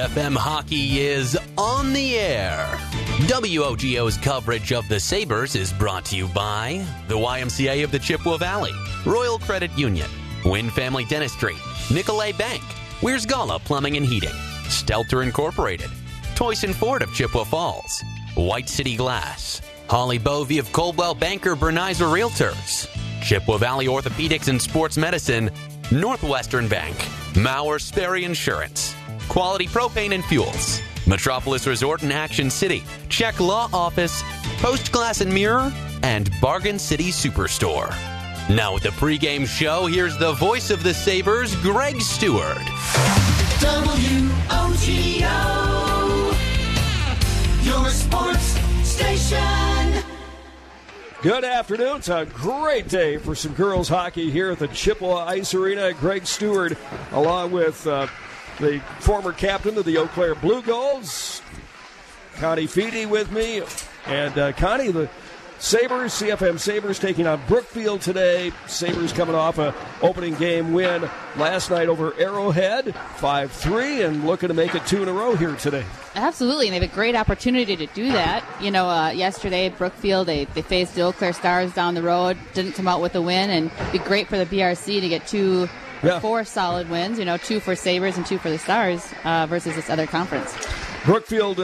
CFM Hockey is on the air. WOGO's coverage of the Sabres is brought to you by the YMCA of the Chippewa Valley, Royal Credit Union, Wynn Family Dentistry, Nicolay Bank, Weir's Gala Plumbing and Heating, Stelter Incorporated, Toyson Ford of Chippewa Falls, White City Glass, Holly Bovey of Coldwell Banker Bernizer Realtors, Chippewa Valley Orthopedics and Sports Medicine, Northwestern Bank, Mauer Sperry Insurance, Quality Propane and Fuels, Metropolis Resort in Action City, Czech Law Office, Post Glass and Mirror, and Bargain City Superstore. Now with the pregame show, here's the voice of the Sabres, Greg Stewart. WOGO, your sports station. Good afternoon. It's a great day for some girls hockey here at the Chippewa Ice Arena. Greg Stewart, along with the former captain of the Eau Claire Blue Gulls, Connie Feedy with me. And Connie, the Sabres, CFM Sabres taking on Brookfield today. Sabres coming off an opening game win last night over Arrowhead, 5-3, and looking to make it 2 in a row here today. Absolutely, and they have a great opportunity to do that. You know, yesterday, Brookfield, they faced the Eau Claire Stars down the road, didn't come out with a win, and it'd be great for the BRC to get 4 solid wins, 2 for Sabres and 2 for the Stars versus this other conference. Brookfield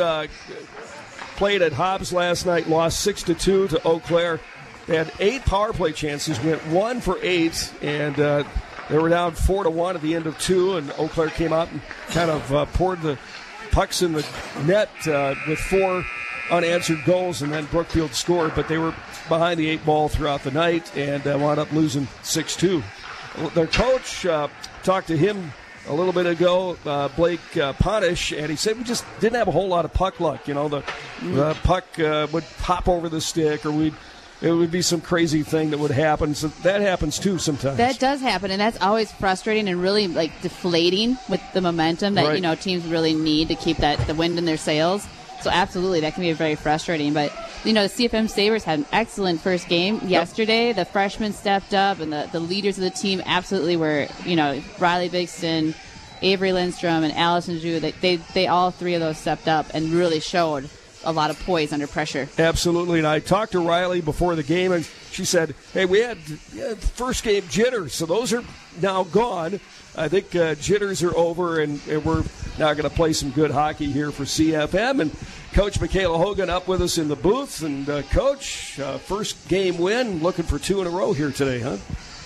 played at Hobbs last night, lost 6-2 to Eau Claire. They had 8 power play chances, went 1 for 8, and they were down 4-1 at the end of 2, and Eau Claire came out and kind of poured the pucks in the net with 4 unanswered goals, and then Brookfield scored, but they were behind the 8 ball throughout the night and wound up losing 6-2. Their coach, talked to him a little bit ago, Blake Ponish, and he said we just didn't have a whole lot of puck luck. The puck would hop over the stick, or it would be some crazy thing that would happen. So that happens too sometimes. That does happen, and that's always frustrating and really deflating with the momentum that teams really need to keep the wind in their sails. So absolutely, that can be very frustrating. But the CFM Sabres had an excellent first game yesterday. The freshmen stepped up, and the leaders of the team absolutely were. Riley Bigston, Avery Lindstrom, and Allison Zhu. They all 3 of those stepped up and really showed a lot of poise under pressure. Absolutely, and I talked to Riley before the game, and she said, hey, we had first game jitters, so those are now gone. I think jitters are over, and we're now going to play some good hockey here for CFM. And Coach Michaela Hogan up with us in the booth. And, Coach, first game win, looking for 2 in a row here today, huh?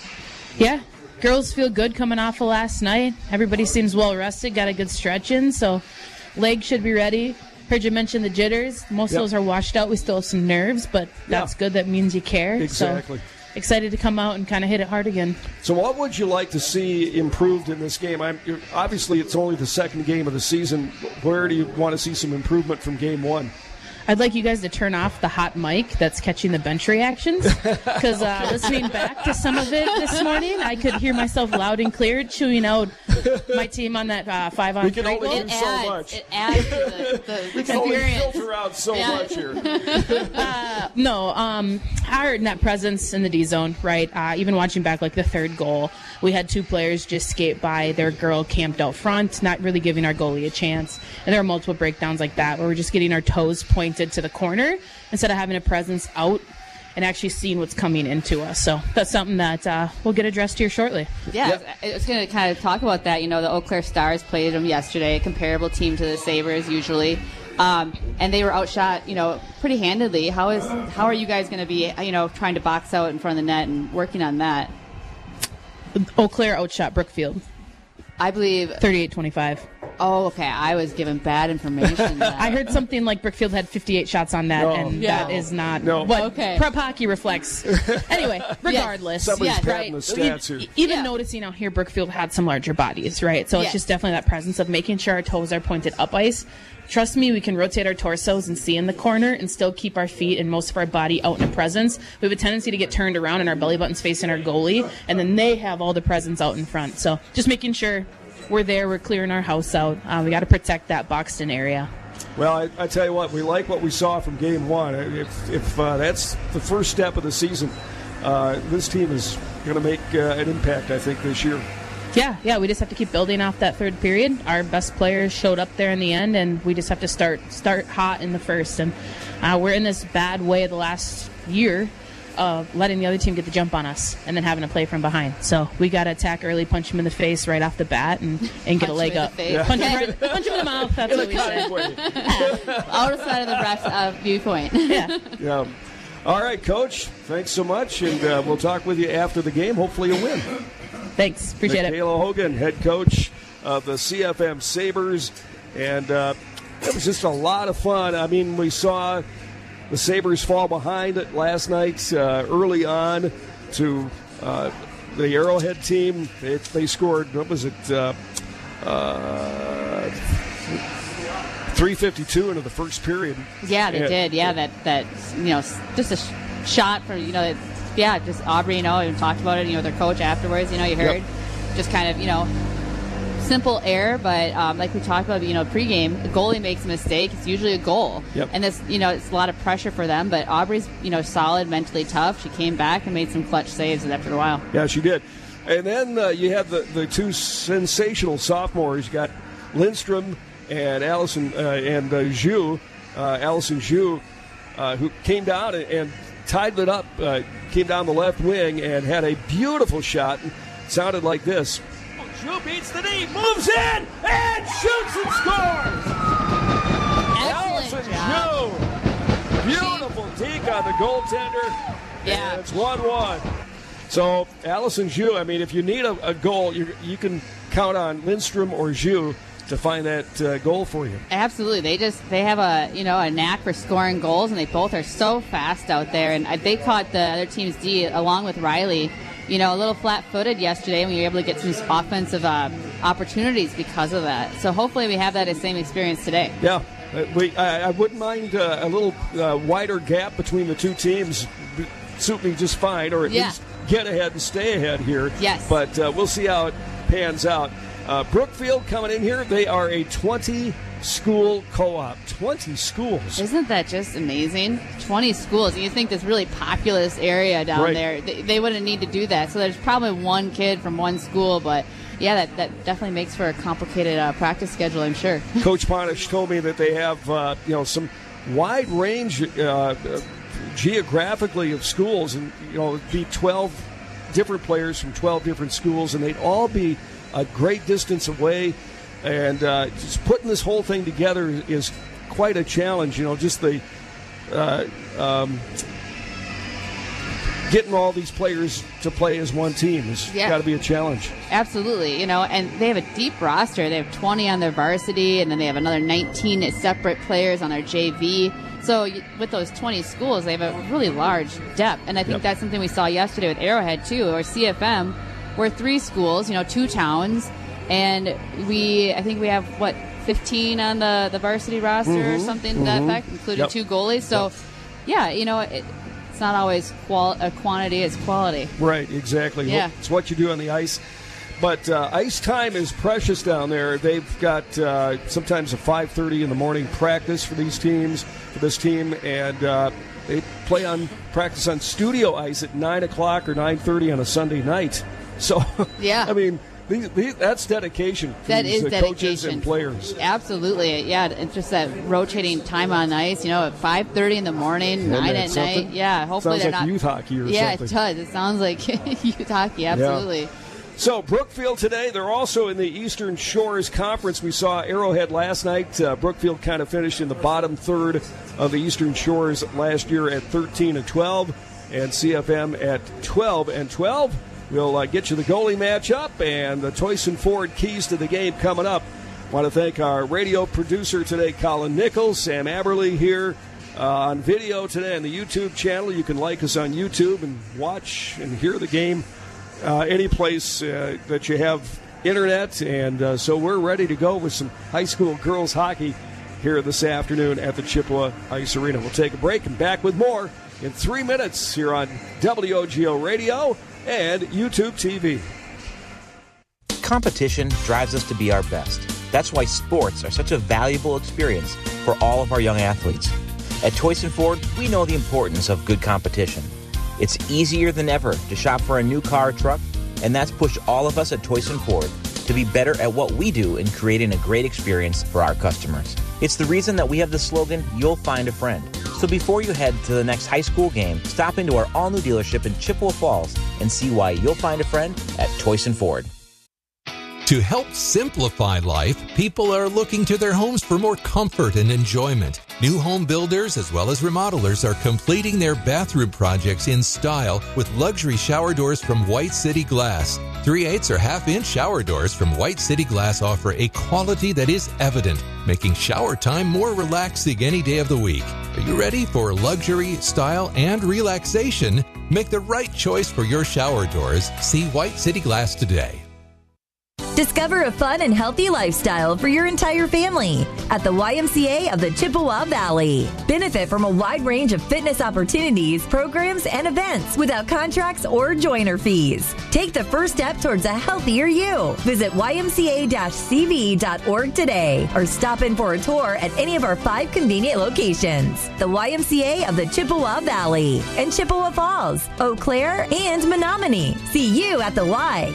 Yeah, girls feel good coming off of last night. Everybody seems well rested, got a good stretch in, so legs should be ready. Heard you mention the jitters. Most of those are washed out. We still have some nerves, but that's good. That means you care. Exactly. So excited to come out and kind of hit it hard again. So what would you like to see improved in this game? Obviously, it's only the second game of the season. Where do you want to see some improvement from game 1? I'd like you guys to turn off the hot mic that's catching the bench reactions, because listening back to some of it this morning, I could hear myself loud and clear chewing out my team on that 5-on-3 We can only do so much. It adds to the we can only filter out so much here. Our net presence in the D zone, right? Even watching back, the third goal, we had 2 players just skate by their girl camped out front, not really giving our goalie a chance. And there are multiple breakdowns like that where we're just getting our toes pointed to the corner instead of having a presence out and actually seeing what's coming into us. So that's something that we'll get addressed here shortly. Yeah, I was going to kind of talk about that. The Eau Claire Stars played them yesterday, a comparable team to the Sabres usually. And they were outshot, pretty handedly. How are you guys going to be, trying to box out in front of the net and working on that? Eau Claire outshot Brookfield. I believe 38-25. Oh, okay. I was given bad information. I heard something like Brookfield had 58 shots on net, that is not what prep hockey reflects. Anyway, regardless. Somebody's patting the stats here. Even noticing out here, Brookfield had some larger bodies, right? So it's just definitely that presence of making sure our toes are pointed up ice. Trust me, we can rotate our torsos and see in the corner and still keep our feet and most of our body out in a presence. We have a tendency to get turned around and our belly button's facing our goalie, and then they have all the presence out in front. So just making sure we're there, we're clearing our house out. We got to protect that boxed-in area. Well, I tell you what, we like what we saw from Game 1. If that's the first step of the season, this team is going to make an impact, I think, this year. Yeah, we just have to keep building off that third period. Our best players showed up there in the end, and we just have to start hot in the first. And we're in this bad way the last year of letting the other team get the jump on us and then having to play from behind. So we got to attack early, punch him in the face right off the bat, and get a leg up. Yeah. Punch him in the mouth. That's what we say. Outside of the ref's viewpoint. Yeah. All right, Coach. Thanks so much, and we'll talk with you after the game. Hopefully a win. Thanks. Appreciate it. Michaela Hogan, head coach of the CFM Sabres, and it was just a lot of fun. I mean, we saw the Sabres fall behind last night early on to the Arrowhead team. They scored, what was it, 3:52 into the first period. Yeah, they did. Yeah, that just a shot for, just Aubrey, even talked about it, their coach afterwards, you heard just kind of, simple error, but like we talked about, pregame, the goalie makes a mistake, it's usually a goal. Yep. And this, it's a lot of pressure for them, but Aubrey's, solid, mentally tough. She came back and made some clutch saves after a while. Yeah, she did. And then you have the two sensational sophomores. You got Lindstrom and Allison Zhu, who came down and tied it up, came down the left wing and had a beautiful shot. Sounded like this. Zhu beats the knee, moves in, and shoots and scores! Allison Zhu. Beautiful deke on the goaltender. Yeah. And it's 1-1. So, Allison Zhu, I mean, if you need a goal, you can count on Lindstrom or Zhu to find that goal for you. Absolutely. They have a knack for scoring goals, and they both are so fast out there. And they caught the other team's D along with Riley, a little flat-footed yesterday, and we were able to get some offensive opportunities because of that. So hopefully we have that same experience today. Yeah. I wouldn't mind a little wider gap between the two teams. Suit me just fine, or at least get ahead and stay ahead here. Yes. But we'll see how it pans out. Brookfield coming in here. They are a 20-school co-op. 20 schools. Isn't that just amazing? 20 schools. You think this really populous area down there, they wouldn't need to do that. So there's probably one kid from one school, but yeah, that definitely makes for a complicated practice schedule, I'm sure. Coach Ponish told me that they have some wide range geographically of schools, and it'd be 12 different players from 12 different schools, and they'd all be a great distance away, and just putting this whole thing together is quite a challenge. Just the getting all these players to play as one team has got to be a challenge. Absolutely, and they have a deep roster. They have 20 on their varsity, and then they have another 19 separate players on their JV. So with those 20 schools, they have a really large depth, and I think that's something we saw yesterday with Arrowhead too, or CFM. We're 3 schools, 2 towns, and I think we have 15 on the varsity roster or something to that effect, including 2 goalies. So, it's not always quantity; it's quality. Right, exactly. Yeah. It's what you do on the ice. But ice time is precious down there. They've got sometimes a 5:30 in the morning practice for this team, and they practice on studio ice at 9 o'clock or 9:30 on a Sunday night. So, I mean, that's dedication for these coaches and players. Absolutely. Yeah, it's just that rotating time on ice, at 5:30 in the morning, 9 at night. Yeah, hopefully sounds they're like not. Youth hockey or something. Yeah, it does. It sounds like youth hockey, absolutely. Yeah. So, Brookfield today, they're also in the Eastern Shores Conference. We saw Arrowhead last night. Brookfield kind of finished in the bottom third of the Eastern Shores last year at 13-12, and CFM at 12-12. We'll get you the goalie matchup and the Toyson Ford keys to the game coming up. Want to thank our radio producer today, Colin Nichols, Sam Aberley here on video today on the YouTube channel. You can like us on YouTube and watch and hear the game any place that you have internet. And so we're ready to go with some high school girls hockey here this afternoon at the Chippewa Ice Arena. We'll take a break and back with more in 3 minutes here on WOGO Radio and YouTube TV. Competition drives us to be our best. That's why sports are such a valuable experience for all of our young athletes. At Toyson Ford, we know the importance of good competition. It's easier than ever to shop for a new car or truck and that's pushed all of us at Toyson Ford to be better at what we do in creating a great experience for our customers. It's the reason that we have the slogan, "You'll find a friend." So before you head to the next high school game, stop into our all-new dealership in Chippewa Falls and see why you'll find a friend at Toyson Ford. To help simplify life, people are looking to their homes for more comfort and enjoyment. New home builders as well as remodelers are completing their bathroom projects in style with luxury shower doors from White City Glass. 3/8 or half-inch shower doors from White City Glass offer a quality that is evident, making shower time more relaxing any day of the week. Are you ready for luxury, style, and relaxation? Make the right choice for your shower doors. See White City Glass today. Discover a fun and healthy lifestyle for your entire family at the YMCA of the Chippewa Valley. Benefit from a wide range of fitness opportunities, programs, and events without contracts or joiner fees. Take the first step towards a healthier you. Visit ymca-cv.org today or stop in for a tour at any of our 5 convenient locations. The YMCA of the Chippewa Valley and Chippewa Falls, Eau Claire, and Menominee. See you at the Y.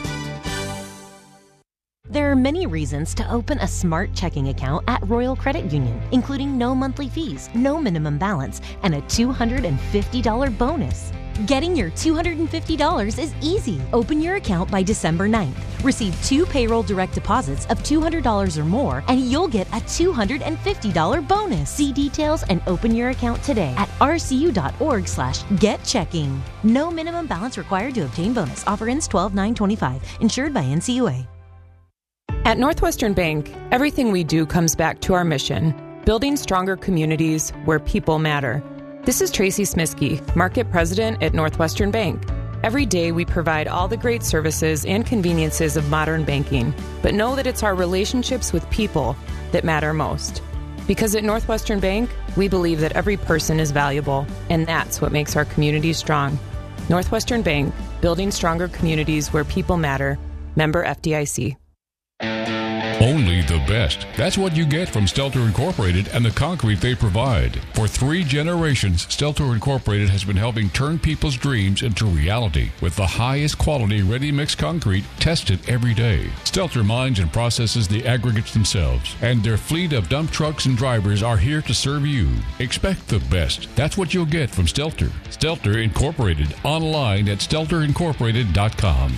There are many reasons to open a smart checking account at Royal Credit Union, including no monthly fees, no minimum balance, and a $250 bonus. Getting your $250 is easy. Open your account by December 9th. Receive 2 payroll direct deposits of $200 or more, and you'll get a $250 bonus. See details and open your account today at rcu.org/getchecking. No minimum balance required to obtain bonus. Offer ends 12/9/25. Insured by NCUA. At Northwestern Bank, everything we do comes back to our mission, building stronger communities where people matter. This is Tracy Smiskey, Market President at Northwestern Bank. Every day we provide all the great services and conveniences of modern banking, but know that it's our relationships with people that matter most. Because at Northwestern Bank, we believe that every person is valuable, and that's what makes our communities strong. Northwestern Bank, building stronger communities where people matter. Member FDIC. Only the best. That's what you get from Stelter Incorporated and the concrete they provide. For 3 generations, Stelter Incorporated has been helping turn people's dreams into reality with the highest quality ready-mix concrete tested every day. Stelter mines and processes the aggregates themselves, and their fleet of dump trucks and drivers are here to serve you. Expect the best. That's what you'll get from Stelter. Stelter Incorporated, online at stelterincorporated.com.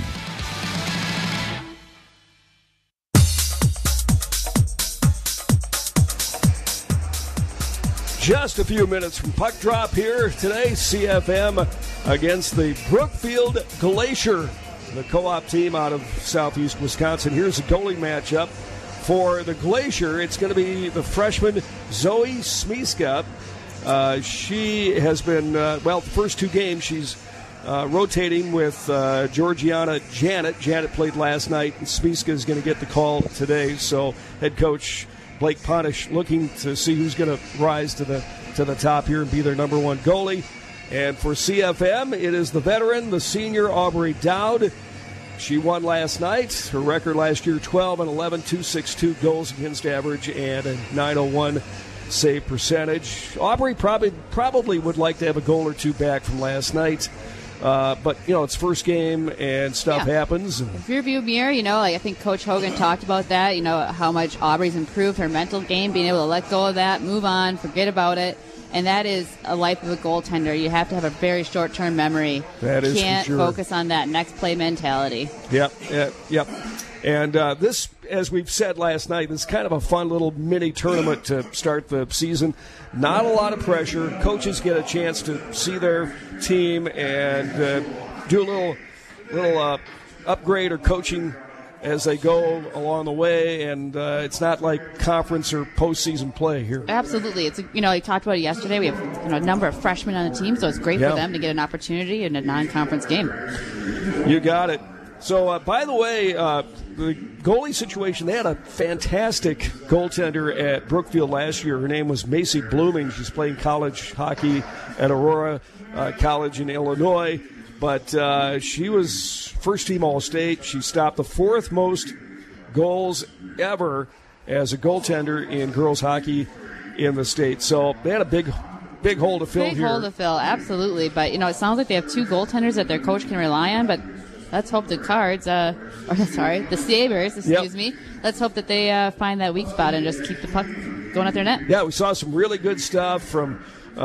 Just a few minutes from puck drop here today. CFM against the Brookfield Glacier, the co-op team out of southeast Wisconsin. Here's a goalie matchup for the Glacier. It's going to be the freshman Zoe Smiska. She has been, the first 2 games she's rotating with Georgiana Janet. Janet played last night, and Smiska is going to get the call today. So head coach Blake Ponish looking to see who's going to rise to the top here and be their number 1 goalie. And for CFM, it is the veteran, the senior Aubrey Dowd. She won last night. Her record last year, 12-11, .262 goals against average, and a .901 save percentage. Aubrey probably would like to have a goal or 2 back from last night. But, it's first game and stuff happens. If you review mirror, I think Coach Hogan talked about that, how much Aubrey's improved her mental game, being able to let go of that, move on, forget about it. And that is a life of a goaltender. You have to have a very short-term memory. That is Can't for sure. Focus on that next play mentality. Yep. And this, as we've said last night, this is kind of a fun little mini tournament to start the season. Not a lot of pressure. Coaches get a chance to see their team and do a little upgrade or coaching as they go along the way, and it's not like conference or postseason play here. Absolutely. It's we talked about it yesterday. We have a number of freshmen on the team, so it's great for them to get an opportunity in a non-conference game. You got it. So, by the way, the goalie situation, they had a fantastic goaltender at Brookfield last year. Her name was Macy Blooming. She's playing college hockey at Aurora College in Illinois. But she was first-team All-State. She stopped the 4th most goals ever as a goaltender in girls hockey in the state. So they had a big hole to fill here. Big hole to fill, absolutely. But, it sounds like they have 2 goaltenders that their coach can rely on, but let's hope the the Sabres, excuse me. Let's hope that they find that weak spot and just keep the puck going at their net. Yeah, we saw some really good stuff from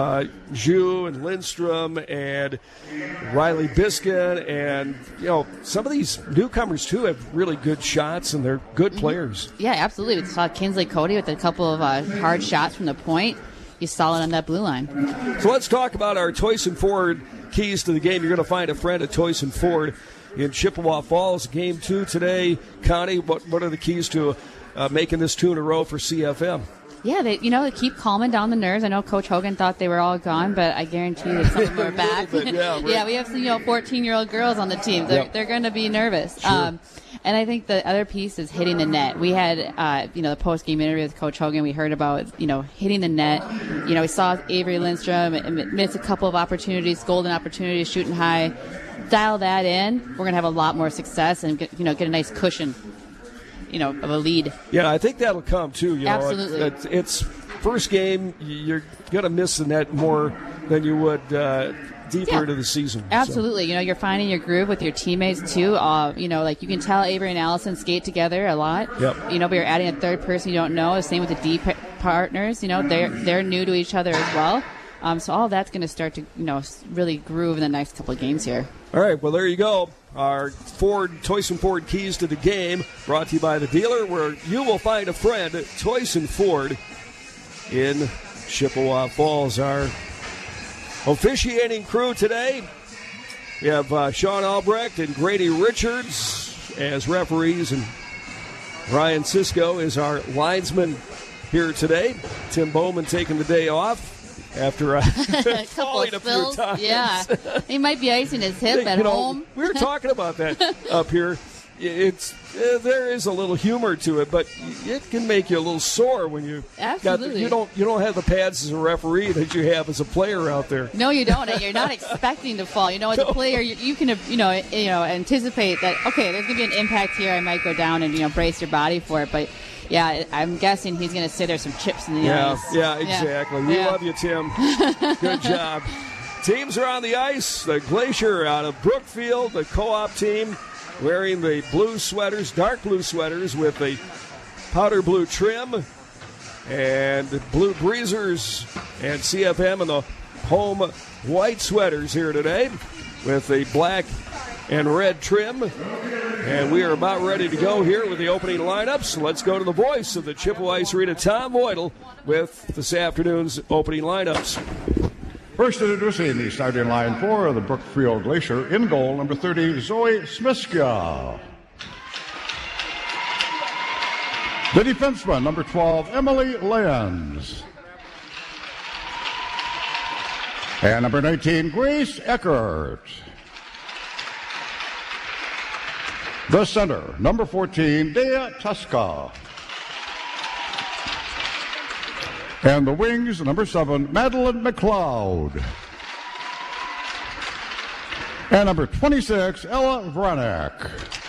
Zhu and Lindstrom and Riley Biskin, and some of these newcomers too have really good shots and they're good players. Yeah, absolutely. We saw Kinsley Cody with a couple of hard shots from the point. He's solid on that blue line. So let's talk about our Toyson Ford keys to the game. You're going to find a friend at Toyson Ford in Chippewa Falls. Game 2 today. Connie, what are the keys to making this 2 in a row for CFM? Yeah, they keep calming down the nerves. I know Coach Hogan thought they were all gone, but I guarantee you that some of them are back. Yeah, we have some 14-year-old girls on the team. They're going to be nervous. Sure. And I think the other piece is hitting the net. We had, the post-game interview with Coach Hogan. We heard about, hitting the net. We saw Avery Lindstrom miss a couple of opportunities, golden opportunities, shooting high. Dial that in. We're going to have a lot more success and get a nice cushion, of a lead. Yeah, I think that'll come too. Absolutely. It's first game. You're going to miss the net more than you would deeper into the season. Absolutely. So. You're finding your groove with your teammates too. You can tell Avery and Allison skate together a lot. Yep. But you're adding a third person you don't know. The same with the D partners. They're new to each other as well. So all of that's going to start to, really groove in the next couple of games here. All right. Well, there you go. Our Toyson Ford keys to the game, brought to you by the dealer, where you will find a friend at Toyson Ford in Chippewa Falls. Our officiating crew today, we have Sean Albrecht and Grady Richards as referees, and Ryan Cisco is our linesman here today. Tim Bowman taking the day off after falling a few times. Yeah, he might be icing his hip at home. We were talking about that up here. There is a little humor to it, but it can make you a little sore when you you don't have the pads as a referee that you have as a player out there. No, you don't. And you're not expecting to fall. As a player, you can anticipate that. Okay, there's going to be an impact here. I might go down and brace your body for it, but. Yeah, I'm guessing he's going to say there's some chips in the ice. Yeah, exactly. We love you, Tim. Good job. Teams are on the ice. The Glacier out of Brookfield, the co-op team, wearing the blue sweaters, dark blue sweaters with a powder blue trim, and the Blue Breezers and CFM in the home white sweaters here today with a black and red trim. And we are about ready to go here with the opening lineups. Let's go to the voice of the Chippewa Ice Arena, Tom Voidle, with this afternoon's opening lineups. First introducing the starting line for the Brookfield Glacier. In goal, number 30, Zoe Smiska. The defenseman, number 12, Emily Lenz. And number 19, Grace Eckert. The center, number 14, Dea Tuska. And the wings, number 7, Madeline McLeod. And number 26, Ella Vranek.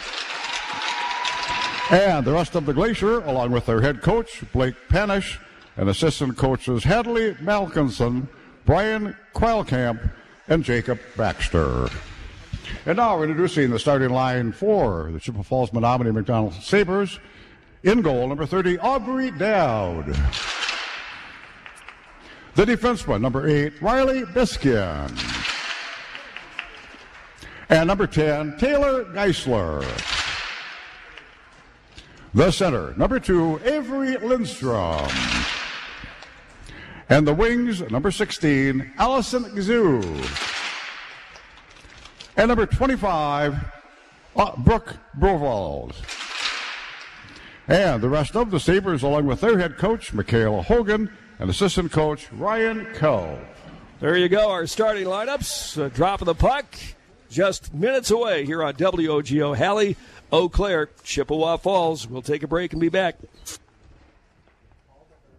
And the rest of the Glacier, along with their head coach, Blake Panish, and assistant coaches Hadley Malkinson, Brian Qualcamp, and Jacob Baxter. And now we're introducing the starting line for the Chippewa Falls Menominee McDonald Sabres. In goal, number 30, Aubrey Dowd. The defenseman, number 8, Riley Biskin. And number 10, Taylor Geisler. The center, number 2, Avery Lindstrom. And the wings, number 16, Allison Gzoo. And number 25, Brooke Brovald. And the rest of the Sabres, along with their head coach, Michaela Hogan, and assistant coach, Ryan Koh. There you go, our starting lineups. Drop of the puck, just minutes away here on WOGO. Hallie, Eau Claire, Chippewa Falls. We'll take a break and be back.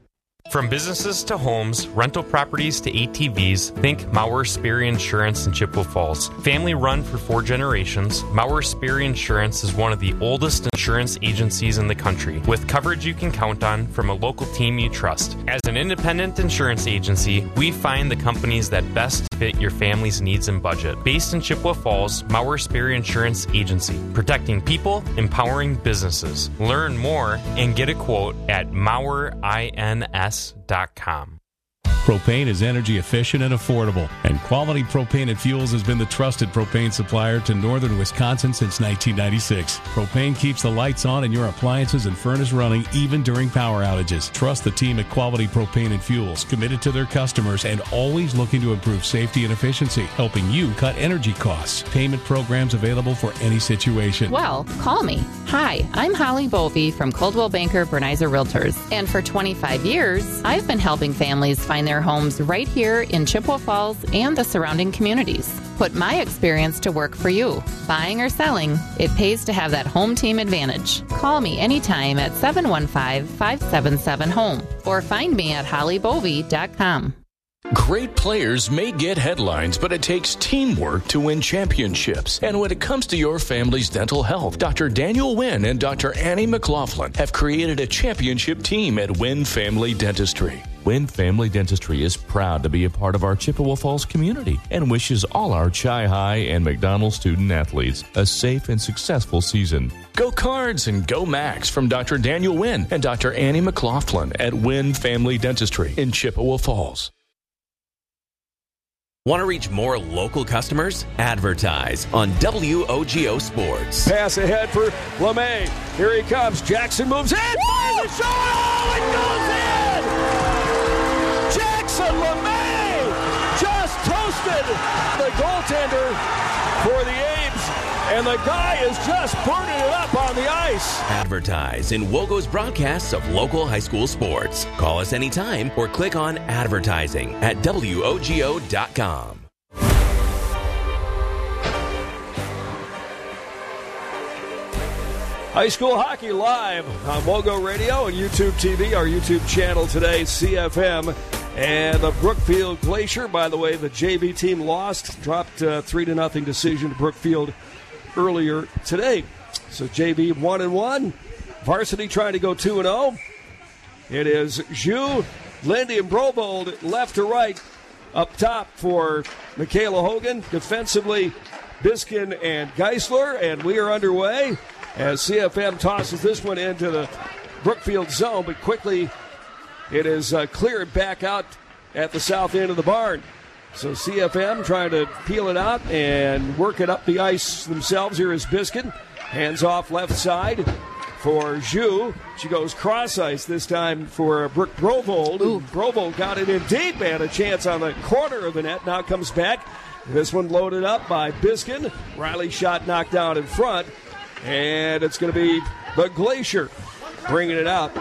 From businesses to homes, rental properties to ATVs, think Maurer Sperry Insurance in Chippewa Falls. Family run for 4 generations, Maurer Sperry Insurance is one of the oldest insurance agencies in the country, with coverage you can count on from a local team you trust. As an independent insurance agency, we find the companies that best fit your family's needs and budget. Based in Chippewa Falls, Maurer Sperry Insurance Agency, protecting people, empowering businesses. Learn more and get a quote at MauerINS.com. Propane is energy efficient and affordable, and Quality Propane and Fuels has been the trusted propane supplier to northern Wisconsin since 1996. Propane keeps the lights on and your appliances and furnace running even during power outages. Trust the team at Quality Propane and Fuels, committed to their customers and always looking to improve safety and efficiency, helping you cut energy costs. Payment programs available for any situation. Well, call me. Hi, I'm Holly Bovey from Coldwell Banker Bernizer Realtors, and for 25 years, I've been helping families find their homes right here in Chippewa Falls and the surrounding communities. Put my experience to work for you. Buying or selling, it pays to have that home team advantage. Call me anytime at 715-577-HOME or find me at hollybovey.com. Great players may get headlines, but it takes teamwork to win championships. And when it comes to your family's dental health, Dr. Daniel Wynn and Dr. Annie McLaughlin have created a championship team at Wynn Family Dentistry. Wynn Family Dentistry is proud to be a part of our Chippewa Falls community and wishes all our Chi High and McDonald student athletes a safe and successful season. Go Cards and Go Max from Dr. Daniel Wynn and Dr. Annie McLaughlin at Wynn Family Dentistry in Chippewa Falls. Want to reach more local customers? Advertise on WOGO Sports. Pass ahead for LeMay. Here he comes. Jackson moves in. Fires a shot. Oh, it goes in! Jackson LeMay just toasted the goaltender for the Ames, and the guy is just burning it up on the ice. Advertise in WOGO's broadcasts of local high school sports. Call us anytime or click on advertising at WOGO.com. High school hockey live on WOGO Radio and YouTube TV. Our YouTube channel today, CFM. And the Brookfield Glacier, by the way, the JV team lost, dropped 3-0 decision to Brookfield earlier today. So JV 1-1. Varsity trying to go 2-0. It is Zhu, Lindy, and Brobold left to right. Up top for Michaela Hogan. Defensively, Biskin and Geisler. And we are underway as CFM tosses this one into the Brookfield zone. But quickly, it is cleared back out at the south end of the barn. So CFM trying to peel it out and work it up the ice themselves. Here is Biskin. Hands off left side for Zhu. She goes cross ice this time for Brooke Brovold. Brovold got it in deep and a chance on the corner of the net. Now comes back. This one loaded up by Biskin. Riley shot knocked down in front. And it's going to be the Glacier bringing it out.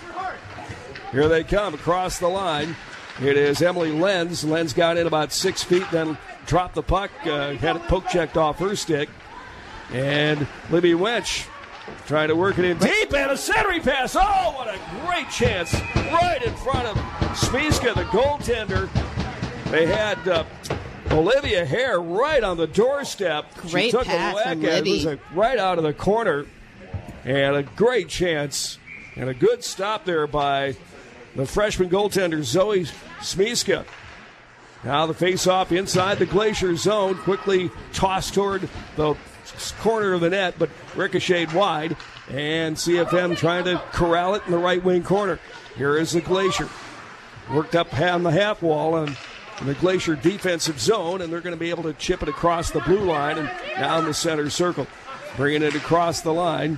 Here they come across the line. It is Emily Lenz. Lenz got in about 6 feet, then dropped the puck, had it poke checked off her stick. And Libby Wench trying to work it in deep, and a centering pass. Oh, what a great chance right in front of Smieska, the goaltender. They had Olivia Hare right on the doorstep. Great she took pass a whack from at it. Libby. It was right out of the corner. And a great chance and a good stop there by the freshman goaltender, Zoe Smieska. Now the face-off inside the Glacier zone. Quickly tossed toward the corner of the net, but ricocheted wide. And CFM trying to corral it in the right wing corner. Here is the Glacier. Worked up on the half wall in the Glacier defensive zone, and they're going to be able to chip it across the blue line and down the center circle. Bringing it across the line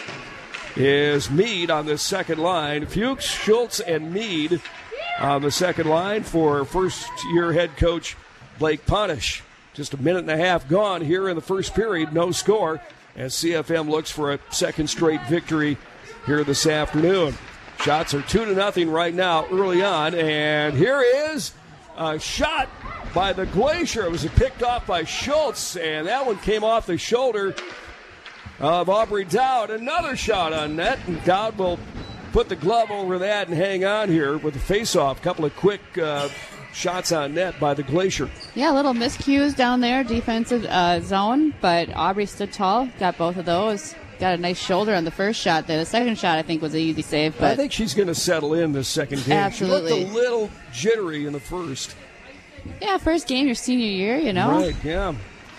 is Meade on the second line. Fuchs, Schultz, and Meade on the second line for first-year head coach Blake Punish. Just a minute and a half gone here in the first period. No score as CFM looks for a second straight victory here this afternoon. Shots are 2-0 right now early on. And here is a shot by the Glacier. It was picked off by Schultz, and that one came off the shoulder of Aubrey Dowd. Another shot on net, and Dowd will put the glove over that and hang on here with the face-off. Couple of quick shots on net by the Glacier. Yeah, a little miscues down there, defensive zone, but Aubrey stood tall, got both of those. Got a nice shoulder on the first shot there. The second shot, I think, was an easy save. But I think she's going to settle in this second game. Absolutely. She looked a little jittery in the first. Yeah, first game your senior year, you know. Right, yeah.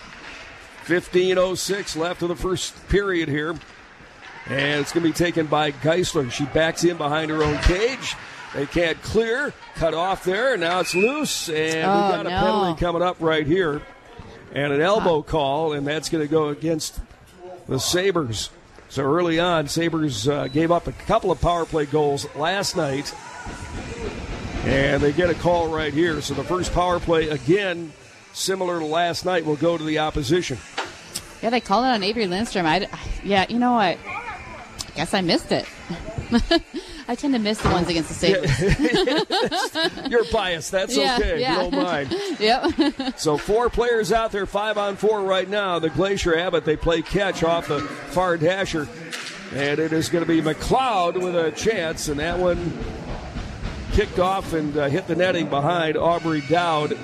15:06 left of the first period here. And it's going to be taken by Geisler. She backs in behind her own cage. They can't clear. Cut off there. Now it's loose. And we got a penalty coming up right here. And an elbow call, and that's going to go against the Sabres. So early on, Sabres gave up a couple of power play goals last night. And they get a call right here. So the first power play, again, similar to last night, will go to the opposition. Yeah, they called it on Avery Lindstrom. Yeah, you know what? I guess I missed it. I tend to miss the ones against the Sabres. You're biased. That's okay. Yeah. You don't mind. Yep. So 4 players out there, 5-on-4 right now. The Glacier have it. They play catch off the far dasher. And it is going to be McLeod with a chance. And that one kicked off and hit the netting behind Aubrey Dowd.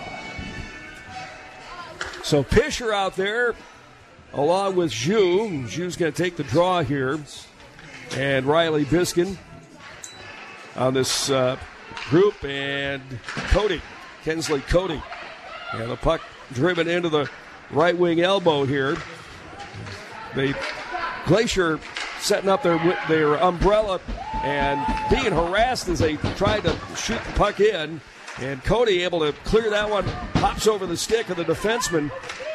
So Pisher out there along with Zhu. Zhu's going to take the draw here. And Riley Biskin on this group, and Kinsley Cody. And the puck driven into the right wing elbow here. The Glacier setting up their umbrella and being harassed as they tried to shoot the puck in. And Cody able to clear that one, pops over the stick of the defenseman.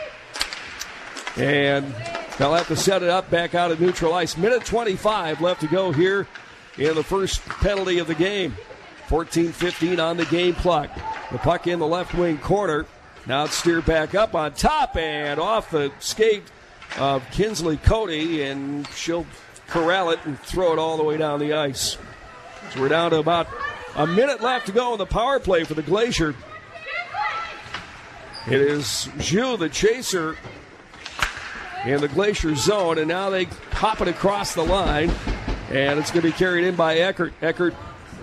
And they'll have to set it up back out of neutral ice. Minute 25 left to go here in the first penalty of the game. 14-15 on the game clock. The puck in the left wing corner. Now it's steered back up on top and off the skate of Kinsley Cody, and she'll corral it and throw it all the way down the ice. So we're down to about a minute left to go in the power play for the Glacier. It is Zhu, the chaser, in the Glacier zone, and now they hop it across the line, and it's going to be carried in by Eckert. Eckert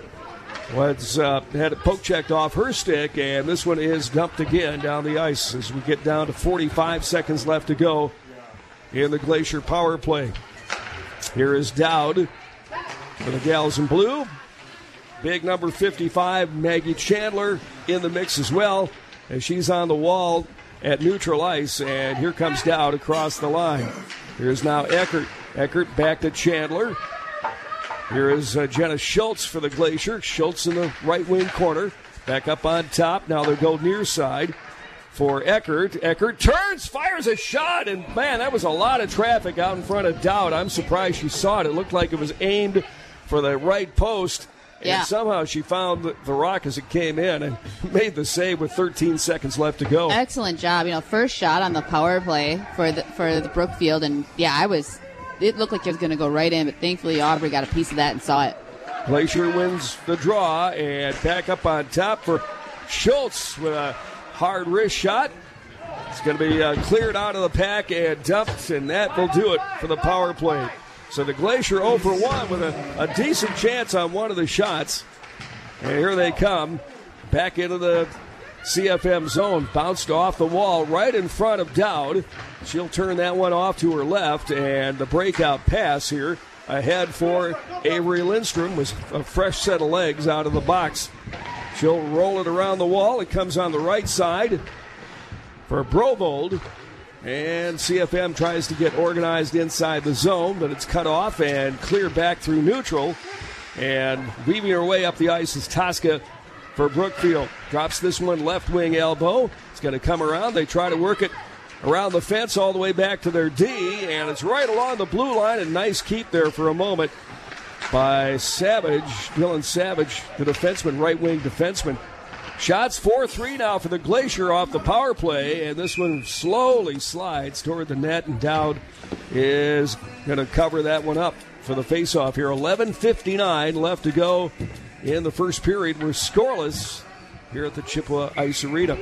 had it poke checked off her stick, and this one is dumped again down the ice as we get down to 45 seconds left to go in the Glacier power play. Here is Dowd for the Gals in blue. Big number 55, Maggie Chandler, in the mix as well, as she's on the wall at neutral ice, and here comes Dowd across the line. Here's now Eckert. Eckert back to Chandler. Here is Jenna Schultz for the Glacier. Schultz in the right wing corner. Back up on top. Now they'll go near side for Eckert. Eckert turns, fires a shot, and man, that was a lot of traffic out in front of Dowd. I'm surprised she saw it. It looked like it was aimed for the right post. And somehow she found the rock as it came in and made the save with 13 seconds left to go. Excellent job. First shot on the power play for the Brookfield, and it looked like it was going to go right in, but thankfully Aubrey got a piece of that and saw it. Glacier wins the draw, and back up on top for Schultz with a hard wrist shot. It's going to be cleared out of the pack and dumped, and that will do it for the power play. So the Glacier 0 for 1 with a decent chance on one of the shots. And here they come back into the CFM zone. Bounced off the wall right in front of Dowd. She'll turn that one off to her left. And the breakout pass here ahead for Avery Lindstrom was a fresh set of legs out of the box. She'll roll it around the wall. It comes on the right side for Brovold. And CFM tries to get organized inside the zone, but it's cut off and cleared back through neutral. And weaving her way up the ice is Tosca for Brookfield. Drops this one left wing elbow. It's going to come around. They try to work it around the fence all the way back to their D, and it's right along the blue line. A nice keep there for a moment by Savage, Dylan Savage, the defenseman, right wing defenseman. Shots 4-3 now for the Glacier off the power play, and this one slowly slides toward the net, and Dowd is going to cover that one up for the faceoff here. 11:59 left to go in the first period. We're scoreless here at the Chippewa Ice Arena.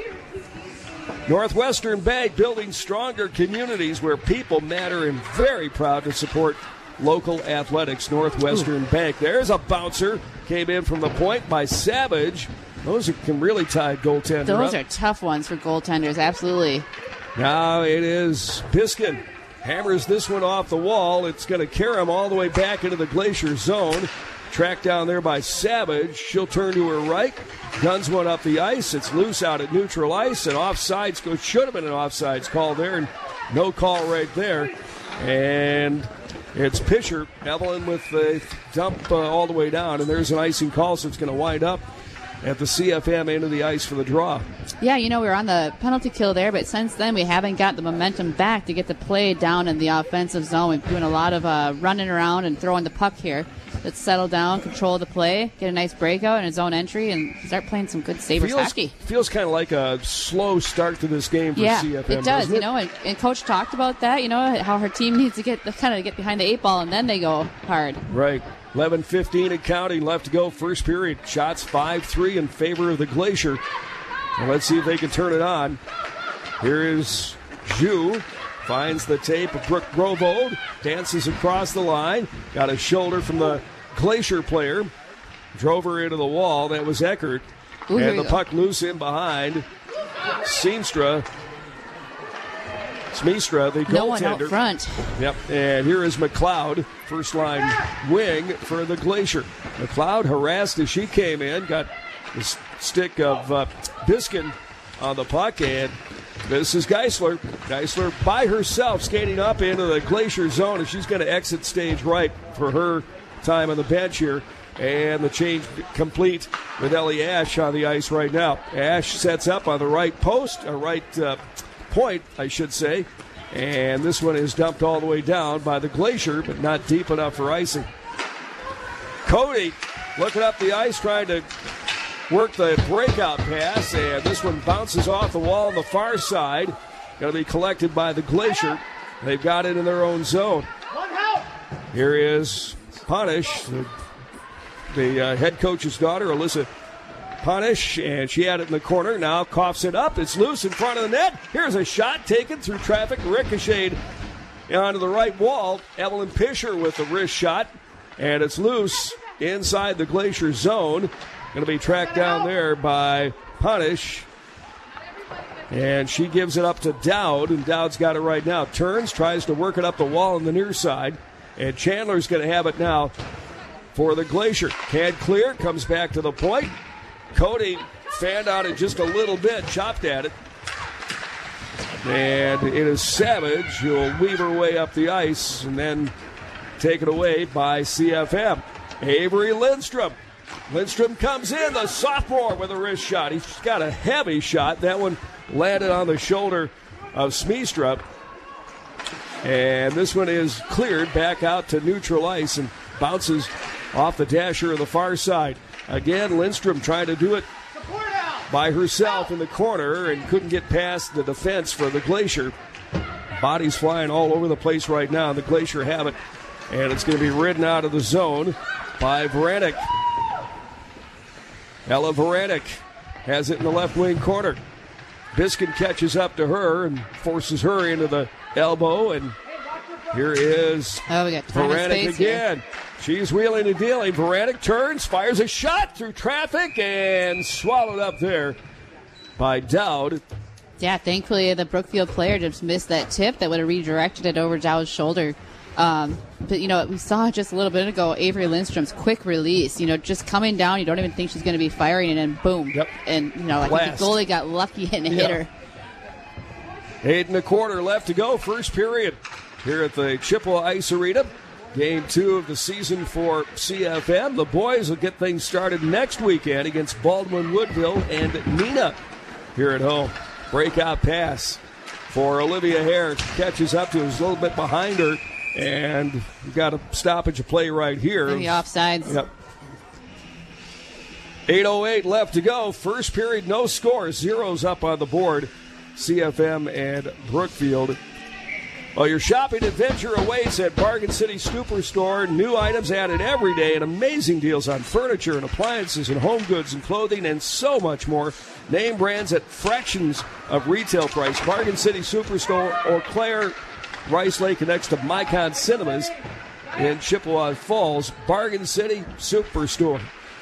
Northwestern Bank, building stronger communities where people matter, and very proud to support local athletics, Northwestern Bank. There's a bouncer. Came in from the point by Savage. Those can really tie goaltender Those up. are tough ones for goaltenders, absolutely. Now it is Biskin. Hammers this one off the wall. It's going to carry him all the way back into the Glacier zone. Tracked down there by Savage. She'll turn to her right. Guns one up the ice. It's loose out at neutral ice. And offsides. Should have been an offsides call there. And no call right there. And it's Pisher. Evelyn with the dump all the way down. And there's an icing call, so it's going to wind up at the CFM end of the ice for the draw. Yeah, we were on the penalty kill there, but since then we haven't got the momentum back to get the play down in the offensive zone. We've been doing a lot of running around and throwing the puck here. Let's settle down, control the play, get a nice breakout and a zone entry, and start playing some good Sabres hockey. Feels kind of like a slow start to this game for CFM. It does, and Coach talked about that, how her team needs to get behind the 8 ball, and then they go hard. Right. 11:15 and counting left to go, first period. Shots 5-3 in favor of the Glacier. And let's see if they can turn it on. Here is Zhu. Finds the tape of Brooke Grovold. Dances across the line. Got a shoulder from the Glacier player. Drove her into the wall. That was Eckert. Ooh, and the puck loose in behind. Smystra, the goaltender. No one out front. Yep. And here is McLeod, first line wing for the Glacier. McLeod harassed as she came in. Got the stick of Biskin on the puck, and this is Geisler. Geisler by herself skating up into the Glacier zone, and she's going to exit stage right for her time on the bench here. And the change complete with Ellie Ash on the ice right now. Ash sets up on the right post, point, I should say. And this one is dumped all the way down by the Glacier, but not deep enough for icing. Cody looking up the ice, trying to work the breakout pass, and this one bounces off the wall on the far side. Going to be collected by the Glacier. They've got it in their own zone. Here is Punish, the head coach's daughter, Alyssa Punish, and she had it in the corner. Now coughs it up. It's loose in front of the net. Here's a shot taken through traffic, ricocheted onto the right wall. Evelyn Pisher with the wrist shot, and it's loose inside the Glacier zone. Going to be tracked down there by Punish, and she gives it up to Dowd, and Dowd's got it right now. Turns, tries to work it up the wall on the near side, and Chandler's going to have it now for the Glacier. Can't clear, comes back to the point. Cody fanned out it just a little bit, chopped at it. And it is Savage who'll weave her way up the ice and then taken away by CFM. Avery Lindstrom. Lindstrom comes in, the sophomore with a wrist shot. He's got a heavy shot. That one landed on the shoulder of Smystra. And this one is cleared back out to neutral ice and bounces off the dasher of the far side. Again, Lindstrom trying to do it by herself in the corner and couldn't get past the defense for the Glacier. Bodies flying all over the place right now. The Glacier have it, and it's going to be ridden out of the zone by Varanek. Ella Varanek has it in the left wing corner. Biskin catches up to her and forces her into the elbow, and here is Varanek again. She's wheeling and dealing. Varanek turns, fires a shot through traffic, and swallowed up there by Dowd. Yeah, thankfully the Brookfield player just missed that tip that would have redirected it over Dowd's shoulder. But, we saw just a little bit ago Avery Lindstrom's quick release. Just coming down, you don't even think she's going to be firing, and then boom. Yep. And, I think the goalie got lucky and hit her. 8.25 left to go, first period here at the Chippewa Ice Arena. Game 2 of the season for CFM. The boys will get things started next weekend against Baldwin Woodville and Neenah here at home. Breakout pass for Olivia Hare. She catches up to us a little bit behind her, and we've got a stoppage of play right here. Maybe offsides. Yep. 8:08 left to go. First period, no score. Zeros up on the board. CFM and Brookfield. Well, your shopping adventure awaits at Bargain City Superstore. New items added every day and amazing deals on furniture and appliances and home goods and clothing and so much more. Name brands at fractions of retail price. Bargain City Superstore, Eau Claire, Rice Lake, and next to Micon Cinemas. in Chippewa Falls, Bargain City Superstore.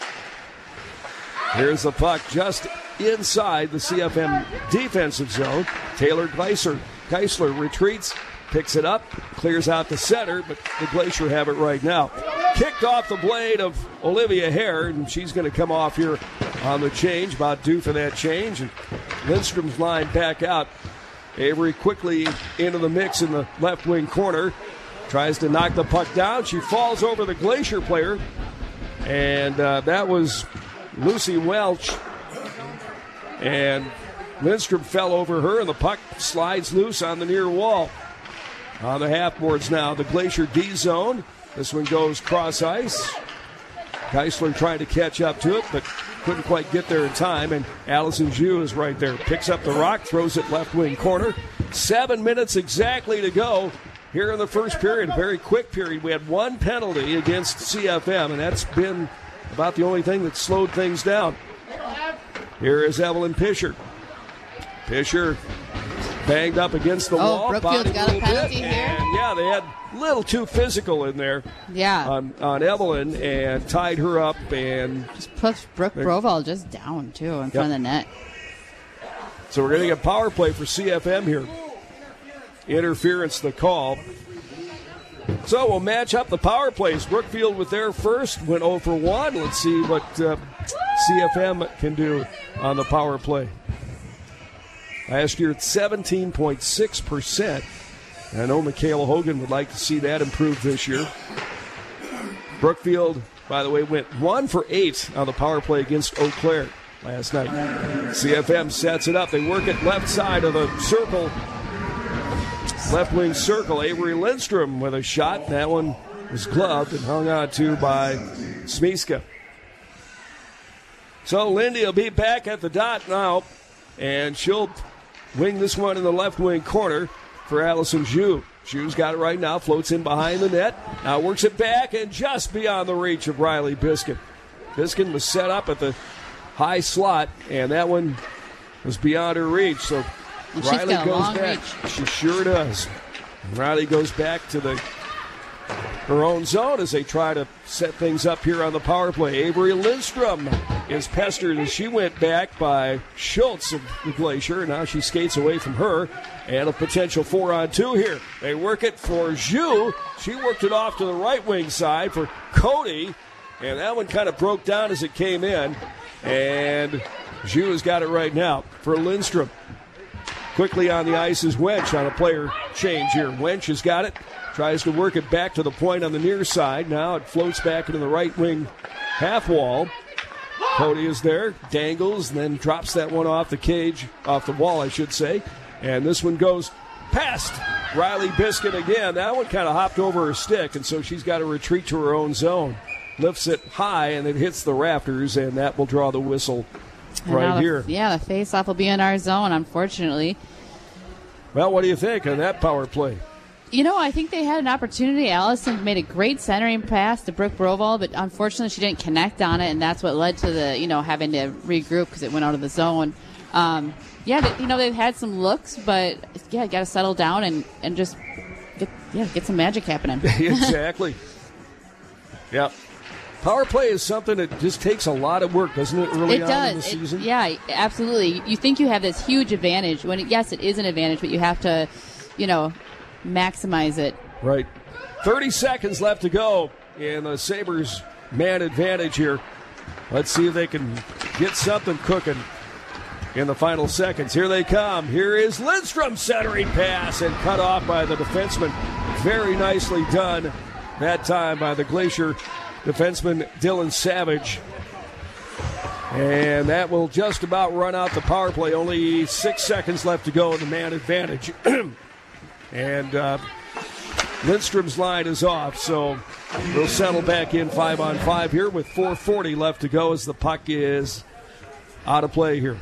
Here's the puck just inside the CFM defensive zone. Taylor Geisler retreats, picks it up, clears out the center, but the Glacier have it right now. Kicked off the blade of Olivia Hare, and she's going to come off here on the change, about due for that change. And Lindstrom's line back out. Avery quickly into the mix in the left wing corner. Tries to knock the puck down. She falls over the Glacier player. And that was Lucy Welch. And Lindstrom fell over her, and the puck slides loose on the near wall. On the half boards now, the Glacier D zone. This one goes cross ice. Geisler trying to catch up to it, but couldn't quite get there in time. And Allison Zhu is right there. Picks up the rock, throws it left wing corner. 7 minutes exactly to go here in the first period. A very quick period. We had one penalty against CFM, and that's been about the only thing that slowed things down. Here is Evelyn Pisher. Pisher banged up against the wall. Brookfield's got a penalty here. And yeah, they had a little too physical in there. Yeah. On Evelyn, and tied her up and just pushed Brooke Broval just down too in front of the net. So we're getting a power play for CFM here. Interference the call. So we'll match up the power plays. Brookfield with their first, went 0 for 1. Let's see what CFM can do on the power play. Last year it's 17.6%. I know Michaela Hogan would like to see that improve this year. Brookfield, by the way, went 1 for 8 on the power play against Eau Claire last night. CFM sets it up. They work it left side of the circle. Left wing circle. Avery Lindstrom with a shot. That one was gloved and hung on to by Smiska. So Lindy will be back at the dot now, and she'll wing this one in the left wing corner for Allison Zhu. Zhu's got it right now, floats in behind the net. Now works it back and just beyond the reach of Riley Biskin. Biskin was set up at the high slot, and that one was beyond her reach. So Riley goes back. She sure does. Riley goes back to her own zone as they try to set things up here on the power play. Avery Lindstrom is pestered as she went back by Schultz of the Glacier. Now she skates away from her, and a potential 4-on-2 here. They work it for Zhu. She worked it off to the right wing side for Cody, and that one kind of broke down as it came in. And Zhu has got it right now for Lindstrom. Quickly on the ice is Wench on a player change here. Wench has got it. Tries to work it back to the point on the near side. Now it floats back into the right wing half wall. Cody is there, dangles, and then drops that one off the cage, off the wall, I should say. And this one goes past Riley Biskin again. That one kind of hopped over her stick, and so she's got to retreat to her own zone. Lifts it high, and it hits the rafters, and that will draw the whistle right here. The face-off will be in our zone, unfortunately. Well, what do you think on that power play? I think they had an opportunity. Allison made a great centering pass to Brooke Broval, but unfortunately she didn't connect on it, and that's what led to the, having to regroup because it went out of the zone. They've had some looks, but, got to settle down and just get some magic happening. Exactly. Yeah. Power play is something that just takes a lot of work, doesn't it, early on in the season? Yeah, absolutely. You think you have this huge advantage. Yes, it is an advantage, but you have to, maximize it. Right. 30 seconds left to go in the Sabres' man advantage here. Let's see if they can get something cooking in the final seconds. Here they come. Here is Lindstrom centering pass and cut off by the defenseman. Very nicely done that time by the Glacier defenseman Dylan Savage. And that will just about run out the power play. Only 6 seconds left to go in the man advantage. And Lindstrom's line is off, so we'll settle back in 5-on-5 here with 4:40 left to go as the puck is out of play here.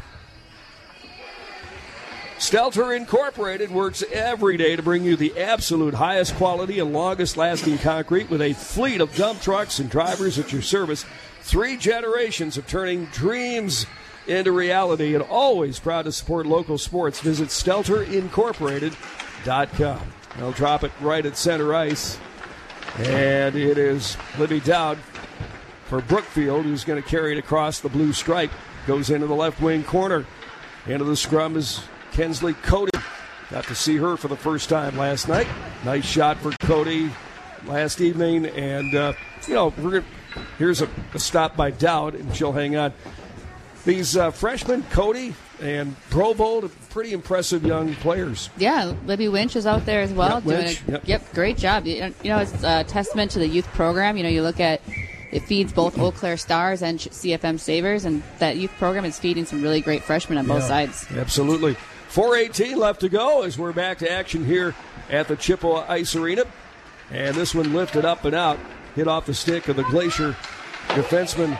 Stelter Incorporated works every day to bring you the absolute highest quality and longest lasting concrete with a fleet of dump trucks and drivers at your service. 3 generations of turning dreams into reality, and always proud to support local sports. Visit StelterIncorporated.com. They'll drop it right at center ice. And it is Libby Dowd for Brookfield, who's going to carry it across the blue stripe. Goes into the left wing corner. Into the scrum is Kensley Cody. Got to see her for the first time last night. Nice shot for Cody last evening. And, here's a stop by Dowd, and she'll hang on. These freshmen, Cody and Provold, pretty impressive young players. Yeah, Libby Winch is out there as well. Yep, Great job. It's a testament to the youth program. You look at it feeds both Eau Claire Stars and CFM Sabres, and that youth program is feeding some really great freshmen on both sides. Absolutely. 4:18 left to go as we're back to action here at the Chippewa Ice Arena. And this one lifted up and out, hit off the stick of the Glacier defenseman.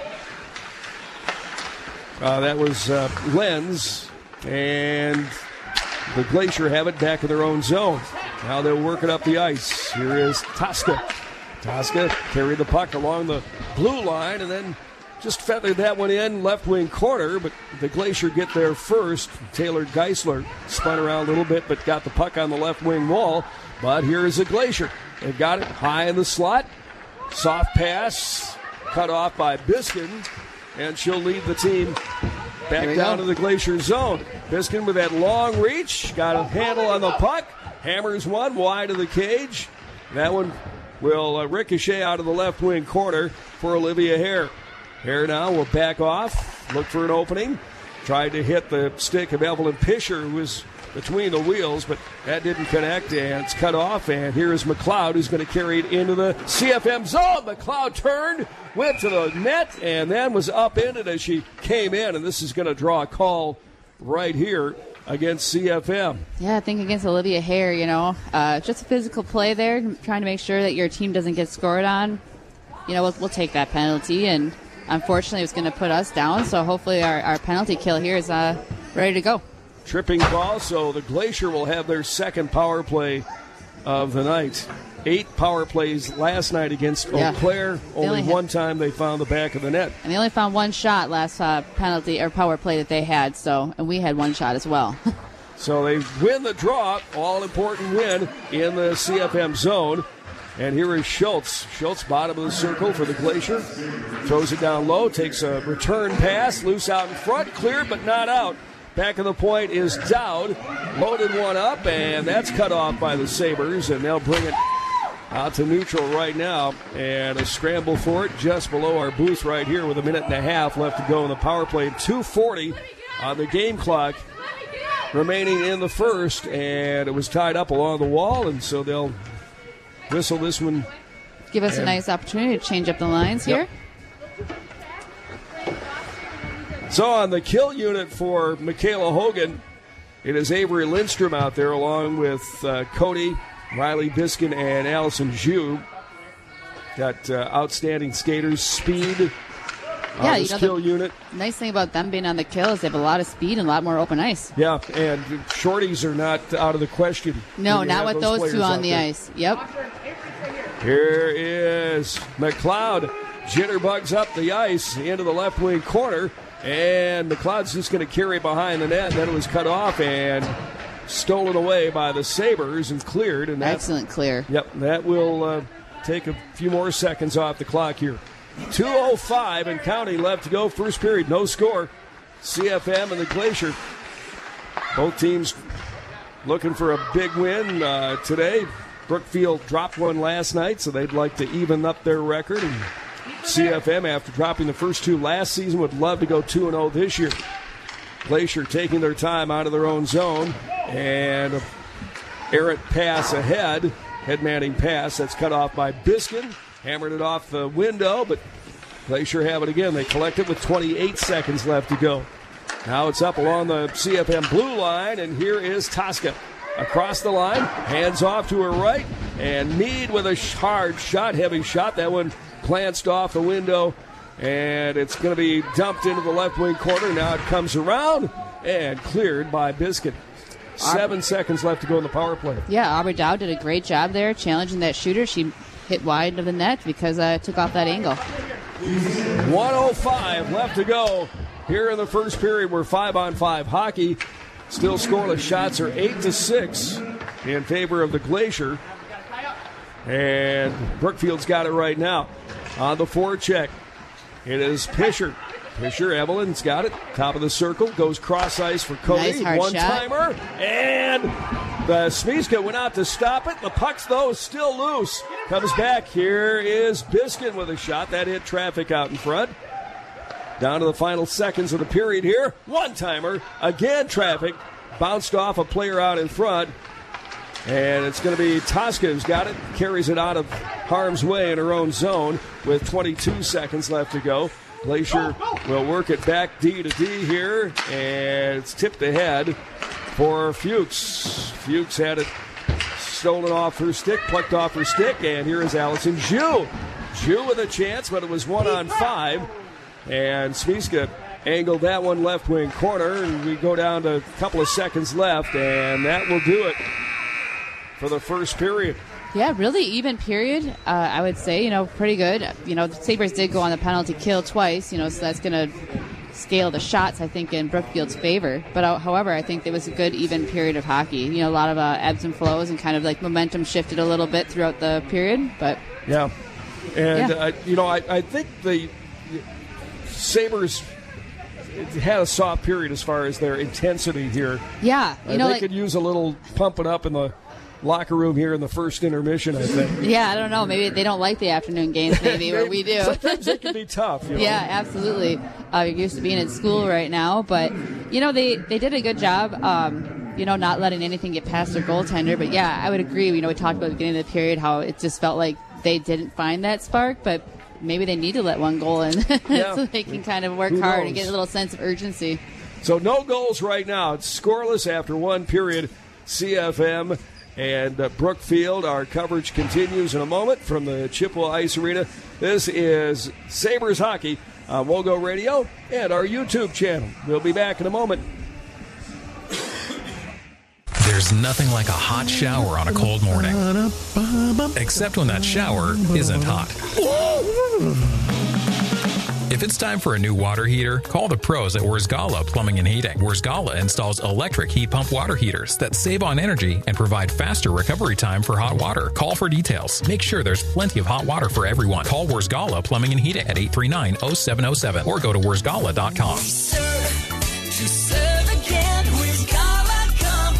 That was Lenz, and the Glacier have it back in their own zone. Now they'll work it up the ice. Here is Tosca. Tosca carried the puck along the blue line and then just feathered that one in left wing corner, but the Glacier get there first. Taylor Geisler spun around a little bit, but got the puck on the left wing wall. But here is the Glacier. They've got it high in the slot. Soft pass, cut off by Biskin, and she'll lead the team back down to the Glacier zone. Biskin with that long reach, got a handle on the puck, hammers one wide of the cage. That one will ricochet out of the left wing corner for Olivia Hare. Hare now will back off, look for an opening. Tried to hit the stick of Evelyn Pisher, who was between the wheels, but that didn't connect, and it's cut off. And here is McLeod, who's going to carry it into the CFM zone. McLeod turned, went to the net, and then was upended as she came in, and this is going to draw a call right here against CFM. Yeah, I think against Olivia Hare, just a physical play there, trying to make sure that your team doesn't get scored on. We'll take that penalty, and unfortunately it's going to put us down, so hopefully our penalty kill here is ready to go. Tripping ball, so the Glacier will have their second power play of the night. 8 power plays last night against Eau Claire. Only one time they found the back of the net. And they only found one shot last penalty or power play that they had, and we had one shot as well. So they win the draw, all-important win in the CFM zone. And here is Schultz. Schultz, bottom of the circle for the Glacier. Throws it down low, takes a return pass, loose out in front, cleared but not out. Back of the point is Dowd. Loaded one up, and that's cut off by the Sabres, and they'll bring it out to neutral right now. And a scramble for it just below our booth right here with a minute and a half left to go in the power play. 2:40 on the game clock remaining in the first, and it was tied up along the wall, and so they'll whistle this one. Give us a nice opportunity to change up the lines here. So on the kill unit for Michaela Hogan, it is Avery Lindstrom out there along with Cody, Riley Biskin, and Allison Zhu. Got outstanding skaters, speed on this kill unit. Nice thing about them being on the kill is they have a lot of speed and a lot more open ice. Yeah, and shorties are not out of the question. No, not with those two on the ice. Yep. Here is McLeod. Jitterbugs up the ice into the left wing corner. And McLeod's just going to carry behind the net. And then it was cut off and stolen away by the Sabres and cleared. And excellent clear. Yep, that will take a few more seconds off the clock here. 2:05 and counting left to go. First period, no score. CFM and the Glacier. Both teams looking for a big win today. Brookfield dropped one last night, so they'd like to even up their record. And CFM, after dropping the first two last season, would love to go 2-0 this year. Glacier taking their time out of their own zone. And an errant pass ahead. Head-manning pass. That's cut off by Biskin. Hammered it off the window, but Glacier have it again. They collect it with 28 seconds left to go. Now it's up along the CFM blue line, and here is Tosca. Across the line, hands off to her right, and Mead with a hard shot, heavy shot. That one glanced off the window, and it's going to be dumped into the left wing corner. Now it comes around and cleared by Biscuit. 7 seconds left to go in the power play. Yeah, Aubrey Dowd did a great job there challenging that shooter. She hit wide of the net because it took off that angle. 1:05 left to go here in the first period. We're 5-on-5 hockey. Still scoreless. Shots are 8-6 in favor of the Glacier. And Brookfield's got it right now. On the forecheck, it is Pischer. Evelyn's got it. Top of the circle. Goes cross ice for Cody. Nice hard one-timer. And the Smieska went out to stop it. The puck's, though, still loose. Comes back. Here is Biskin with a shot. That hit traffic out in front. Down to the final seconds of the period here. One-timer. Again, traffic. Bounced off a player out in front. And it's going to be Tosca who's got it. Carries it out of harm's way in her own zone with 22 seconds left to go. Glacier will work it back D to D here. And it's tipped ahead for Fuchs. Fuchs had it stolen off her stick, plucked off her stick. And here is Allison Jew. Jew with a chance, but it was 1-on-5. And Smieska angled that one left wing corner. And we go down to a couple of seconds left. And that will do it for the first period. Yeah, really even period, I would say, pretty good. The Sabres did go on the penalty kill twice, so that's going to scale the shots, I think, in Brookfield's favor. But however, I think it was a good even period of hockey. A lot of ebbs and flows and kind of like momentum shifted a little bit throughout the period. But yeah. And, I think the Sabres had a soft period as far as their intensity here. Yeah. They could use a little pumping up in the locker room here in the first intermission, I think. Yeah, I don't know. Maybe they don't like the afternoon games, maybe, or we do. Sometimes it can be tough. Yeah, absolutely. You're used to being at school right now, but, they did a good job, not letting anything get past their goaltender. But, yeah, I would agree. We talked about at the beginning of the period how it just felt like they didn't find that spark, but maybe they need to let one goal in so they can kind of work hard and get a little sense of urgency. So no goals right now. It's scoreless after one period. CFM and Brookfield. Our coverage continues in a moment from the Chippewa Ice Arena. This is Sabres Hockey on Wogo Radio and our YouTube channel. We'll be back in a moment. There's nothing like a hot shower on a cold morning. Except when that shower isn't hot. If it's time for a new water heater, call the pros at Wurzgala Plumbing and Heating. Wurzgala installs electric heat pump water heaters that save on energy and provide faster recovery time for hot water. Call for details. Make sure there's plenty of hot water for everyone. Call Wurzgala Plumbing and Heating at 839-0707 or go to wurzgala.com. To serve again, Wurzgala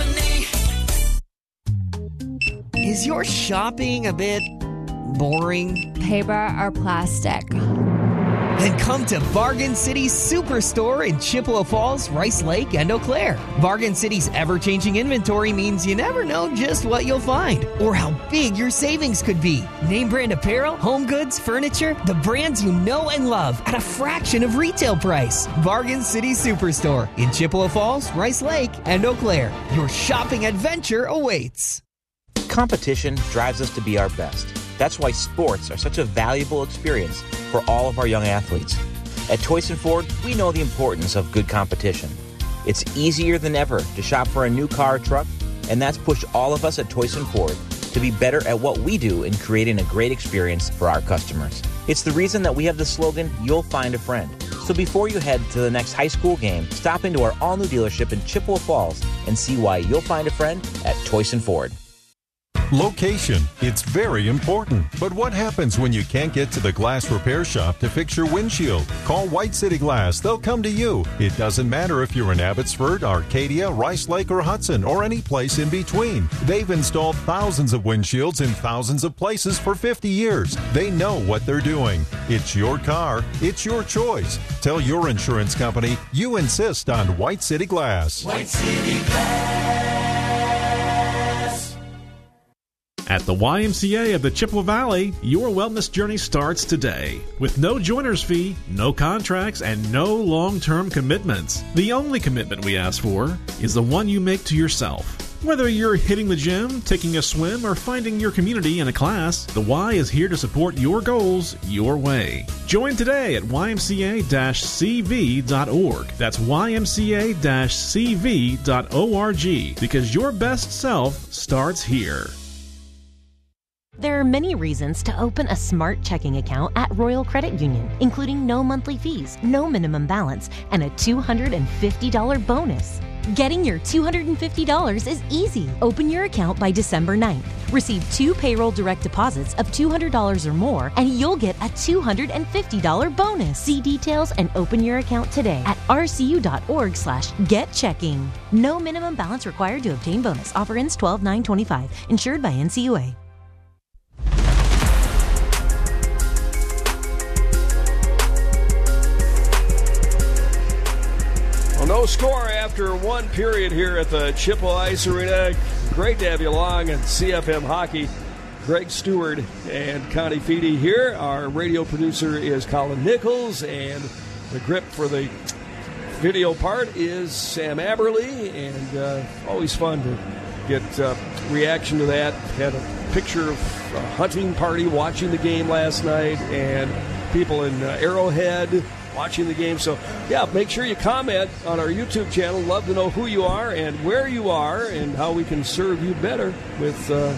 Company. Is your shopping a bit boring? Paper or plastic? Then come to Bargain City Superstore in Chippewa Falls, Rice Lake, and Eau Claire. Bargain City's ever-changing inventory means you never know just what you'll find or how big your savings could be. Name brand apparel, home goods, furniture, the brands you know and love at a fraction of retail price. Bargain City Superstore in Chippewa Falls, Rice Lake, and Eau Claire. Your shopping adventure awaits. Competition drives us to be our best. That's why sports are such a valuable experience for all of our young athletes. At Toyson Ford, we know the importance of good competition. It's easier than ever to shop for a new car or truck, and that's pushed all of us at Toyson Ford to be better at what we do in creating a great experience for our customers. It's the reason that we have the slogan, "You'll find a friend." So before you head to the next high school game, stop into our all-new dealership in Chippewa Falls and see why you'll find a friend at Toyson Ford. Location, it's very important. But what happens when you can't get to the glass repair shop to fix your windshield? Call White City Glass. They'll come to you. It doesn't matter if you're in Abbotsford, Arcadia, Rice Lake, or Hudson, or any place in between. They've installed thousands of windshields in thousands of places for 50 years. They know what they're doing. It's your car. It's your choice. Tell your insurance company you insist on White City Glass. White City Glass. At the YMCA of the Chippewa Valley, your wellness journey starts today. With no joiner's fee, no contracts, and no long-term commitments. The only commitment we ask for is the one you make to yourself. Whether you're hitting the gym, taking a swim, or finding your community in a class, the Y is here to support your goals your way. Join today at ymca-cv.org. That's ymca-cv.org, because your best self starts here. There are many reasons to open a smart checking account at Royal Credit Union, including no monthly fees, no minimum balance, and a $250 bonus. Getting your $250 is easy. Open your account by December 9th. Receive 2 payroll direct deposits of $200 or more, and you'll get a $250 bonus. See details and open your account today at rcu.org/getchecking. No minimum balance required to obtain bonus. Offer ends 12/9/25. Insured by NCUA. Well, no score after one period here at the Chippewa Ice Arena. Great to have you along on CFM Hockey. Greg Stewart and Connie Feedy here. Our radio producer is Colin Nichols, and the grip for the video part is Sam Aberley, and always fun to get reaction to that. Had a picture of a hunting party watching the game last night, and people in Arrowhead watching the game. So, yeah, make sure you comment on our YouTube channel. Love to know who you are and where you are and how we can serve you better with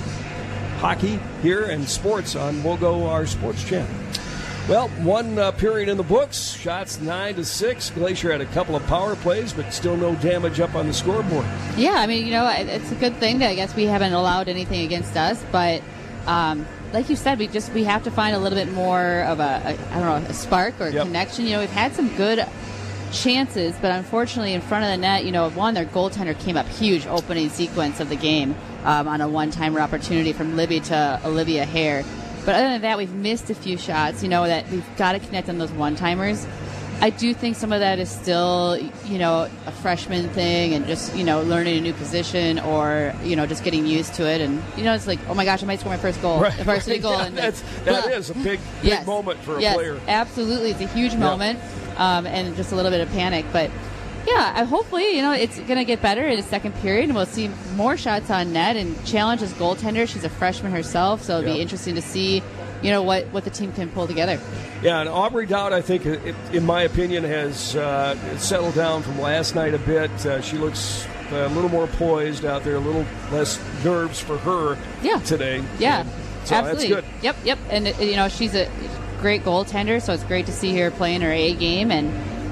hockey here and sports on WOGO, our sports channel. Well, one period in the books. Shots 9-6. Glacier had a couple of power plays, but still no damage up on the scoreboard. Yeah, I mean, it's a good thing that I guess we haven't allowed anything against us, but like you said, we have to find a little bit more of a spark or connection. We've had some good chances, but unfortunately in front of the net, one, their goaltender came up huge opening sequence of the game on a one-timer opportunity from Libby to Olivia Hare. But other than that, we've missed a few shots, that we've got to connect on those one-timers. I do think some of that is still, a freshman thing and just, learning a new position or, just getting used to it. And, it's like, oh, my gosh, I might score my first goal, the varsity goal. Yeah, and that is a big moment for a player. Absolutely. It's a huge moment and just a little bit of panic. But, yeah, hopefully, it's going to get better in the second period, and we'll see more shots on net and challenge his goaltender. She's a freshman herself, so it'll be interesting to see, what the team can pull together. Yeah, and Aubrey Dowd, I think, in my opinion, has settled down from last night a bit. She looks a little more poised out there, a little less nerves for her today. Yeah, so absolutely. That's good. Yep. And, she's a great goaltender, so it's great to see her playing her A game. And,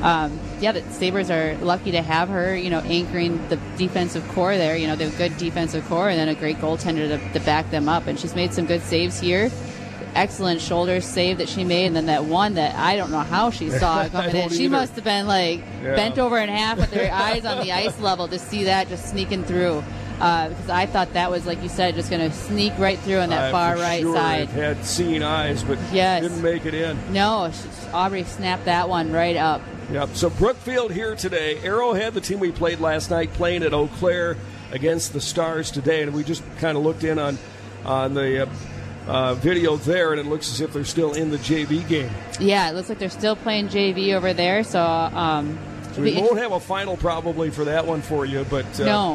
the Sabres are lucky to have her, anchoring the defensive core there. They have a good defensive core and then a great goaltender to back them up. And she's made some good saves here. Excellent shoulder save that she made, and then that one that I don't know how she saw coming in. She must have been bent over in half with her eyes on the ice level to see that just sneaking through. Because I thought that was, like you said, just going to sneak right through on that far right side. Had seen eyes, but didn't make it in. No, Aubrey snapped that one right up. Yep. So Brookfield here today. Arrowhead, the team we played last night, playing at Eau Claire against the Stars today, and we just kind of looked in on the video there, and it looks as if they're still in the JV game. Yeah, it looks like they're still playing JV over there. So, we won't have a final probably for that one for you, but no.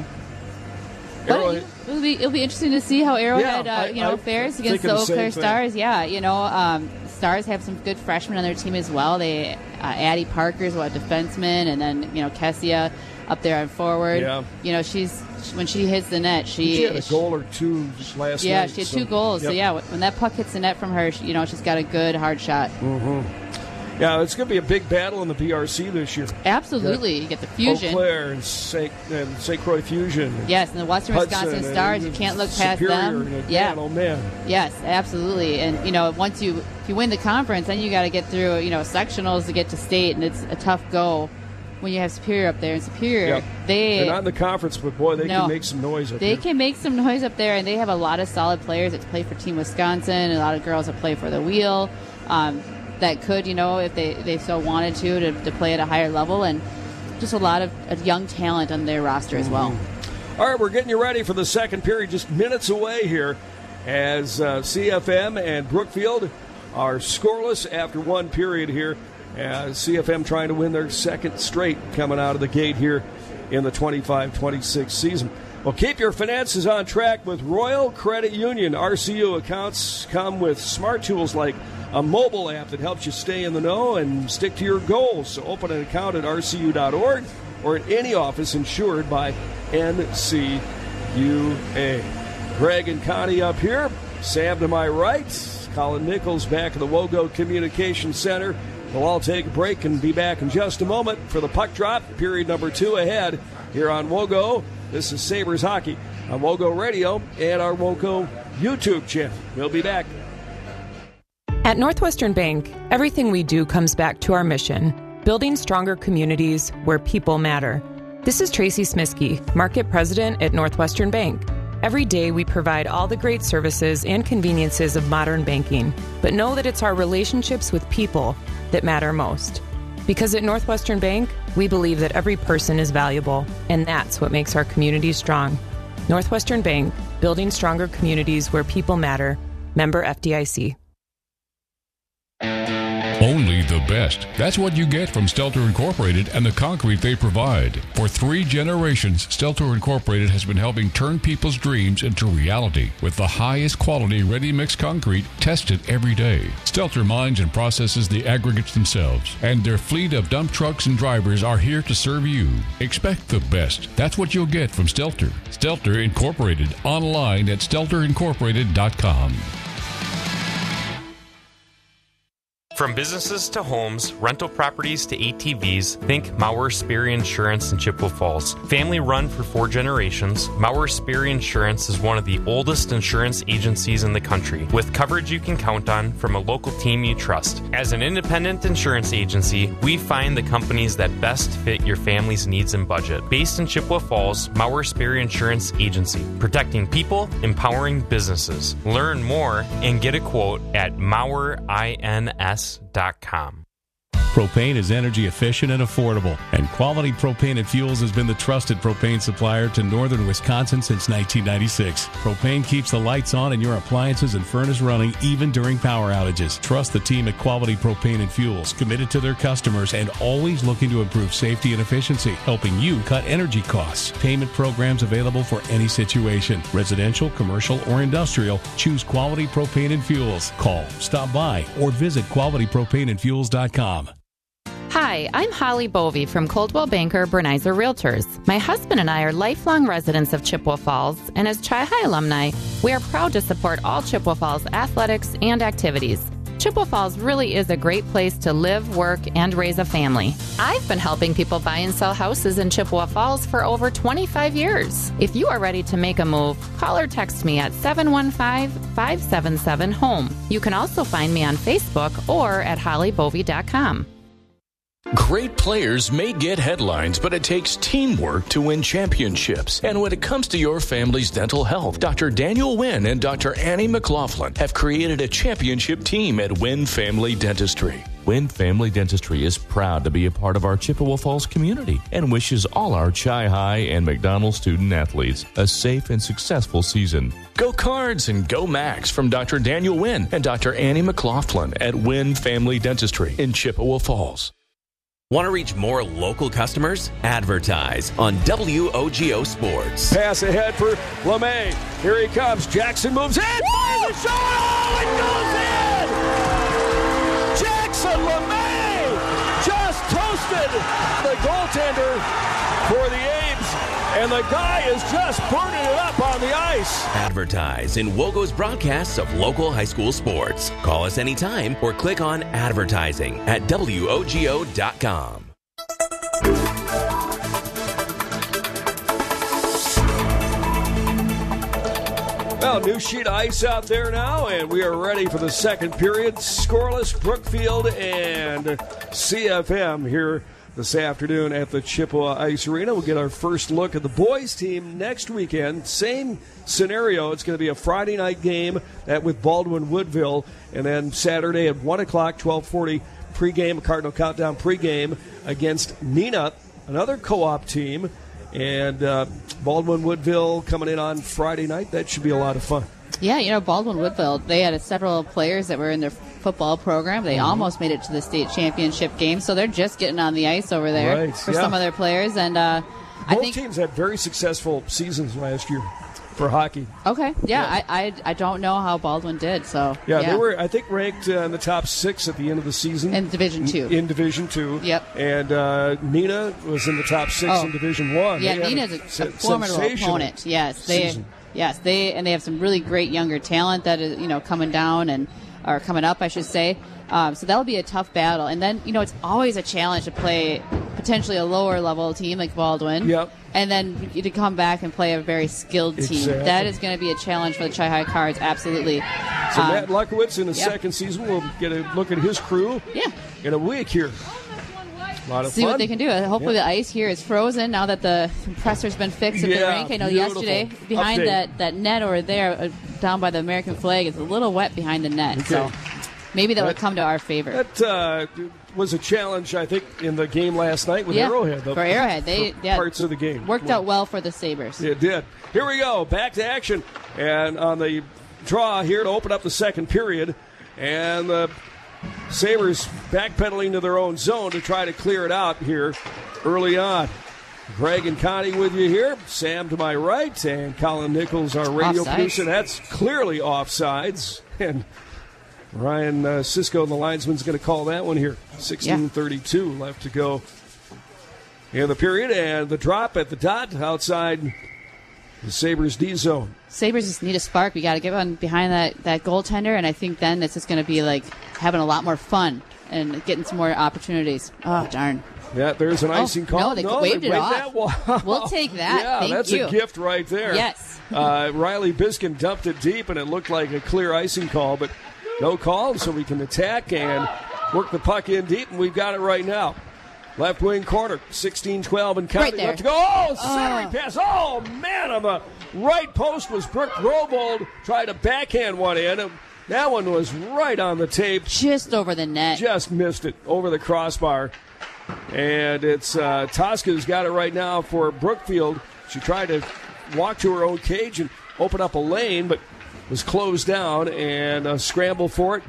But it'll be interesting to see how Arrowhead fares against the Eau Claire Stars. Yeah, Stars have some good freshmen on their team as well. They Addie Parker's a defenseman, and then Kessia up there on forward. Yeah. She's when she hits the net, she had a goal or two last night. Yeah, she had 2 goals. Yep. So when that puck hits the net from her, she's got a good hard shot. Mm-hmm. Yeah, it's going to be a big battle in the BRC this year. Absolutely. You get the Fusion. Eau Claire and St. Croix Fusion. Yes, and the Western Wisconsin Stars. You can't look past them. Oh, man. Yes, absolutely. And, once if you win the conference, then you got to get through, sectionals to get to state, and it's a tough go when you have Superior up there. And Superior, they're not in the conference, but, boy, they can make some noise up there. They can make some noise up there, and they have a lot of solid players that play for Team Wisconsin, a lot of girls that play for the Wheel. That could, if they so wanted to play at a higher level, and just a lot of young talent on their roster as well. All right, we're getting you ready for the second period, just minutes away here, as CFM and Brookfield are scoreless after one period here. CFM trying to win their second straight coming out of the gate here in the 25-26 season. Well, keep your finances on track with Royal Credit Union. RCU accounts come with smart tools like a mobile app that helps you stay in the know and stick to your goals. So open an account at rcu.org or at any office insured by NCUA. Greg and Connie up here. Sam to my right. Colin Nichols back at the WOGO Communications Center. We'll all take a break and be back in just a moment for the puck drop. Period number 2 ahead here on WOGO. This is Sabres Hockey on WOGO Radio and our WOGO YouTube channel. We'll be back. At Northwestern Bank, everything we do comes back to our mission, building stronger communities where people matter. This is Tracy Smiskey, Market President at Northwestern Bank. Every day we provide all the great services and conveniences of modern banking, but know that it's our relationships with people that matter most. Because at Northwestern Bank, we believe that every person is valuable, and that's what makes our communities strong. Northwestern Bank, building stronger communities where people matter. Member FDIC. Only the best. That's what you get from Stelter Incorporated and the concrete they provide. For 3 generations, Stelter Incorporated has been helping turn people's dreams into reality with the highest quality ready-mix concrete tested every day. Stelter mines and processes the aggregates themselves, and their fleet of dump trucks and drivers are here to serve you. Expect the best. That's what you'll get from Stelter. Stelter Incorporated, online at stelterincorporated.com. From businesses to homes, rental properties to ATVs, think Mauer Sperry Insurance in Chippewa Falls. Family run for 4 generations, Mauer Sperry Insurance is one of the oldest insurance agencies in the country, with coverage you can count on from a local team you trust. As an independent insurance agency, we find the companies that best fit your family's needs and budget. Based in Chippewa Falls, Mauer Sperry Insurance Agency, protecting people, empowering businesses. Learn more and get a quote at MauerINS.com. Propane is energy efficient and affordable, and Quality Propane and Fuels has been the trusted propane supplier to northern Wisconsin since 1996. Propane keeps the lights on and your appliances and furnace running even during power outages. Trust the team at Quality Propane and Fuels, committed to their customers and always looking to improve safety and efficiency, helping you cut energy costs. Payment programs available for any situation. Residential, commercial, or industrial, choose Quality Propane and Fuels. Call, stop by, or visit qualitypropaneandfuels.com. Hi, I'm Holly Bovey from Coldwell Banker Bernizer Realtors. My husband and I are lifelong residents of Chippewa Falls, and as Chi-Hi alumni, we are proud to support all Chippewa Falls athletics and activities. Chippewa Falls really is a great place to live, work, and raise a family. I've been helping people buy and sell houses in Chippewa Falls for over 25 years. If you are ready to make a move, call or text me at 715-577-HOME. You can also find me on Facebook or at hollybovey.com. Great players may get headlines, but it takes teamwork to win championships. And when it comes to your family's dental health, Dr. Daniel Wynn and Dr. Annie McLaughlin have created a championship team at Wynn Family Dentistry. Wynn Family Dentistry is proud to be a part of our Chippewa Falls community and wishes all our Chi-Hi and McDonald student athletes a safe and successful season. Go Cards and Go Max from Dr. Daniel Wynn and Dr. Annie McLaughlin at Wynn Family Dentistry in Chippewa Falls. Want to reach more local customers? Advertise on WOGO Sports. Pass ahead for LeMay. Here he comes. Jackson moves in. Fires a shot. Oh, it goes in! Jackson LeMay just toasted the goaltender for the Ames, and the guy is just burning it up on the ice. Advertise in WOGO's broadcasts of local high school sports. Call us anytime or click on advertising at WOGO.com. Well, new sheet of ice out there now, and we are ready for the second period. Scoreless, Brookfield and CFM here this afternoon at the Chippewa Ice Arena. We'll get our first look at the boys team next weekend. Same scenario. It's going to be a Friday night game with Baldwin Woodville, and then Saturday at 1 o'clock, 12:40 pregame, Cardinal Countdown pregame against Neenah, another co-op team. And Baldwin Woodville coming in on Friday night. That should be a lot of fun. Yeah, Baldwin Woodville, they had several players that were in their football program. They almost made it to the state championship game, so they're just getting on the ice over there for some of their players. And I think teams had very successful seasons last year for hockey. Okay, I don't know how Baldwin did. So they were, I think, ranked in the top 6 at the end of the season in Division 2. In Division 2, yep. And Neenah was in the top 6 in Division 1. Yeah, Neenah's a formidable opponent. Yes, they have some really great younger talent that is coming down or coming up, I should say. So that'll be a tough battle. And then it's always a challenge to play potentially a lower level team like Baldwin. Yep. And then to come back and play a very skilled team. Exactly. That is going to be a challenge for the Chi-High Cards, absolutely. So Matt Lukowitz in his second season will get a look at his crew in a week here. A lot of See fun. what they can do. Hopefully the ice here is frozen now that the compressor's been fixed at the rink. I know yesterday behind that net over there down by the American flag, it's a little wet behind the net. Okay. So maybe that would come to our favor. That was a challenge, I think, in the game last night with Arrowhead. For Arrowhead. They parts of the game. Worked out well for the Sabres. It did. Here we go. Back to action. And on the draw here to open up the second period. And the Sabres backpedaling to their own zone to try to clear it out here early on. Greg and Connie with you here. Sam to my right. And Colin Nichols, our radio producer. That's clearly offsides. And Ryan Cisco, the linesman's going to call that one here. 16:32 left to go in the period. And the drop at the dot outside the Sabres D zone. Sabres just need a spark. We got to get one behind that goaltender, and I think then it's just going to be like having a lot more fun and getting some more opportunities. Oh, darn. Yeah, there's an icing call. No, they waved it off. We'll take that. Yeah, Thank that's you. a gift right there. Yes. Riley Biskin dumped it deep, and it looked like a clear icing call, but no call, so we can attack and work the puck in deep, and we've got it right now. Left wing corner, 16-12 and counting. Right there. Left to go. Oh, centering pass. Oh, man, on the right post was Brooke Grobold. Tried to backhand one in. That one was right on the tape. Just over the net. Just missed it over the crossbar. And it's Tosca who's got it right now for Brookfield. She tried to walk to her own cage and open up a lane, but was closed down, and a scramble for it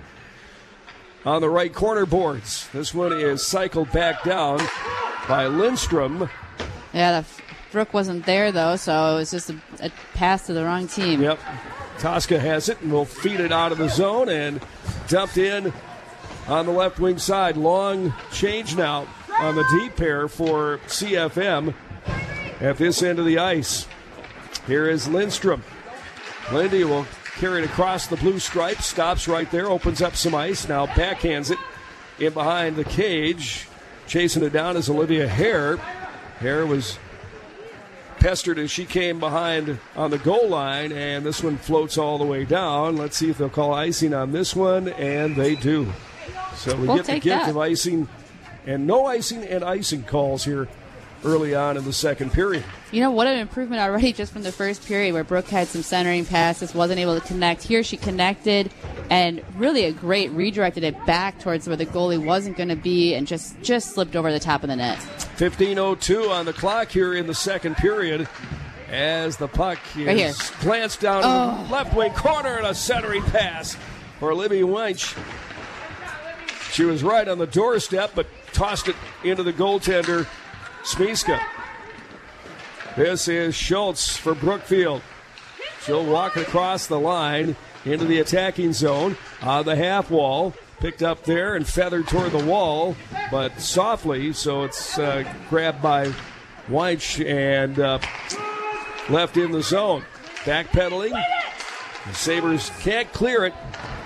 on the right corner boards. This one is cycled back down by Lindstrom. Yeah, Brooke wasn't there, though, so it was just a pass to the wrong team. Yep. Tosca has it and will feed it out of the zone and dumped in on the left wing side. Long change now on the deep pair for CFM at this end of the ice. Here is Lindstrom. Lindy will carry it across the blue stripe, stops right there, opens up some ice, now backhands it in behind the cage. Chasing it down is Olivia Hare. Hare was pestered as she came behind on the goal line, and this one floats all the way down. Let's see if they'll call icing on this one, and they do. So we get the gift of icing, and no icing and icing calls here early on in the second period. You know, what an improvement already just from the first period where Brooke had some centering passes, wasn't able to connect. Here she connected and really a great redirected it back towards where the goalie wasn't going to be and just slipped over the top of the net. 15:02 on the clock here in the second period as the puck is glanced down to the left wing corner and a centering pass for Olivia Weinsch. She was right on the doorstep but tossed it into the goaltender, Smieska. This is Schultz for Brookfield. She'll walk across the line into the attacking zone on the half wall. Picked up there and feathered toward the wall, but softly, so it's grabbed by Weinsch and left in the zone. Backpedaling. The Sabres can't clear it.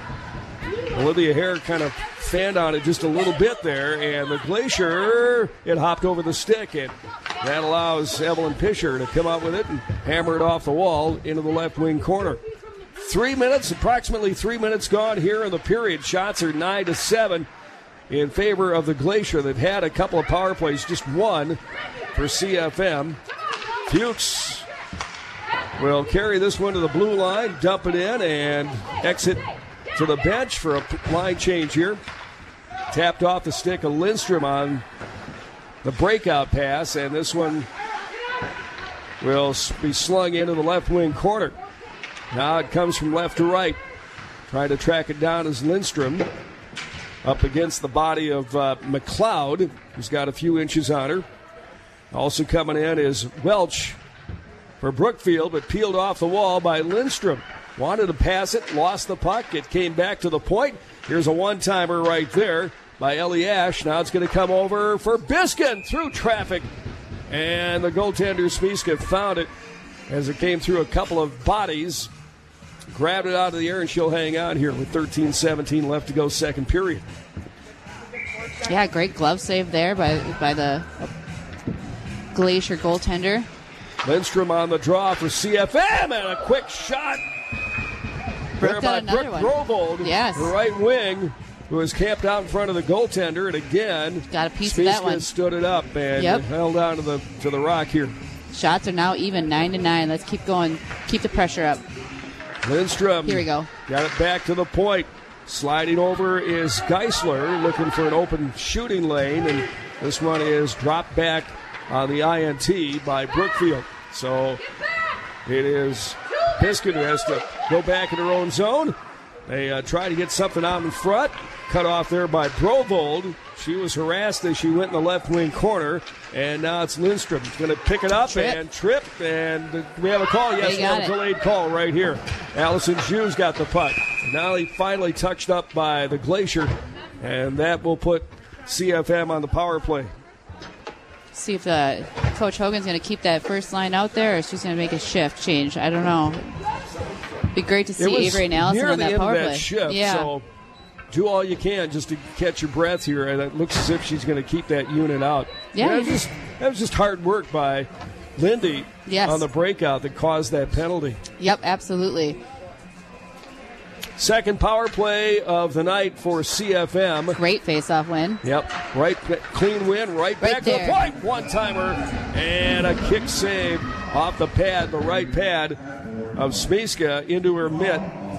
Olivia Hare kind of fanned on it just a little bit there, and the Glacier, it hopped over the stick, and that allows Evelyn Pischer to come out with it and hammer it off the wall into the left wing corner. Approximately 3 minutes gone here in the period. Shots are 9-7 in favor of the Glacier. They've had a couple of power plays, just one for CFM. Fuchs will carry this one to the blue line, dump it in, and exit to the bench for a line change here. Tapped off the stick of Lindstrom on the breakout pass, and this one will be slung into the left wing corner. Now it comes from left to right. Trying to track it down is Lindstrom up against the body of McLeod, who's got a few inches on her. Also coming in is Welch for Brookfield, but peeled off the wall by Lindstrom. Wanted to pass it, lost the puck. It came back to the point. Here's a one-timer right there by Ellie Ash. Now it's going to come over for Biskin through traffic. And the goaltender Smieska found it as it came through a couple of bodies. Grabbed it out of the air, and she'll hang on here with 13-17 left to go second period. Yeah, great glove save there by the Glacier goaltender. Lindstrom on the draw for CFM, and a quick shot. Brooke got another one. Grovold, yes. the right wing, who was camped out in front of the goaltender, and again, got a piece of that one. Stood it up and held on to the rock here. Shots are now even 9-9. Let's keep going. Keep the pressure up. Lindstrom. Here we go. Got it back to the point. Sliding over is Geisler, looking for an open shooting lane, and this one is dropped back on the INT by Brookfield. So it is Biscuit who has to go back in her own zone. They try to get something out in front. Cut off there by Brovold. She was harassed as she went in the left wing corner. And now it's Lindstrom. She's going to pick it up and trip. And we have a call. Yes, we have a delayed call right here. Allison Hughes got the puck. Now he finally touched up by the Glacier. And that will put CFM on the power play. See if Coach Hogan's going to keep that first line out there, or she's going to make a shift change. I don't know. Be great to see Avery and Allison on that power play. Shift, so do all you can just to catch your breath here, and it looks as if she's going to keep that unit out. Yeah, that was just hard work by Lindy on the breakout that caused that penalty. Yep, absolutely. Second power play of the night for CFM. Great face-off win. Yep, clean win, right back there. To the point. One-timer and a kick save off the pad, the right pad of Smiska into her mitt.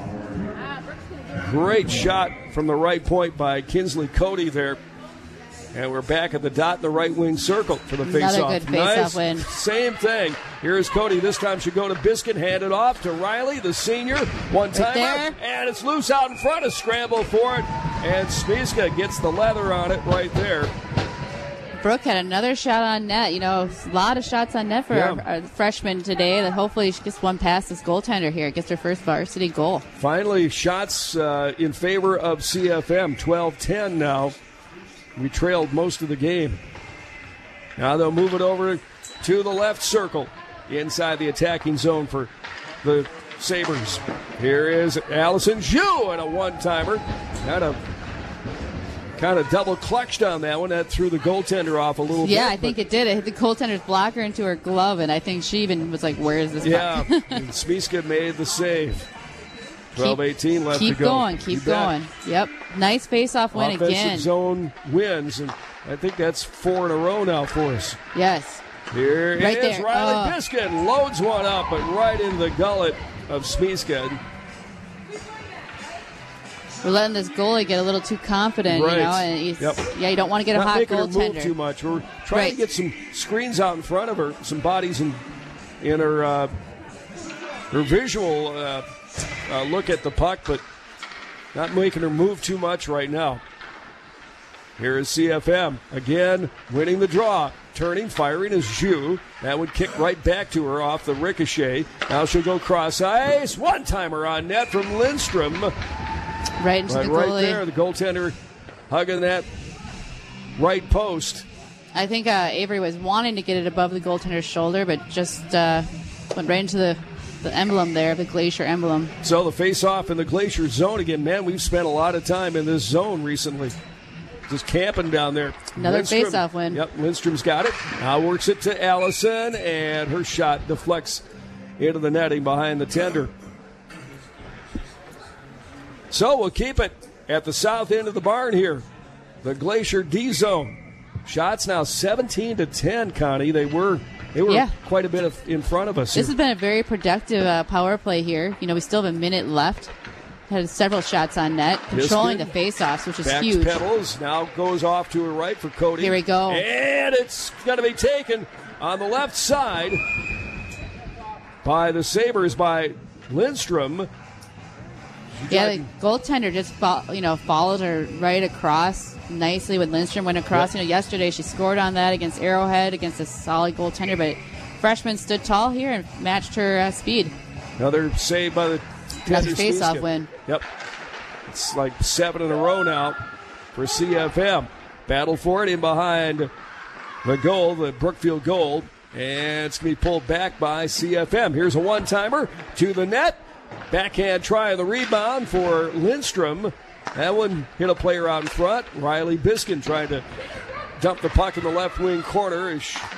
Great shot from the right point by Kinsley Cody there. And we're back at the dot in the right wing circle for the face-off. Another good face-off win. Same thing. Here's Cody. This time she'll go to Biscuit. Hand it off to Riley, the senior. One-timer. And it's loose out in front. A scramble for it. And Smiska gets the leather on it right there. Brooke had another shot on net. You know, a lot of shots on net for our freshman today. That hopefully she gets one past this goaltender here. Gets her first varsity goal. Finally, shots in favor of CFM. 12-10 now. We trailed most of the game. Now they'll move it over to the left circle inside the attacking zone for the Sabres. Here is Allison Zhu and a one-timer. Kind of double clutched on that one. That threw the goaltender off a little bit. Yeah, I think it did. It hit the goaltender's blocker into her glove, and I think she even was like, where is this puck? And Smiska made the save. 12-18 left to go. Keep going. Yep. Nice face-off win again. Offensive zone wins, and I think that's 4 in a row now for us. Yes. Here is Riley Biscuit. Loads one up, but right in the gullet of Smiska. We're letting this goalie get a little too confident, you know. And you don't want to get a hot goaltender. Not making her move too much. We're trying to get some screens out in front of her, some bodies in her visual look at the puck, but not making her move too much right now. Here is CFM again, winning the draw. Turning, firing is Zhu. That would kick right back to her off the ricochet. Now she'll go cross ice. One-timer on net from Lindstrom. Right into the goalie. Right there, the goaltender hugging that right post. I think Avery was wanting to get it above the goaltender's shoulder, but just went right into the emblem there, the Glacier emblem. So the face-off in the Glacier zone again. Man, we've spent a lot of time in this zone recently. Just camping down there. Another face-off win. Yep, Lindstrom's got it. Now works it to Allison, and her shot deflects into the netting behind the tender. So we'll keep it at the south end of the barn here. The Glacier D zone. Shots now 17-10, Connie. They were quite a bit in front of us. This has been a very productive power play here. You know, we still have a minute left. Had several shots on net, controlling the face-offs, which is huge. Pedals now goes off to her right for Cody. Here we go. And it's going to be taken on the left side by the Sabres by Lindstrom. The goaltender just followed her right across nicely when Lindstrom went across. Yep. Yesterday she scored on that against Arrowhead, against a solid goaltender, but freshman stood tall here and matched her speed. Another save by the Another face-off win. Yep. It's like 7 in a row now for CFM. Battle for it in behind the goal, the Brookfield goal. And it's going to be pulled back by CFM. Here's a one-timer to the net. Backhand try of the rebound for Lindstrom. That one hit a player out in front. Riley Biskin trying to dump the puck in the left wing corner.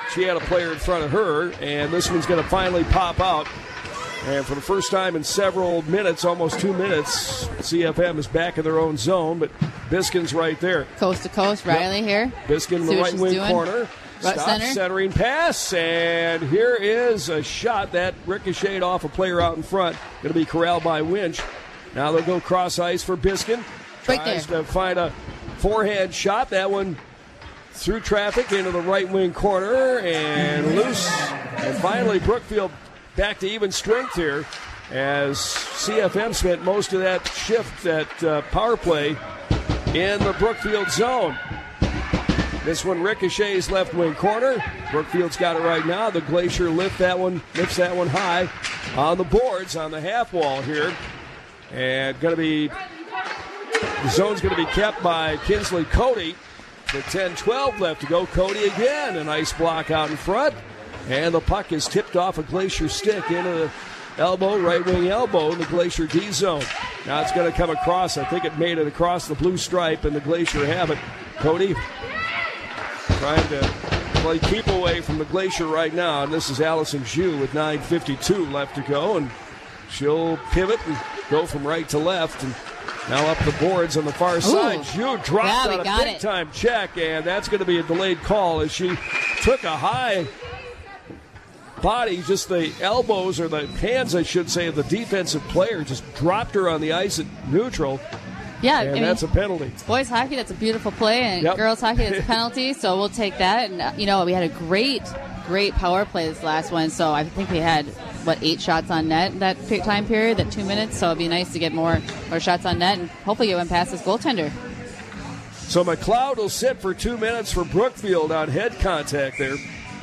she had a player in front of her, and this one's going to finally pop out. And for the first time in several minutes, almost 2 minutes, CFM is back in their own zone, but Biskin's right there. Coast to coast, Riley here. Biskin in the right wing corner. Stop centering pass, and here is a shot that ricocheted off a player out in front. Going to be corralled by Winch. Now they'll go cross ice for Biskin. Tries to find a forehand shot. That one through traffic into the right wing corner and loose. And finally, Brookfield back to even strength here as CFM spent most of that shift, that power play, in the Brookfield zone. This one ricochets left wing corner. Brookfield's got it right now. The Glacier lifts that one high on the boards on the half wall here. And the zone's going to be kept by Kinsley Cody. With 10-12 left to go. Cody again, a nice block out in front. And the puck is tipped off a Glacier stick into the elbow, right wing elbow in the Glacier D zone. Now it's going to come across. I think it made it across the blue stripe, and the Glacier have it. Cody trying to play keep away from the Glacier right now. And this is Allison Zhu with 9:52 left to go. And she'll pivot and go from right to left. And now up the boards on the far side. Zhu dropped on a big-time check, and that's going to be a delayed call as she took a high body, just the elbows, or the hands, I should say, of the defensive player just dropped her on the ice at neutral. Yeah, and that's a penalty. Boys hockey, that's a beautiful play, and girls hockey, that's a penalty, so we'll take that. And, we had a great power play this last one, so I think we had, 8 shots on net that time period, that 2 minutes, so it'd be nice to get more shots on net and hopefully get one past this goaltender. So McLeod will sit for 2 minutes for Brookfield on head contact there.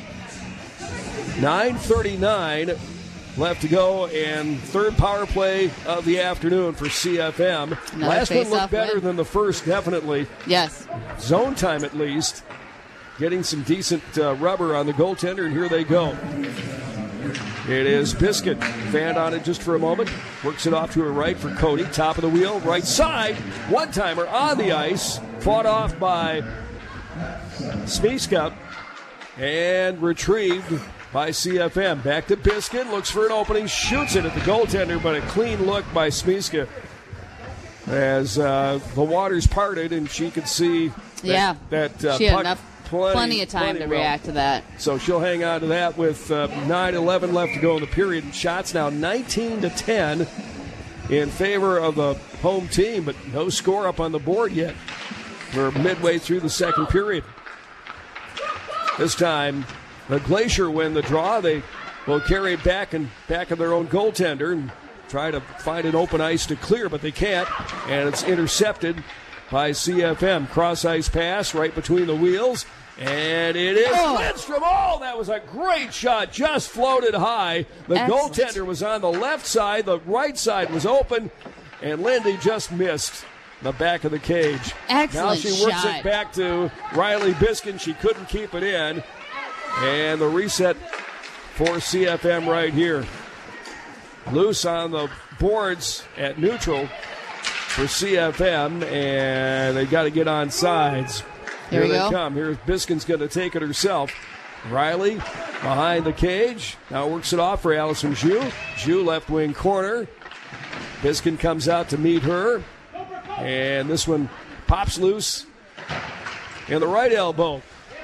9:39 left to go, and third power play of the afternoon for CFM. Last one looked better than the first, definitely. Yes. Zone time at least. Getting some decent rubber on the goaltender, and here they go. It is Biscuit. Fanned on it just for a moment. Works it off to her right for Cody. Top of the wheel, right side. One-timer on the ice. Fought off by Smieska and retrieved by CFM. Back to Biscuit. Looks for an opening. Shoots it at the goaltender, but a clean look by Smieska as the waters parted and she could see that she had puck. Plenty of time to react to that. So she'll hang on to that with 9:11 left to go in the period. And shots now 19-10 in favor of the home team, but no score up on the board yet. We're midway through the second period. This time, the Glacier win the draw. They will carry it back of their own goaltender and try to find an open ice to clear, but they can't. And it's intercepted by CFM. Cross ice pass right between the wheels. And it is Lindstrom. Oh, that was a great shot. Just floated high. The goaltender was on the left side. The right side was open. And Lindy just missed the back of the cage. Excellent Now she works it back to Riley Biskin. She couldn't keep it in. And the reset for CFM right here. Loose on the boards at neutral for CFM, and they got to get on sides. Here they come. Here's Biskin's going to take it herself. Riley behind the cage. Now works it off for Allison Zhu. Zhu left wing corner. Biskin comes out to meet her. And this one pops loose in the right elbow.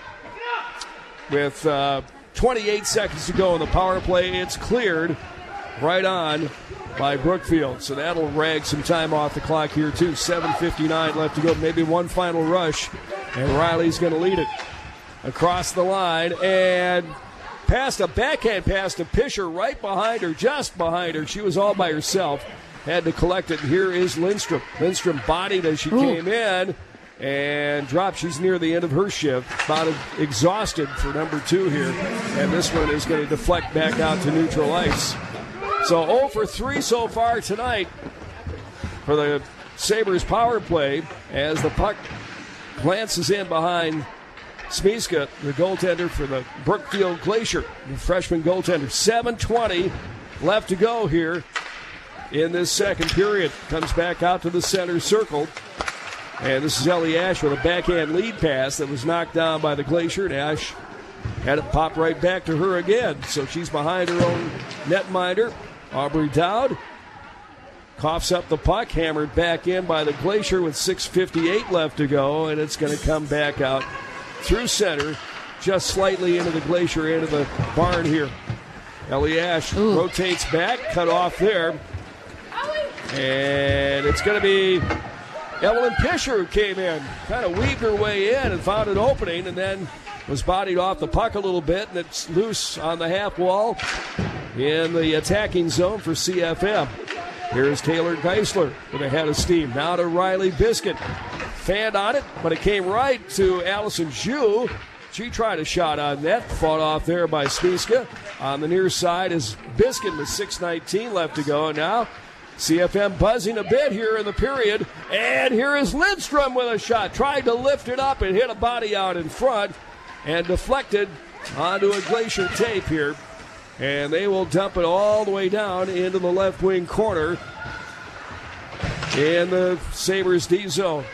With 28 seconds to go in the power play, it's cleared right on by Brookfield. So that'll rag some time off the clock here, too. 7:59 left to go. Maybe one final rush. And Riley's going to lead it across the line. And past a backhand pass to Pisher right behind her, just behind her. She was all by herself. Had to collect it. And here is Lindstrom. Lindstrom bodied as she came in and dropped. She's near the end of her shift. About exhausted for number 2 here. And this one is going to deflect back out to neutral ice. So 0 for 3 so far tonight for the Sabres power play as the puck glances in behind Smieska, the goaltender for the Brookfield Glacier, the freshman goaltender. 7:20 left to go here in this second period. Comes back out to the center circle. And this is Ellie Ash with a backhand lead pass that was knocked down by the Glacier. And Ash Had it pop right back to her again. So she's behind her own netminder. Aubrey Dowd coughs up the puck, hammered back in by the Glacier with 6:58 left to go, and it's going to come back out through center, just slightly into the Glacier end of the barn here. Ellie Ash rotates back, cut off there, and it's going to be Evelyn Pisher who came in, kind of weaved her way in and found an opening, and then was bodied off the puck a little bit, and it's loose on the half wall in the attacking zone for CFM. Here's Taylor Geisler with a head of steam. Now to Riley Biscuit. Fanned on it, but it came right to Allison Zhu. She tried a shot on net, fought off there by Spiska. On the near side is Biscuit with 6:19 left to go. And now CFM buzzing a bit here in the period. And here is Lindstrom with a shot. Tried to lift it up and hit a body out in front and deflected onto a Glacier tape here. And they will dump it all the way down into the left wing corner in the Sabres D zone.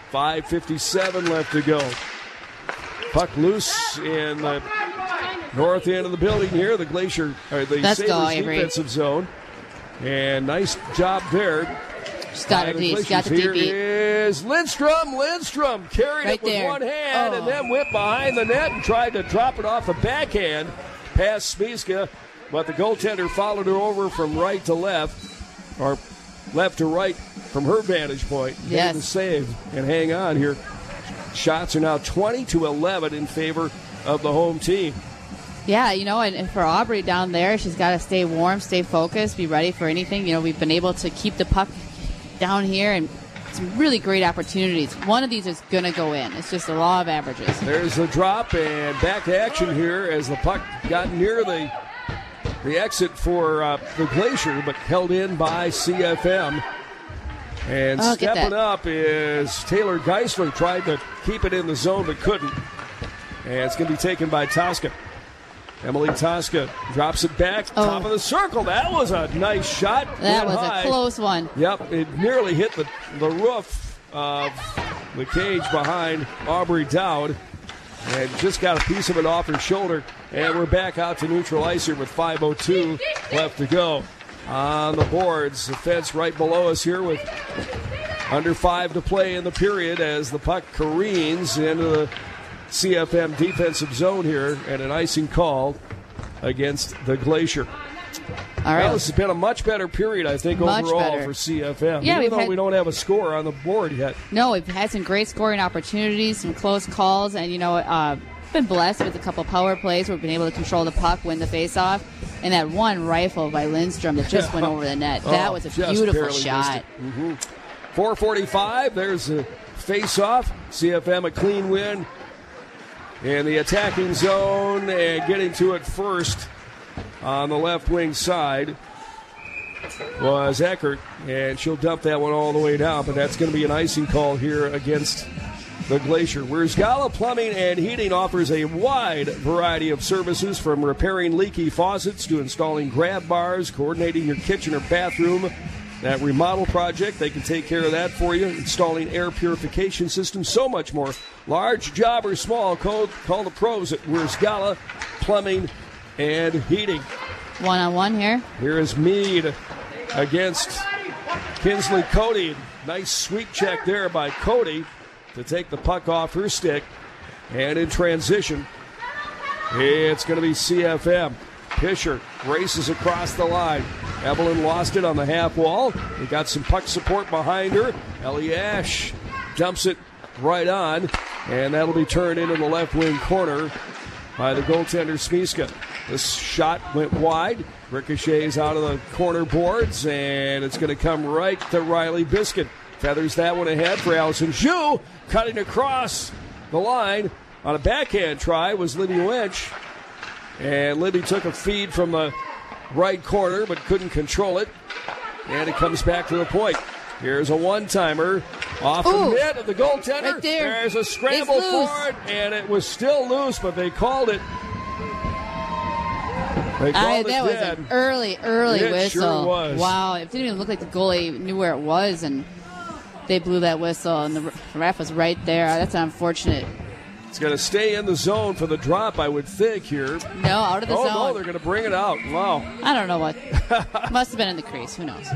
5:57 left to go. Puck loose in the north end of the building here. The Glacier, or the Sabres defensive zone. And nice job there. She's got her deep. She's got the deep beat. Here is Lindstrom. Lindstrom carried it with one hand and then went behind the net and tried to drop it off the backhand past Spiska. But the goaltender followed her over from right to left, or left to right from her vantage point. Yes. Made the save and hang on here. Shots are now 20-11 in favor of the home team. Yeah, and for Aubrey down there, she's got to stay warm, stay focused, be ready for anything. We've been able to keep the puck down here and some really great opportunities. One of these is going to go in. It's just the law of averages. There's the drop and back to action here as the puck got near the exit for the Glacier, but held in by CFM. And stepping up is Taylor Geisler. Tried to keep it in the zone, but couldn't. And it's going to be taken by Tosca. Emily Tosca drops it back, top of the circle. That was a nice shot. That was a close one. Yep, it nearly hit the roof of the cage behind Aubrey Dowd. And just got a piece of it off her shoulder. And we're back out to neutral ice here with 5:02 left to go. On the boards, the fence right below us here with under 5 to play in the period as the puck careens into the CFM defensive zone here, and an icing call against the Glacier. All right. Well, this has been a much better period, I think, overall for CFM. Yeah, even though we don't have a score on the board yet. No, we've had some great scoring opportunities, some close calls, and been blessed with a couple power plays where we've been able to control the puck, win the faceoff, and that one rifle by Lindstrom that just went over the net. That was a beautiful shot. 4:45. There's a faceoff. CFM a clean win in the attacking zone, and getting to it first on the left wing side was Eckert, and she'll dump that one all the way down, but that's going to be an icing call here against the Glacier. Wersgala Plumbing and Heating offers a wide variety of services, from repairing leaky faucets to installing grab bars, coordinating your kitchen or bathroom. That remodel project, they can take care of that for you. Installing air purification systems, so much more. Large job or small, call the pros at Wersgala Plumbing and Heating. One-on-one here. Here is Meade against Kinsley Cody. Nice sweep check there by Cody to take the puck off her stick. And in transition, it's going to be CFM. Pisher races across the line. Evelyn lost it on the half wall. They got some puck support behind her. Ellie Ash dumps it right on, and that'll be turned into the left wing corner by the goaltender Spiska. This shot went wide, ricochets out of the corner boards, and it's going to come right to Riley Biscuit. Feathers that one ahead for Allison Zhu. Cutting across the line on a backhand try was Libby Lynch. And Libby took a feed from the right corner but couldn't control it. And it comes back to the point. Here's a one-timer off the net of the goaltender. Right there. There's a scramble for it, and it was still loose, but they called it. That was an early it whistle. Sure was. Wow, it didn't even look like the goalie knew where it was, and they blew that whistle, and the ref was right there. That's an unfortunate It's going to stay in the zone for the drop, I would think, here. No, out of the zone. Oh, no, they're going to bring it out. Wow. I don't know what. Must have been in the crease. Who knows?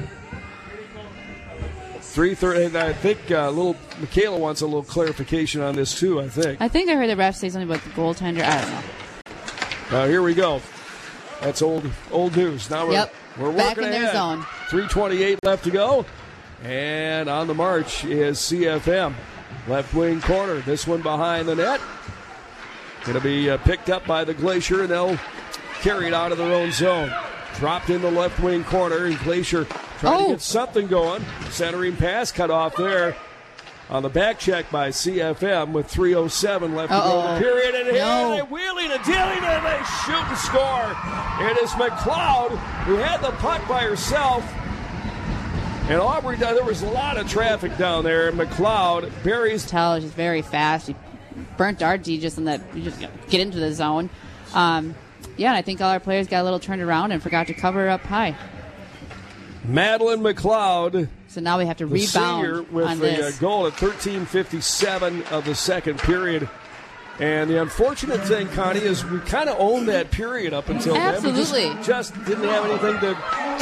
3:30. I think little Michaela wants a little clarification on this, too, I think. I think I heard the ref say something about the goaltender. I don't know. Here we go. That's old news. Now we're back working in their ahead. zone. 3:28 left to go. And on the march is CFM. Left wing corner. This one behind the net. Going to be picked up by the Glacier, and they'll carry it out of their own zone. Dropped in the left wing corner, and Glacier trying to get something going. Centering pass cut off there on the back check by CFM with 3:07 left to go in the period. And here they wheeling and dealing, and they shoot and score. It is McLeod who had the puck by herself. And Aubrey, there was a lot of traffic down there. McLeod buries. She's very fast. She burnt RG just in that. You just get into the zone. And I think all our players got a little turned around and forgot to cover up high. Madeline McLeod. So now we have to rebound with on the this. goal at 13:57 of the second period. And the unfortunate thing, Connie, is we kind of owned that period up until Absolutely. then. We just didn't have anything to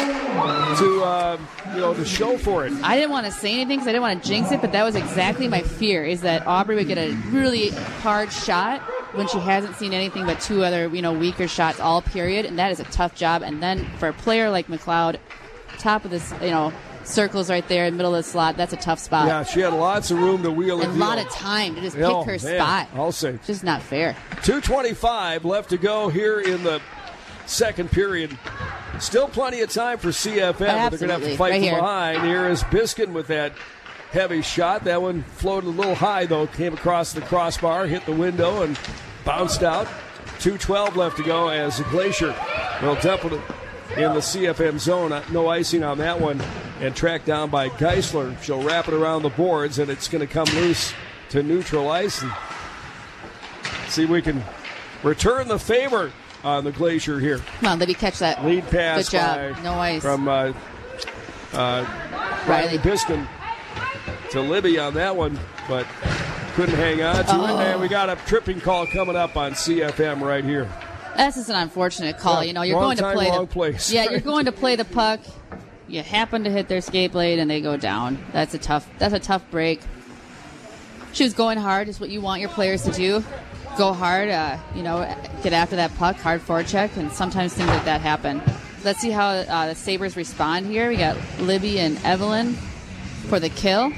show for it. I didn't want to say anything because I didn't want to jinx it, but that was exactly my fear, is that Aubrey would get a really hard shot when she hasn't seen anything but two other, weaker shots all period, and that is a tough job. And then for a player like McLeod, top of this, circles right there in the middle of the slot, that's a tough spot. Yeah, she had lots of room to wheel and a lot of time to just pick her spot. I'll say. It's just not fair. 2:25 left to go here in the second period. Still plenty of time for CFM, but they're going to have to fight from behind. Here is Biskin with that heavy shot. That one floated a little high, though. Came across the crossbar, hit the window, and bounced out. 2:12 left to go as the Glacier will dump it in the CFM zone. No icing on that one. And tracked down by Geisler. She'll wrap it around the boards, and it's going to come loose to neutral ice. And see if we can return the favor on the Glacier here. Come on, let me catch that. Lead pass Good job. No ice. From Riley Biskin to Libby on that one, but couldn't hang on to it. And we got a tripping call coming up on CFM right here. That's just an unfortunate call. You're going to play place. Yeah, you're going to play the puck. You happen to hit their skate blade and they go down. That's a tough break. She was going hard, is what you want your players to do. Go hard, get after that puck, hard forecheck, and sometimes things like that happen. Let's see how the Sabres respond here. We got Libby and Evelyn for the kill.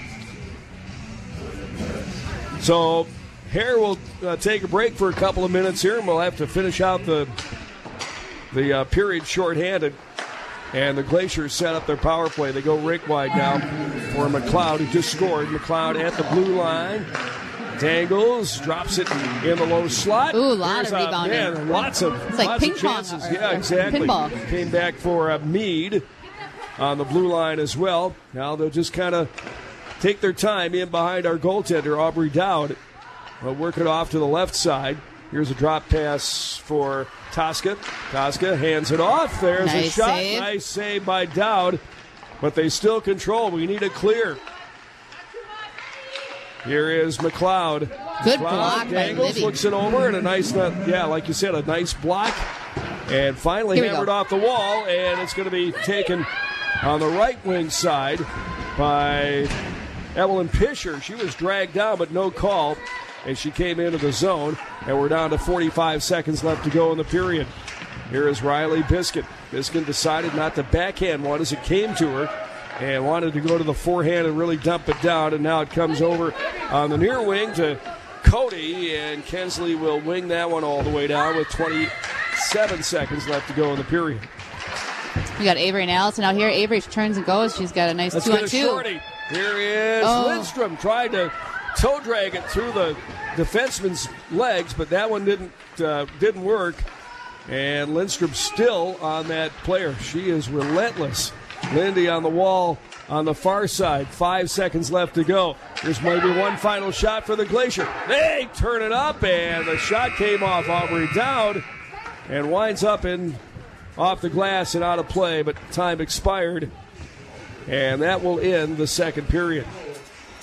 So Hare will take a break for a couple of minutes here, and we'll have to finish out the period shorthanded. And the Glaciers set up their power play. They go rink wide now for McLeod, who just scored. McLeod at the blue line. Dangles, drops it in the low slot. Ooh, a lot of rebounding. Lots of chances. Yeah, exactly. Pinball. Came back for Meade on the blue line as well. Now they'll just kind of take their time in behind our goaltender, Aubrey Dowd. They'll work it off to the left side. Here's a drop pass for Tosca. Tosca hands it off. There's a shot. Save. Nice save by Dowd. But they still control. We need a clear. Here is McLeod. Good block by Dangles, Libby. looks it over, and a nice, like you said, a nice block. And finally hammered off the wall, and it's going to be taken on the right wing side by Evelyn Pisher. She was dragged down, but no call. And she came into the zone, and we're down to 45 seconds left to go in the period. Here is Riley Biskin. Biskin decided not to backhand one as it came to her and wanted to go to the forehand and really dump it down, and now it comes over on the near wing to Cody, and Kensley will wing that one all the way down with 27 seconds left to go in the period. We got Avery and Allison out here. Avery turns and goes. She's got a nice 2-on-2. Here is Lindstrom, tried to toe drag it through the defenseman's legs, but that one didn't work. And Lindstrom still on that player. She is relentless. Lindy on the wall on the far side. 5 seconds left to go. Here's maybe one final shot for the Glacier. They turn it up, and the shot came off Aubrey Dowd and winds up off the glass and out of play, but time expired. And that will end the second period.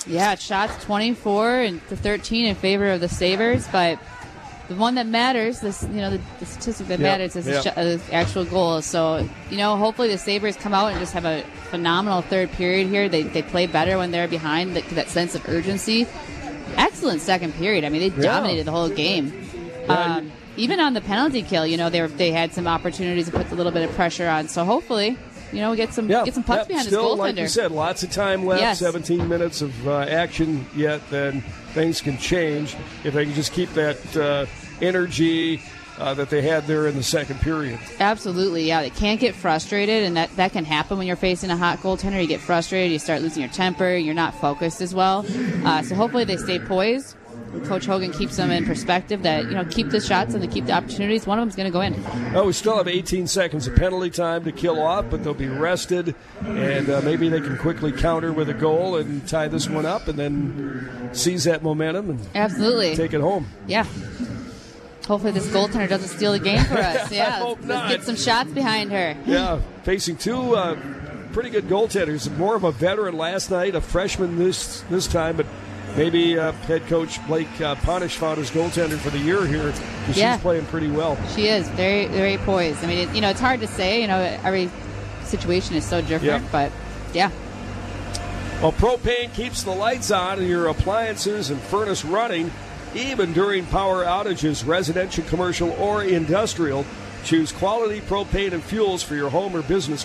Yeah, shots 24-13 in favor of the Sabres, but the one that matters, the statistic that matters is the actual goal. So, hopefully the Sabres come out and just have a phenomenal third period here. They play better when they're behind, that sense of urgency. Excellent second period. I mean, they dominated the whole game. Even on the penalty kill, they had some opportunities to put a little bit of pressure on. So hopefully, we get some pucks behind this goaltender. Like you said, lots of time left, 17 minutes of action yet, then things can change if they can just keep that energy that they had there in the second period. Absolutely, yeah. They can't get frustrated, and that can happen when you're facing a hot goaltender. You get frustrated, you start losing your temper, you're not focused as well. So hopefully they stay poised. Coach Hogan keeps them in perspective that, keep the shots and keep the opportunities. One of them's going to go in. Oh, we still have 18 seconds of penalty time to kill off, but they'll be rested, and maybe they can quickly counter with a goal and tie this one up and then seize that momentum and absolutely take it home. Yeah. Hopefully this goaltender doesn't steal the game for us. Yeah, I hope not. Let's get some shots behind her. Yeah, facing two pretty good goaltenders. More of a veteran last night, a freshman this time, but maybe head coach Blake Ponish found his goaltender for the year here. She's playing pretty well. She is very, very poised. I mean, it's hard to say. Every situation is so different, but yeah. Well, Propane keeps the lights on and your appliances and furnace running, even during power outages, residential, commercial, or industrial. Choose quality propane and fuels for your home or business.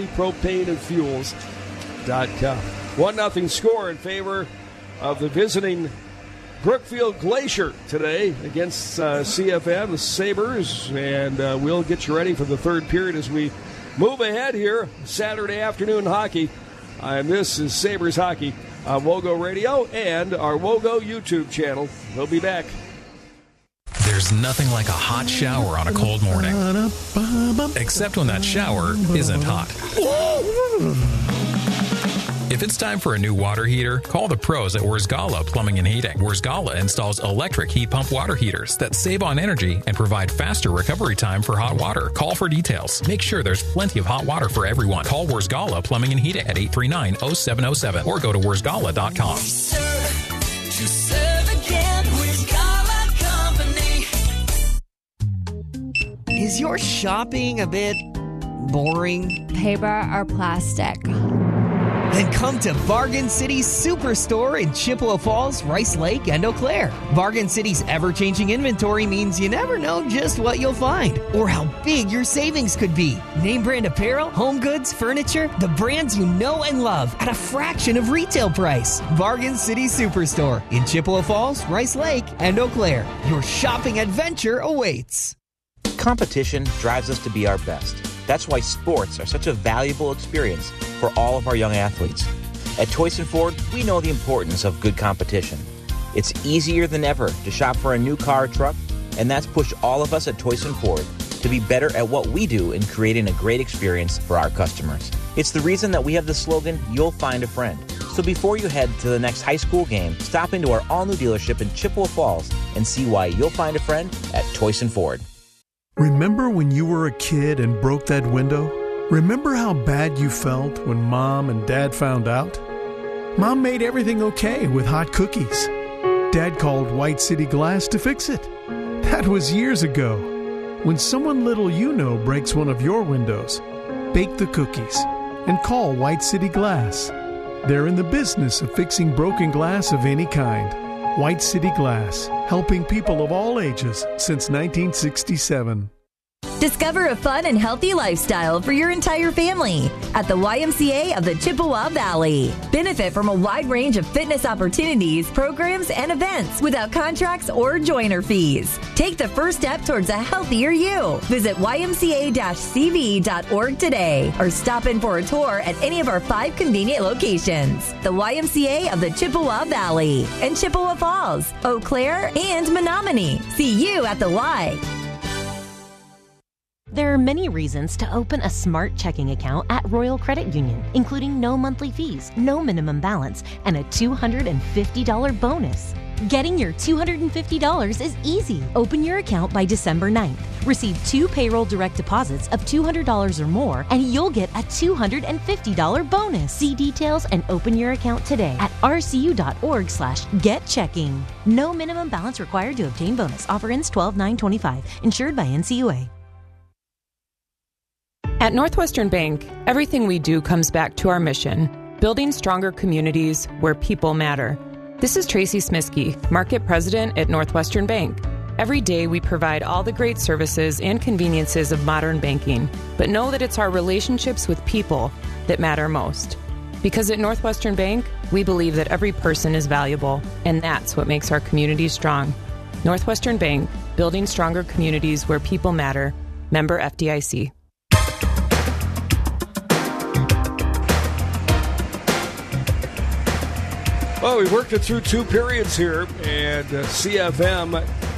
QualityPropaneandFuels.com. 1-0 score in favor of the visiting Brookfield Glacier today against CFM, the Sabres, and we'll get you ready for the third period as we move ahead here. Saturday afternoon hockey, and this is Sabres Hockey on Wogo Radio and our Wogo YouTube channel. We'll be back. There's nothing like a hot shower on a cold morning, except when that shower isn't hot. If it's time for a new water heater, call the pros at Wurzgala Plumbing and Heating. Wurzgala installs electric heat pump water heaters that save on energy and provide faster recovery time for hot water. Call for details. Make sure there's plenty of hot water for everyone. Call Wurzgala Plumbing and Heating at 839-0707 or go to wurzgala.com. To serve again, Wurzgala Company. Is your shopping a bit boring? Paper or plastic? Then come to Bargain City Superstore in Chippewa Falls, Rice Lake, and Eau Claire. Bargain City's ever-changing inventory means you never know just what you'll find or how big your savings could be. Name brand apparel, home goods, furniture, the brands you know and love at a fraction of retail price. Bargain City Superstore in Chippewa Falls, Rice Lake, and Eau Claire. Your shopping adventure awaits. Competition drives us to be our best. That's why sports are such a valuable experience for all of our young athletes. At Toyson Ford, we know the importance of good competition. It's easier than ever to shop for a new car or truck, and that's pushed all of us at Toyson Ford to be better at what we do in creating a great experience for our customers. It's the reason that we have the slogan, "You'll find a friend." So before you head to the next high school game, stop into our all-new dealership in Chippewa Falls and see why you'll find a friend at Toyson Ford. Remember when you were a kid and broke that window? Remember how bad you felt when Mom and Dad found out? Mom made everything okay with hot cookies. Dad called White City Glass to fix it. That was years ago. When someone little you know breaks one of your windows, bake the cookies and call White City Glass. They're in the business of fixing broken glass of any kind. White City Glass, helping people of all ages since 1967. Discover a fun and healthy lifestyle for your entire family at the YMCA of the Chippewa Valley. Benefit from a wide range of fitness opportunities, programs, and events without contracts or joiner fees. Take the first step towards a healthier you. Visit ymca-cv.org today or stop in for a tour at any of our 5 convenient locations. The YMCA of the Chippewa Valley in Chippewa Falls, Eau Claire, and Menominee. See you at the Y. There are many reasons to open a smart checking account at Royal Credit Union, including no monthly fees, no minimum balance, and a $250 bonus. Getting your $250 is easy. Open your account by December 9th. Receive 2 payroll direct deposits of $200 or more, and you'll get a $250 bonus. See details and open your account today at rcu.org/getchecking. No minimum balance required to obtain bonus. Offer ends 12/9/25. Insured by NCUA. At Northwestern Bank, everything we do comes back to our mission, building stronger communities where people matter. This is Tracy Smisky, Market President at Northwestern Bank. Every day we provide all the great services and conveniences of modern banking, but know that it's our relationships with people that matter most. Because at Northwestern Bank, we believe that every person is valuable, and that's what makes our communities strong. Northwestern Bank, building stronger communities where people matter. Member FDIC. Well, we worked it through 2 periods here, and CFM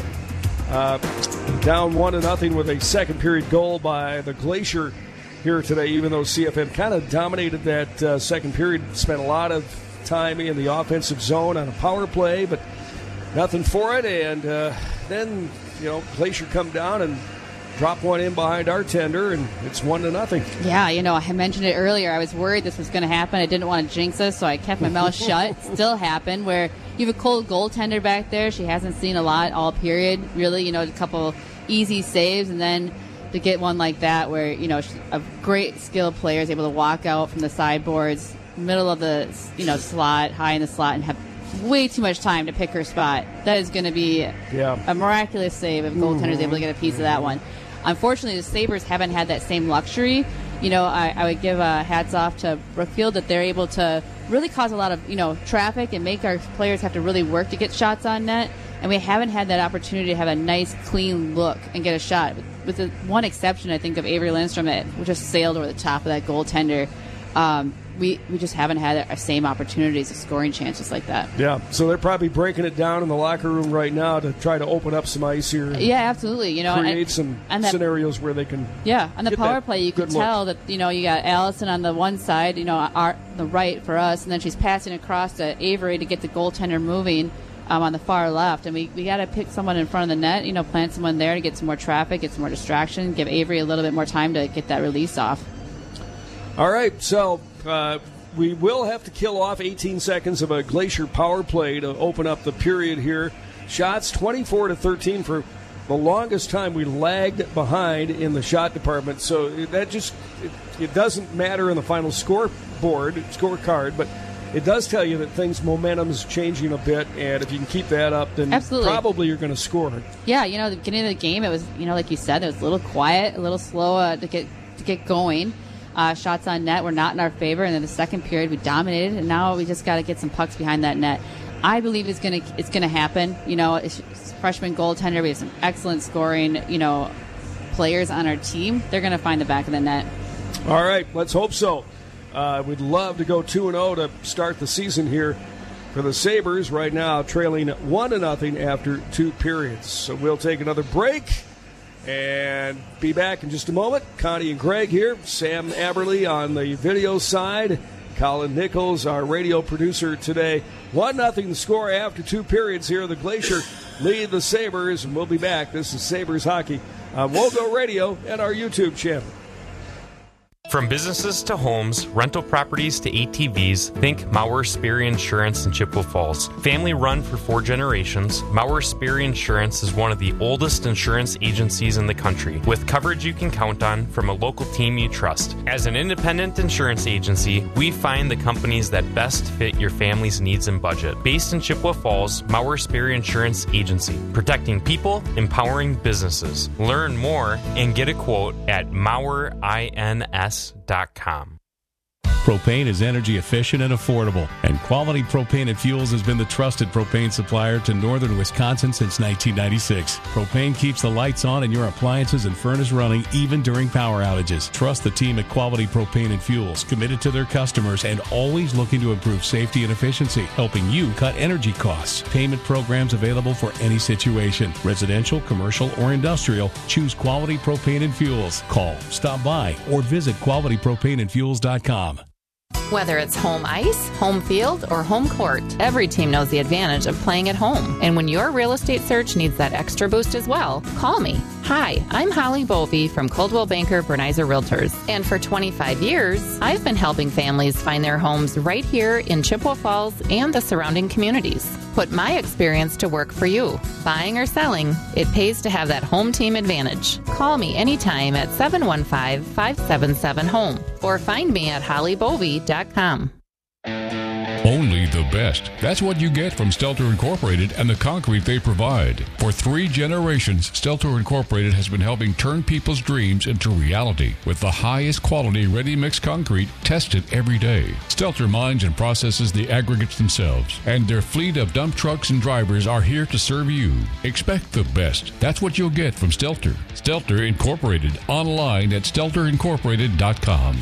down 1-0 with a second period goal by the Glacier here today, even though CFM kind of dominated that second period, spent a lot of time in the offensive zone on a power play, but nothing for it, and then, Glacier come down and drop one in behind our tender, and it's 1-0. Yeah, I mentioned it earlier. I was worried this was going to happen. I didn't want to jinx us, so I kept my mouth shut. It still happened, where you have a cold goaltender back there. She hasn't seen a lot all period, really. A couple easy saves, and then to get one like that where, a great skilled player is able to walk out from the sideboards, middle of the, slot, high in the slot, and have way too much time to pick her spot. That is going to be a miraculous save if goaltender is able to get a piece of that one. Unfortunately, the Sabres haven't had that same luxury. I would give hats off to Brookfield that they're able to really cause a lot of, traffic and make our players have to really work to get shots on net. And we haven't had that opportunity to have a nice, clean look and get a shot. With the one exception, I think, of Avery Lindstrom that just sailed over the top of that goaltender. We just haven't had the same opportunities of scoring chances like that. Yeah, so they're probably breaking it down in the locker room right now to try to open up some ice here. Yeah, absolutely. Create some scenarios where they can. Yeah, on the power play, you can tell that you got Allison on the one side, the right for us, and then she's passing across to Avery to get the goaltender moving on the far left, and we got to pick someone in front of the net, plant someone there to get some more traffic, get some more distraction, give Avery a little bit more time to get that release off. All right, so we will have to kill off 18 seconds of a Glacier power play to open up the period here. Shots 24-13 for the longest time. We lagged behind in the shot department, so that it doesn't matter in the final scorecard, but it does tell you that momentum is changing a bit, and if you can keep that up, then probably you're going to score. Yeah, the beginning of the game, it was, like you said, it was a little quiet, a little slow to get going. Shots on net were not in our favor, and then the second period we dominated, and now we just got to get some pucks behind that net. I believe it's gonna happen. It's freshman goaltender. We have some excellent scoring, players on our team. They're gonna find the back of the net. All right, let's hope so. We'd love to go 2-0 to start the season here for the Sabres. Right now, trailing 1-0 after 2 periods. So we'll take another break and be back in just a moment. Connie and Greg here. Sam Aberley on the video side. Colin Nichols, our radio producer today. 1-0 the score after 2 periods here. The Glacier lead the Sabres, and we'll be back. This is Sabres Hockey on Wogo Radio and our YouTube channel. From businesses to homes, rental properties to ATVs, think Maurer Sperry Insurance in Chippewa Falls. Family run for 4 generations, Maurer Sperry Insurance is one of the oldest insurance agencies in the country, with coverage you can count on from a local team you trust. As an independent insurance agency, we find the companies that best fit your family's needs and budget. Based in Chippewa Falls, Maurer Sperry Insurance Agency, protecting people, empowering businesses. Learn more and get a quote at MauerINS.com. Propane is energy efficient and affordable, and Quality Propane and Fuels has been the trusted propane supplier to northern Wisconsin since 1996. Propane keeps the lights on and your appliances and furnace running even during power outages. Trust the team at Quality Propane and Fuels, committed to their customers and always looking to improve safety and efficiency, helping you cut energy costs. Payment programs available for any situation. Residential, commercial, or industrial, choose Quality Propane and Fuels. Call, stop by, or visit qualitypropaneandfuels.com. Whether it's home ice, home field, or home court, every team knows the advantage of playing at home. And when your real estate search needs that extra boost as well, call me. Hi, I'm Holly Bovey from Coldwell Banker Bernizer Realtors. And for 25 years, I've been helping families find their homes right here in Chippewa Falls and the surrounding communities. Put my experience to work for you. Buying or selling, it pays to have that home team advantage. Call me anytime at 715-577-HOME or find me at hollybovey.com. Only the best. That's what you get from Stelter Incorporated and the concrete they provide. For 3 generations, Stelter Incorporated has been helping turn people's dreams into reality with the highest quality ready-mix concrete tested every day. Stelter mines and processes the aggregates themselves, and their fleet of dump trucks and drivers are here to serve you. Expect the best. That's what you'll get from Stelter. Stelter Incorporated, online at stelterincorporated.com.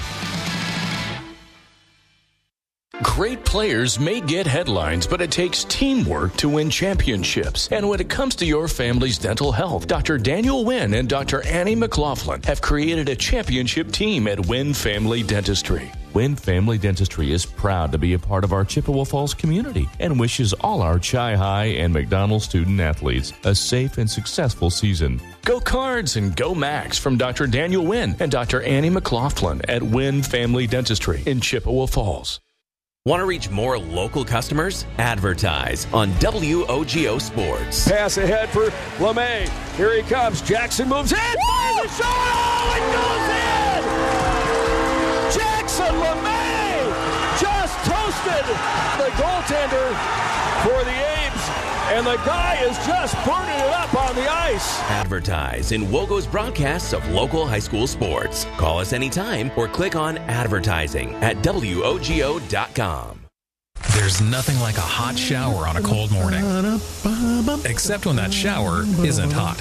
Great players may get headlines, but it takes teamwork to win championships. And when it comes to your family's dental health, Dr. Daniel Wynn and Dr. Annie McLaughlin have created a championship team at Wynn Family Dentistry. Wynn Family Dentistry is proud to be a part of our Chippewa Falls community and wishes all our Chi High and McDonald student athletes a safe and successful season. Go Cards and go Max from Dr. Daniel Wynn and Dr. Annie McLaughlin at Wynn Family Dentistry in Chippewa Falls. Want to reach more local customers? Advertise on WOGO Sports. Pass ahead for LeMay. Here he comes. Jackson moves in. Fires a shot. Oh, it goes in! Jackson LeMay just toasted the goaltender for the Abes, and the guy is just burning it up on the ice. Advertise in WOGO's broadcasts of local high school sports. Call us anytime or click on advertising at WOGO.com. There's nothing like a hot shower on a cold morning. Except when that shower isn't hot.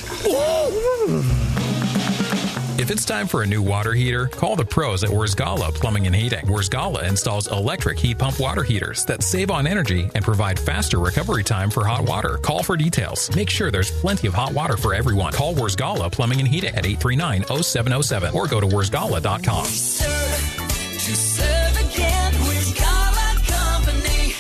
If it's time for a new water heater, call the pros at Wurzgala Plumbing and Heating. Wurzgala installs electric heat pump water heaters that save on energy and provide faster recovery time for hot water. Call for details. Make sure there's plenty of hot water for everyone. Call Wurzgala Plumbing and Heating at 839-0707 or go to wurzgala.com. To serve again with Gala Company.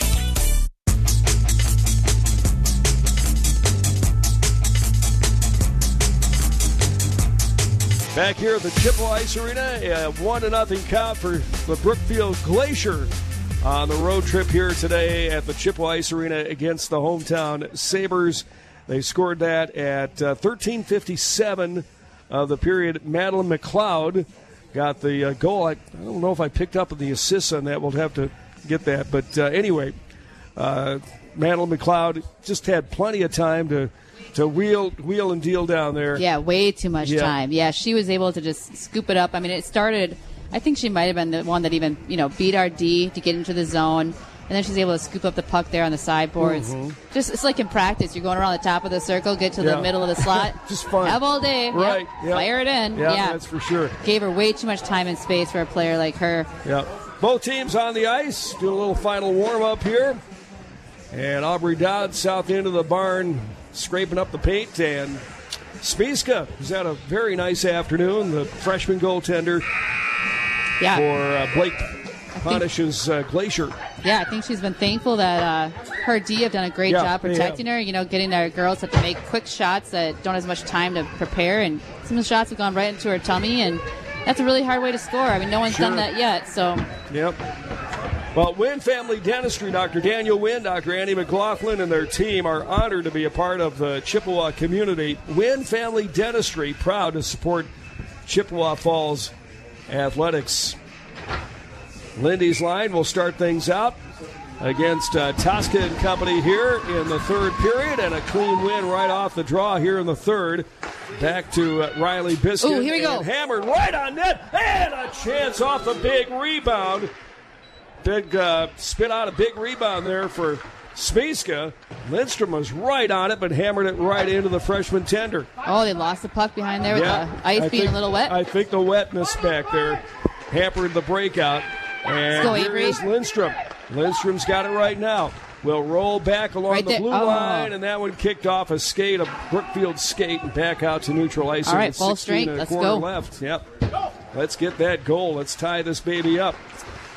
Back here at the Chippewa Ice Arena, a 1-0 count for the Brookfield Glacier on the road trip here today at the Chippewa Ice Arena against the hometown Sabres. They scored that at 13:57 of the period. Madeline McLeod got the goal. I don't know if I picked up the assists on that. We'll have to get that. But anyway, Madeline McLeod just had plenty of time to wheel and deal down there. Yeah, way too much time. Yeah, she was able to just scoop it up. I mean, it started, I think she might have been the one that even, beat our D to get into the zone. And then she's able to scoop up the puck there on the sideboards. Mm-hmm. It's like in practice. You're going around the top of the circle, get to the middle of the slot. Just fun. Have all day. Right. Yep. Fire it in. Yeah, that's for sure. Gave her way too much time and space for a player like her. Yeah. Both teams on the ice. Do a little final warm-up here. And Aubrey Dodd, south end of the barn, scraping up the paint, and Spiska has had a very nice afternoon, the freshman goaltender for Blake Honish's Glacier. Yeah, I think she's been thankful that her D have done a great job protecting her, getting our girls to make quick shots that don't have as much time to prepare, and some of the shots have gone right into her tummy, and that's a really hard way to score. I mean, no one's done that yet, so. Yep. Well, Wynn Family Dentistry, Dr. Daniel Wynn, Dr. Annie McLaughlin, and their team are honored to be a part of the Chippewa community. Wynn Family Dentistry, proud to support Chippewa Falls athletics. Lindy's line will start things out against Tosca and company here in the third period, and a clean win right off the draw here in the third. Back to Riley Biscuit. Ooh, here we go. Hammered right on net, and a chance off the big rebound. Big spit out a big rebound there for Spiska. Lindstrom was right on it, but hammered it right into the freshman tender. Oh, they lost the puck behind there with the ice being a little wet. I think the wetness back there hampered the breakout. And here is Lindstrom. Lindstrom's got it right now. Will roll back along the blue line, and that one kicked off a Brookfield skate, and back out to neutral ice. All right, full strength. Let's go. Left. Yep. Let's get that goal. Let's tie this baby up.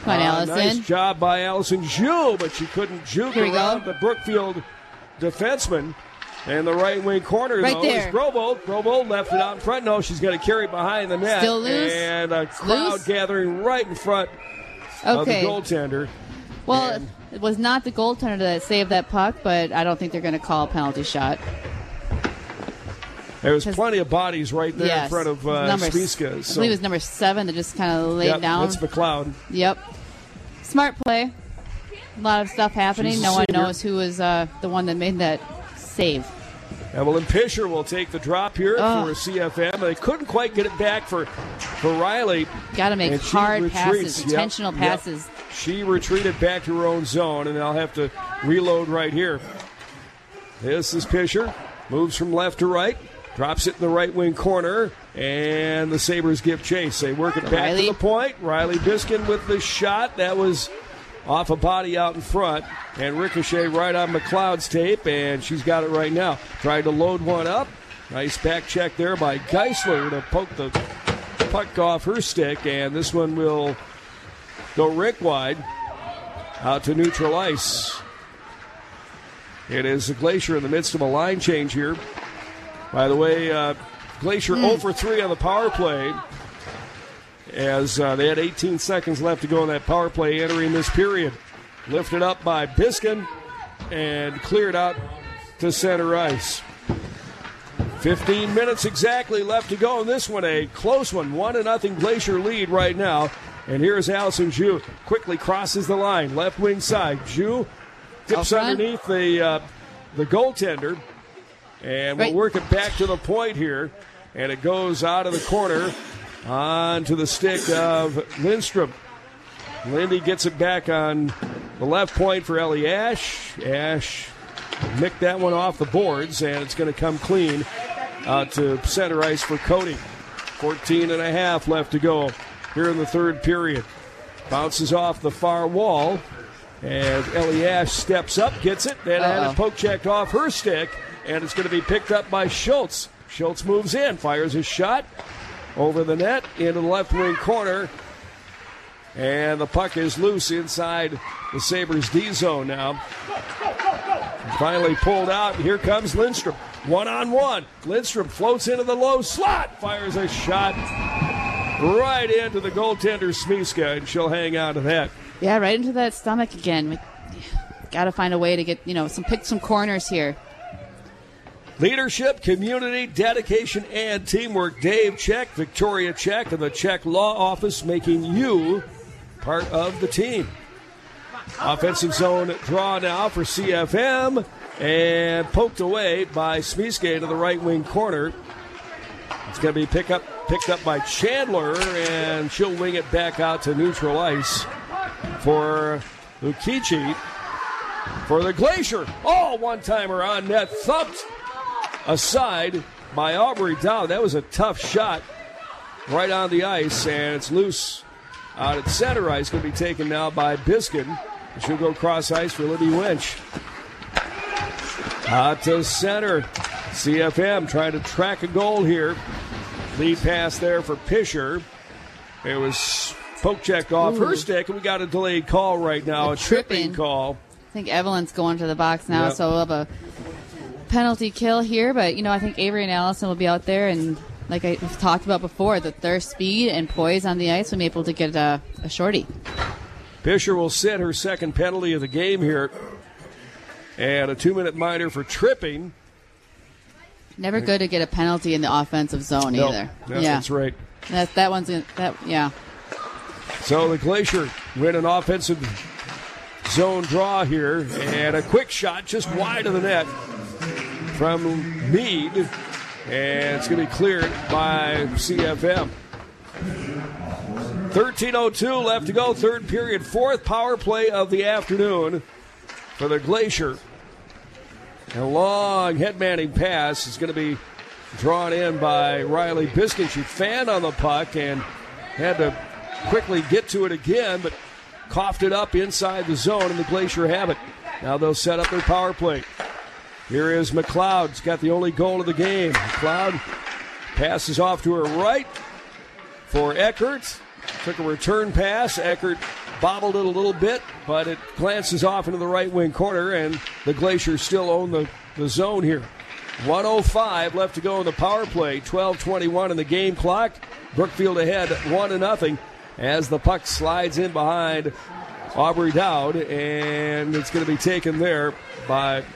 Come on, Allison. Nice job by Allison Zhu, but she couldn't juke around the Brookfield defenseman. And the right wing corner, right though, there. is Grobold. Grobold left it out in front. No, she's going to carry it behind the net. Still loose. And a crowd gathering right in front of the goaltender. Well, it was not the goaltender that saved that puck, but I don't think they're going to call a penalty shot. There was plenty of bodies right there in front of Spiska. I believe it was number 7 that just kind of laid down. That's McLeod. Yep. Smart play. A lot of stuff happening. No one knows who was the one that made that save. Evelyn Pisher will take the drop here for CFM. They couldn't quite get it back for Riley. Got to make hard passes, intentional passes. She retreated back to her own zone, and they'll have to reload right here. This is Pisher. Moves from left to right. Drops it in the right wing corner, and the Sabres give chase. They work it back to the point. Riley Biskin with the shot. That was off a body out in front, and ricochet right on McLeod's tape, and she's got it right now. Tried to load one up. Nice back check there by Geisler to poke the puck off her stick, and this one will go rink wide out to neutral ice. It is Glacier in the midst of a line change here. By the way, Glacier 0 for 3 on the power play, as they had 18 seconds left to go in that power play entering this period. Lifted up by Biskin and cleared out to center ice. 15 minutes exactly left to go in this one. A close one. 1-0 Glacier lead right now. And here's Allison Zhu. Quickly crosses the line. Left wing side. Zhu dips underneath the goaltender. And we'll work it back to the point here. And it goes out of the corner onto the stick of Lindstrom. Lindy gets it back on the left point for Ellie Ash. Ash nicked that one off the boards, and it's going to come clean out to center ice for Cody. 14 and a half left to go here in the third period. Bounces off the far wall, and Ellie Ash steps up, gets it, then had it poke checked off her stick, and it's going to be picked up by Schultz. Schultz moves in, fires his shot over the net into the left wing corner, and the puck is loose inside the Sabres D zone now. Finally pulled out. Here comes Lindstrom. 1-on-1. Lindstrom floats into the low slot, fires a shot right into the goaltender Smiska, and she'll hang on to that. Yeah, right into that stomach again. Got to find a way to get pick some corners here. Leadership, community, dedication, and teamwork. Dave Check, Victoria Check, and the Check Law Office making you part of the team. Offensive zone draw now for CFM, and poked away by Smiske to the right wing corner. It's going to be picked up by Chandler, and she'll wing it back out to neutral ice for Lukici for the Glacier. Oh, one-timer on net, thumped aside by Aubrey Dow. That was a tough shot right on the ice, and it's loose out at center ice. Going to be taken now by Biskin. She'll go cross ice for Libby Winch. Out to center. CFM trying to track a goal here. Lead pass there for Pisher. It was poke checked off her stick, and we got a delayed call right now. A tripping call. I think Evelyn's going to the box now, so we'll have a penalty kill here. But, I think Avery and Allison will be out there, and like we've talked about before, their speed and poise on the ice will be able to get a shorty. Pisher will sit her second penalty of the game here. And a 2-minute minor for tripping. Never good to get a penalty in the offensive zone either. That's right. That one's yeah. So the Glacier win an offensive zone draw here, and a quick shot just wide of the net from Meade, and it's going to be cleared by CFM. 13:02 left to go, third period, fourth power play of the afternoon for the Glacier. A long head-manning pass is going to be drawn in by Riley Biskin. She fanned on the puck and had to quickly get to it again, but coughed it up inside the zone, and the Glacier have it. Now they'll set up their power play. Here is McLeod. He's got the only goal of the game. McLeod passes off to her right for Eckert. Took a return pass. Eckert bobbled it a little bit, but it glances off into the right wing corner, and the Glaciers still own the zone here. 1:05 left to go in the power play. 12:21 in the game clock. Brookfield ahead 1-0 as the puck slides in behind Aubrey Dowd, and it's going to be taken there by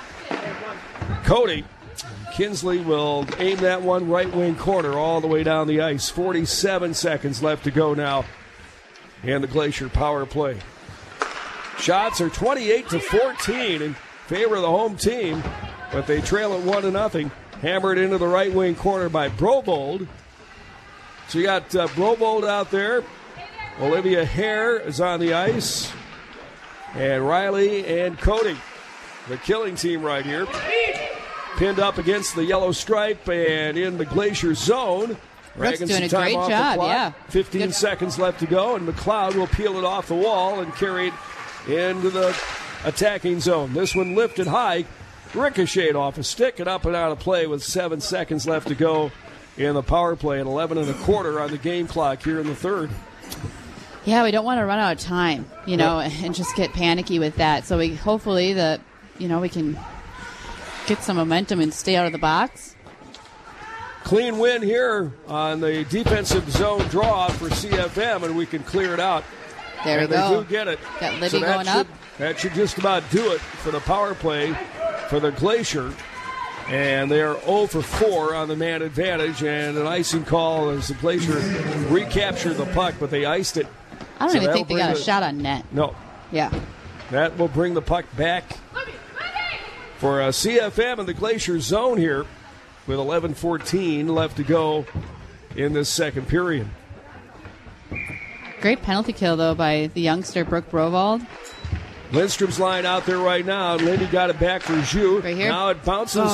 Cody. Kinsley will aim that one right wing corner all the way down the ice. 47 seconds left to go now in the Glacier power play. Shots are 28-14 in favor of the home team, but they trail at 1-0. Hammered into the right wing corner by Brobold. So you got Brobold out there. Olivia Hare is on the ice. And Riley and Cody, the killing team right here. Pinned up against the yellow stripe and in the Glacier zone. Brooks doing a great job, yeah. 15 seconds left to go, and McLeod will peel it off the wall and carry it into the attacking zone. This one lifted high, ricocheted off a stick and up and out of play with 7 seconds left to go in the power play and 11 1/4 on the game clock here in the third. Yeah, we don't want to run out of time, and just get panicky with that. So we hopefully we can get some momentum and stay out of the box. Clean win here on the defensive zone draw for CFM, and we can clear it out. There we go. They do get it. Got Libby going up. That should just about do it for the power play for the Glacier. And they are 0 for 4 on the man advantage, and an icing call as the Glacier recaptured the puck, but they iced it. I don't even think they got a shot on net. No. Yeah. That will bring the puck back for CFM in the Glacier zone here with 11:14 left to go in this second period. Great penalty kill, though, by the youngster Brooke Brovold. Lindstrom's line out there right now. Lindy got it back for Zhu. Right here. Now it bounces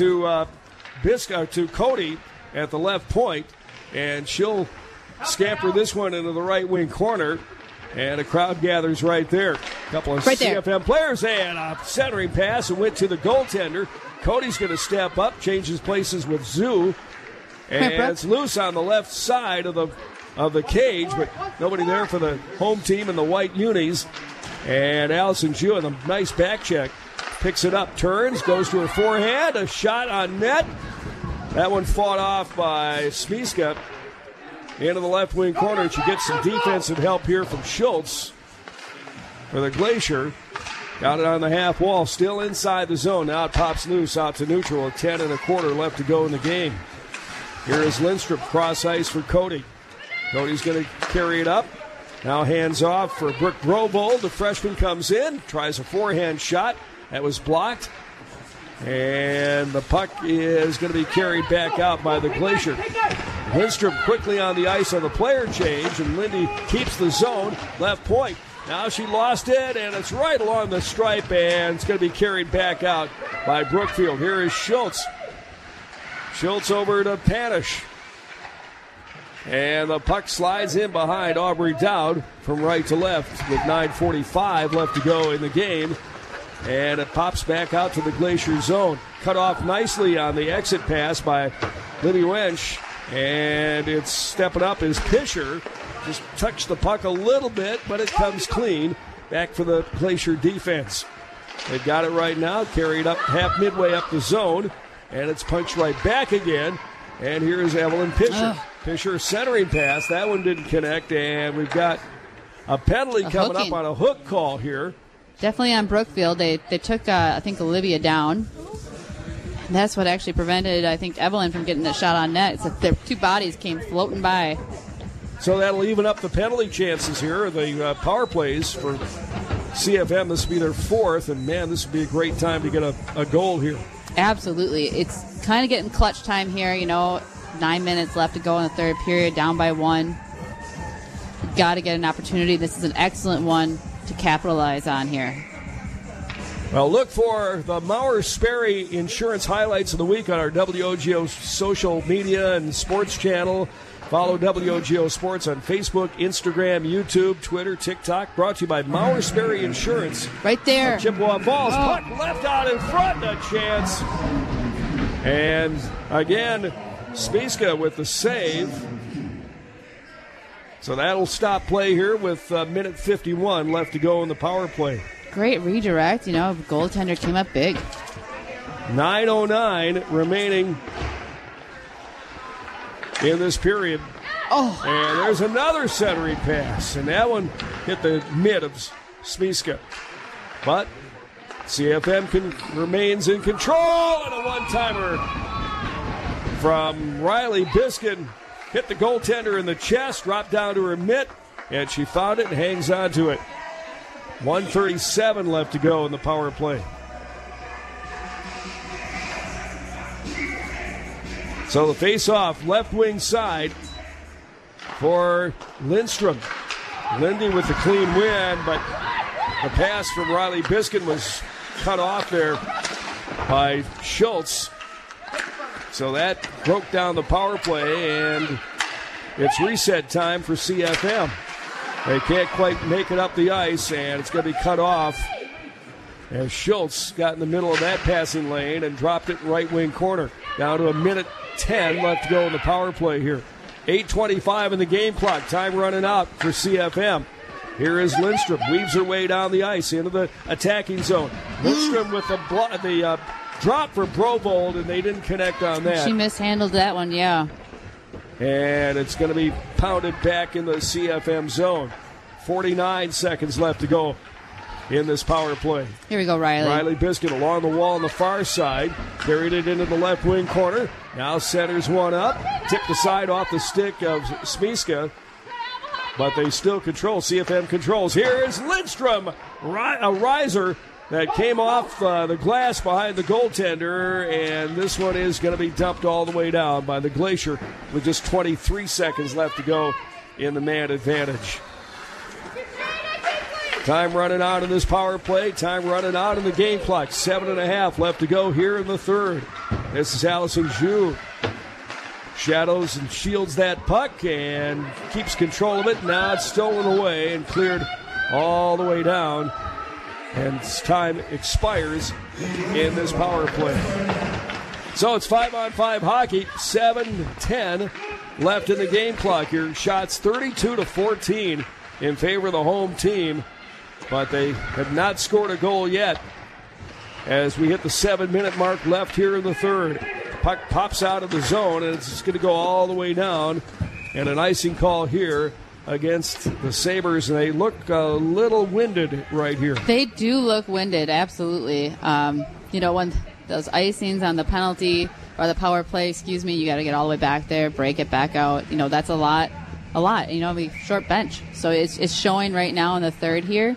to Cody at the left point, and she'll scamper this one into the right wing corner, and a crowd gathers right there. A couple of CFM players, and a centering pass and went to the goaltender. Cody's going to step up, changes places with Zhu, and it's loose on the left side of the cage, but nobody there for the home team in the white unis. And Allison Zhu with a nice back check. Picks it up, turns, goes to her forehand. A shot on net. That one fought off by Smiska. Into the left wing corner. She gets some defensive help here from Schultz for the Glacier. Got it on the half wall. Still inside the zone. Now it pops loose out to neutral. 10 1/4 left to go in the game. Here is Lindstrom. Cross ice for Cody. Cody's going to carry it up. Now hands off for Brooke Brobold. The freshman comes in, tries a forehand shot. That was blocked. And the puck is going to be carried back out by the Glacier. Lindstrom quickly on the ice on the player change, and Lindy keeps the zone. Left point. Now she lost it, and it's right along the stripe, and it's going to be carried back out by Brookfield. Here is Schultz. Schultz over to Panish. And the puck slides in behind Aubrey Dowd from right to left with 9:45 left to go in the game. And it pops back out to the Glacier zone. Cut off nicely on the exit pass by Libby Wench. And it's stepping up as Pisher. Just touched the puck a little bit, but it comes clean. Back for the Glacier defense. They've got it right now. Carried up half midway up the zone. And it's punched right back again. And here's Evelyn Pisher. Pisher centering pass. That one didn't connect. And we've got a penalty coming up on a hook call here. Definitely on Brookfield. They took, I think, Olivia down. And that's what actually prevented, I think, Evelyn from getting the shot on net. So their two bodies came floating by. So that'll even up the penalty chances here. The power plays for CFM. This will be their fourth. And, man, this would be a great time to get a goal here. Absolutely. It's kind of getting clutch time here, 9 minutes left to go in the third period, down by 1. Got to get an opportunity. This is an excellent one to capitalize on here. Well, look for the Maurer Sperry Insurance highlights of the week on our WOGO social media and sports channel. Follow WOGO Sports on Facebook, Instagram, YouTube, Twitter, TikTok. Brought to you by Maurer Sperry Insurance. Right there. Chippewa Falls. Puck left out in front. A chance. And again, Spiska with the save. So that'll stop play here with minute 51 left to go in the power play. Great redirect. Goaltender came up big. 9:09 remaining in this period. Oh. And there's another centering pass, and that one hit the mid of Smiska. But CFM remains in control, and a one-timer from Riley Biskin hit the goaltender in the chest, dropped down to her mitt, and she found it and hangs on to it. 1:37 left to go in the power play. So the face-off, left wing side for Lindstrom. Lindy with the clean win, but the pass from Riley Biskin was cut off there by Schultz. So that broke down the power play, and it's reset time for CFM. They can't quite make it up the ice, and it's going to be cut off as Schultz got in the middle of that passing lane and dropped it in right wing corner. Down to a minute 10 left to go in the power play here. 8:25 in the game clock. Time running out for CFM. Here is Lindstrom. Weaves her way down the ice into the attacking zone. Lindstrom with the drop for Brovold, and they didn't connect on that. She mishandled that one, yeah. And it's going to be pounded back in the CFM zone. 49 seconds left to go in this power play. Here we go, Riley. Riley Biscuit along the wall on the far side. Carried it into the left wing corner. Now centers one up. Tipped aside off the stick of Smiska. But they still control. CFM controls. Here is Lindstrom. A riser that came off the glass behind the goaltender. And this one is going to be dumped all the way down by the Glacier with just 23 seconds left to go in the man advantage. Time running out in this power play. Time running out in the game clock. 7.5 left to go here in the third. This is Allison Zhu. Shadows and shields that puck and keeps control of it. Now it's stolen away and cleared all the way down. And time expires in this power play. So it's 5-on-5 hockey. 7:10 left in the game clock here. Shots 32-14 in favor of the home team. But they have not scored a goal yet as we hit the 7-minute mark left here in the third. Puck pops out of the zone, and it's going to go all the way down. And an icing call here against the Sabres, and they look a little winded right here. They do look winded, absolutely. When those icings on the penalty or the power play, you got to get all the way back there, break it back out. That's a lot. Short bench. So it's showing right now in the third here.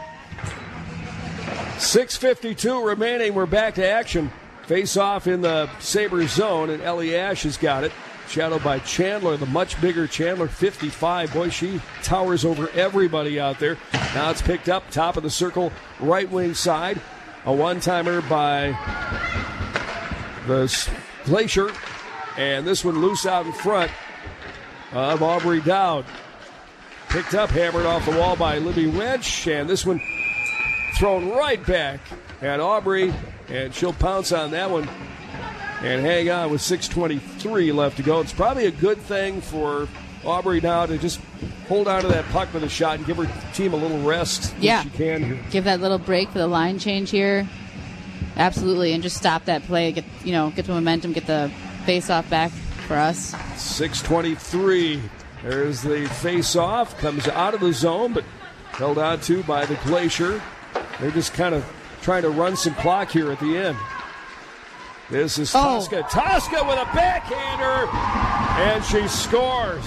6:52 remaining. We're back to action. Face off in the Sabres zone, and Ellie Ash has got it. Shadowed by Chandler, the much bigger Chandler, 55. Boy, she towers over everybody out there. Now it's picked up, top of the circle, right wing side. A one-timer by the Glacier. And this one loose out in front of Aubrey Dowd. Picked up, hammered off the wall by Libby Wench, and this one thrown right back at Aubrey, and she'll pounce on that one and hang on with 6:23 left to go. It's probably a good thing for Aubrey now to just hold on to that puck with a shot and give her team a little rest if she can here. Give that little break for the line change here. Absolutely, and just stop that play, get the momentum, get the face-off back for us. 6:23. There's the face-off. Comes out of the zone, but held on to by the Glacier. They're just kind of trying to run some clock here at the end. This is Tosca. Tosca with a backhander, and she scores.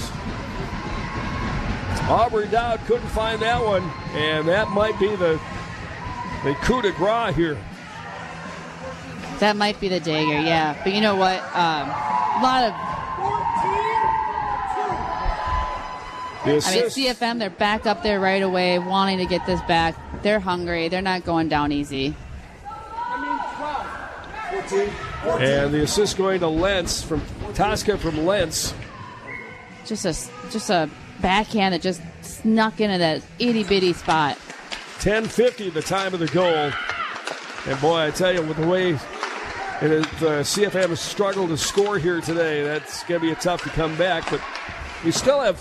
Aubrey Dowd couldn't find that one, and that might be the coup de grace here. That might be the dagger, yeah. But you know what? A lot of... CFM, they're back up there right away, wanting to get this back. They're hungry. They're not going down easy. And the assist going to Lentz from Tosca from Lentz. Just a backhand that just snuck into that itty-bitty spot. 10:50 the time of the goal. And boy, I tell you, with the way CFM has struggled to score here today, that's going to be tough to come back. But we still have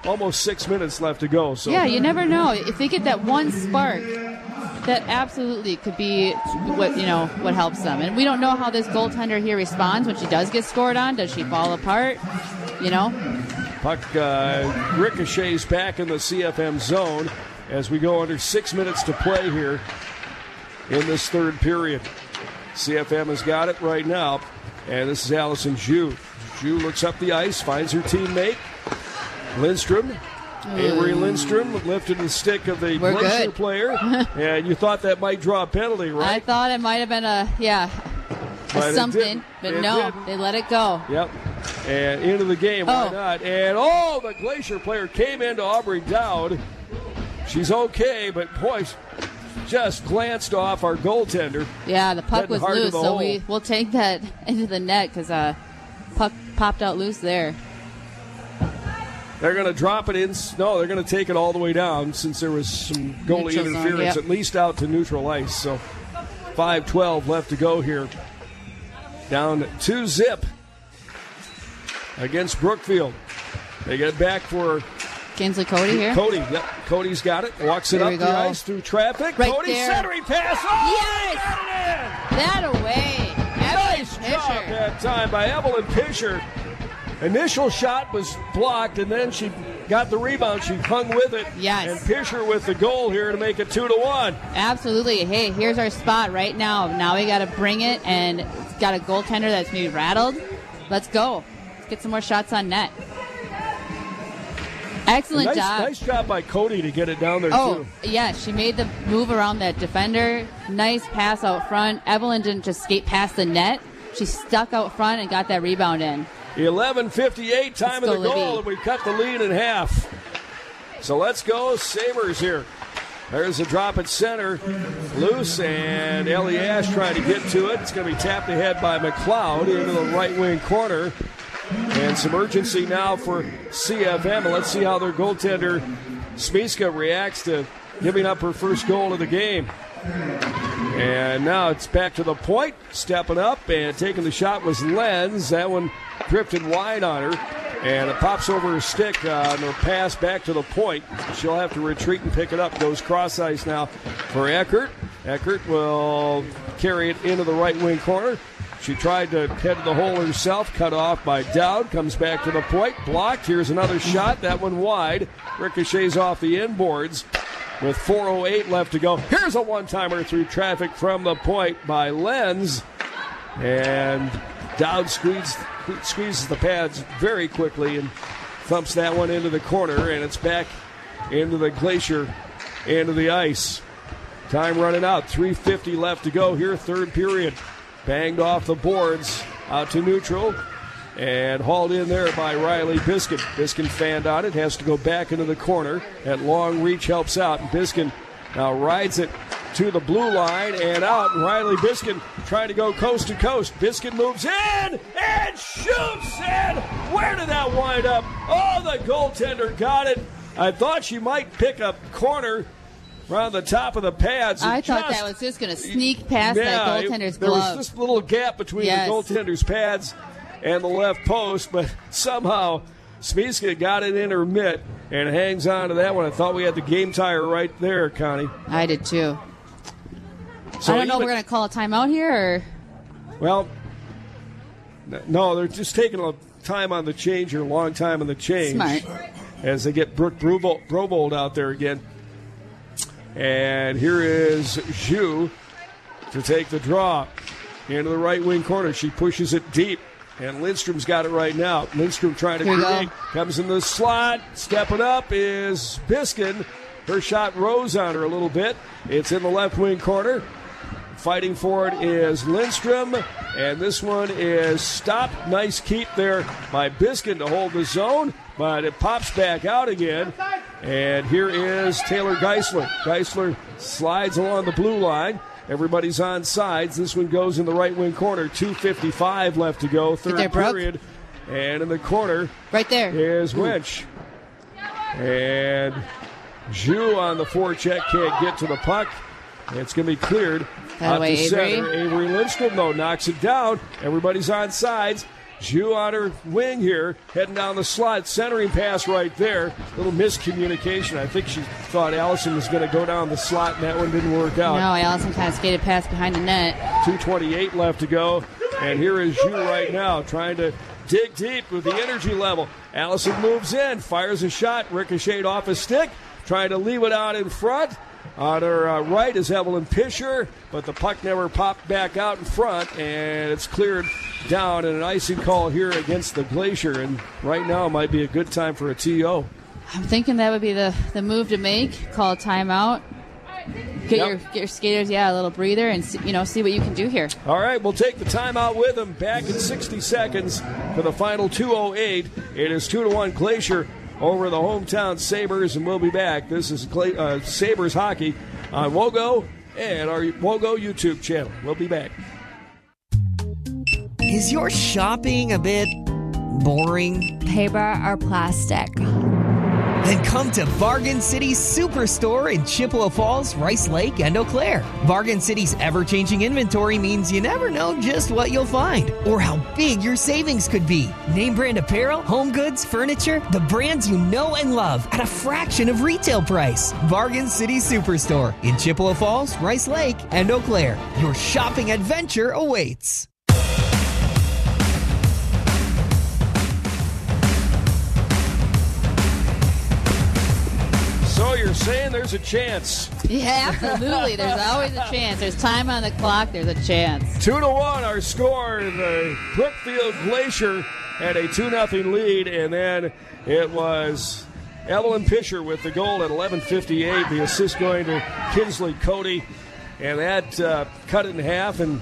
almost 6 minutes left to go. So yeah, you never know. If they get that one spark, that absolutely could be what helps them. And we don't know how this goaltender here responds when she does get scored on. Does she fall apart? Puck ricochets back in the CFM zone as we go under 6 minutes to play here in this third period. CFM has got it right now, and this is Allison Zhu. Zhu looks up the ice, finds her teammate, Lindstrom. Avery Lindstrom lifted the stick of the Glacier player, and you thought that might draw a penalty, right? I thought it might have been a something, but no, they let it go. Yep. And into the game, why not? And the Glacier player came into Aubrey Dowd. She's okay, but boy, just glanced off our goaltender. Yeah, the puck was loose, so we'll take that into the net because puck popped out loose there. They're going to drop it in. No, they're going to take it all the way down since there was some goalie interference, at least out to neutral ice. So 5:12 left to go here. Down 2-0 against Brookfield. They get back for Kinsley Cody here. Cody, yep. Cody's got it. Walks it up the ice through traffic. Right Cody there. centering pass. Yes! That away. Nice job that time by Evelyn Pisher. Initial shot was blocked, and then she got the rebound. She hung with it. Yes. And Pisher with the goal here to make it 2-1. Absolutely. Hey, here's our spot right now. Now we got to bring it, and it's got a goaltender that's maybe rattled. Let's go. Let's get some more shots on net. Excellent job. Nice job by Cody to get it down there, too. Yeah, she made the move around that defender. Nice pass out front. Evelyn didn't just skate past the net. She stuck out front and got that rebound in. 11:58, time of the goal, and we cut the lead in half. So let's go Sabres here. There's a drop at center. Loose, and Ellie Ash trying to get to it. It's going to be tapped ahead by McLeod into the right wing corner. And some urgency now for CFM. And let's see how their goaltender, Smieska, reacts to giving up her first goal of the game. And now it's back to the point. Stepping up and taking the shot was Lenz. That one drifted wide on her. And it pops over her stick on her pass back to the point. She'll have to retreat and pick it up. Goes cross ice now for Eckert. Eckert will carry it into the right wing corner. She tried to head to the hole herself, cut off by Dowd. Comes back to the point, blocked. Here's another shot. That one wide. Ricochets off the inboards with 4:08 left to go. Here's a one-timer through traffic from the point by Lenz. And Dowd squeezes the pads very quickly and thumps that one into the corner, and it's back into the Glacier, into the ice. Time running out. 3:50 left to go here, third period. Banged off the boards out to neutral and hauled in there by Riley Biskin. Biskin fanned on it, has to go back into the corner. That long reach helps out, and Biskin now rides it to the blue line and out. And Riley Biskin trying to go coast to coast. Biskin moves in and shoots, and where did that wind up? Oh, the goaltender got it. I thought she might pick a corner around the top of the pads. I thought that was just going to sneak past that goaltender's glove. There was this little gap between the goaltender's pads and the left post, but somehow Smieska got it in her mitt and hangs on to that one. I thought we had the game tire right there, Connie. I did too. So I don't know if we're going to call a timeout here, or? Well, no, they're just taking a time on the change, or a long time on the change. Smart. As they get Brooke Brobold out there again. And here is Zhu to take the draw into the right wing corner. She pushes it deep, and Lindstrom's got it right now. Lindstrom trying to create. Comes in the slot. Stepping up is Biskin. Her shot rose on her a little bit. It's in the left wing corner. Fighting for it is Lindstrom, and this one is stopped. Nice keep there by Biskin to hold the zone, but it pops back out again. And here is Taylor Geisler. Geisler slides along the blue line. Everybody's on sides. This one goes in the right wing corner. 2:55 left to go, third period. And in the corner, right there, is Winch. And Zhu on the forecheck can't get to the puck. It's going to be cleared. That way, Avery Lindstrom, though, knocks it down. Everybody's on sides. Zhu on her wing here, heading down the slot, centering pass right there. Little miscommunication. I think she thought Allison was going to go down the slot, and that one didn't work out. No, Allison kind of skated past behind the net. 2:28 left to go, and here is Zhu right now trying to dig deep with the energy level. Allison moves in, fires a shot, ricocheted off a stick, trying to leave it out in front. On her right is Evelyn Pisher, but the puck never popped back out in front, and it's cleared down in an icing call here against the Glacier, and right now might be a good time for a TO. I'm thinking that would be the move to make, call a timeout, get your skaters, a little breather, and see what you can do here. All right, we'll take the timeout with them. Back in 60 seconds for the final 2:08. It is 2-1 Glacier over the hometown Sabres, and we'll be back. This is Sabres hockey on WOGO and our WOGO YouTube channel. We'll be back. Is your shopping a bit boring? Paper or plastic? Then come to Bargain City Superstore in Chippewa Falls, Rice Lake, and Eau Claire. Bargain City's ever-changing inventory means you never know just what you'll find or how big your savings could be. Name brand apparel, home goods, furniture, the brands you know and love at a fraction of retail price. Bargain City Superstore in Chippewa Falls, Rice Lake, and Eau Claire. Your shopping adventure awaits. So you're saying there's a chance? Yeah, absolutely. There's always a chance. There's time on the clock. There's a chance. 2-1 our score. The Brookfield Glacier had a 2-0 lead, and then it was Evelyn Pisher with the goal at 11:58. The assist going to Kinsley Cody, and that cut it in half. And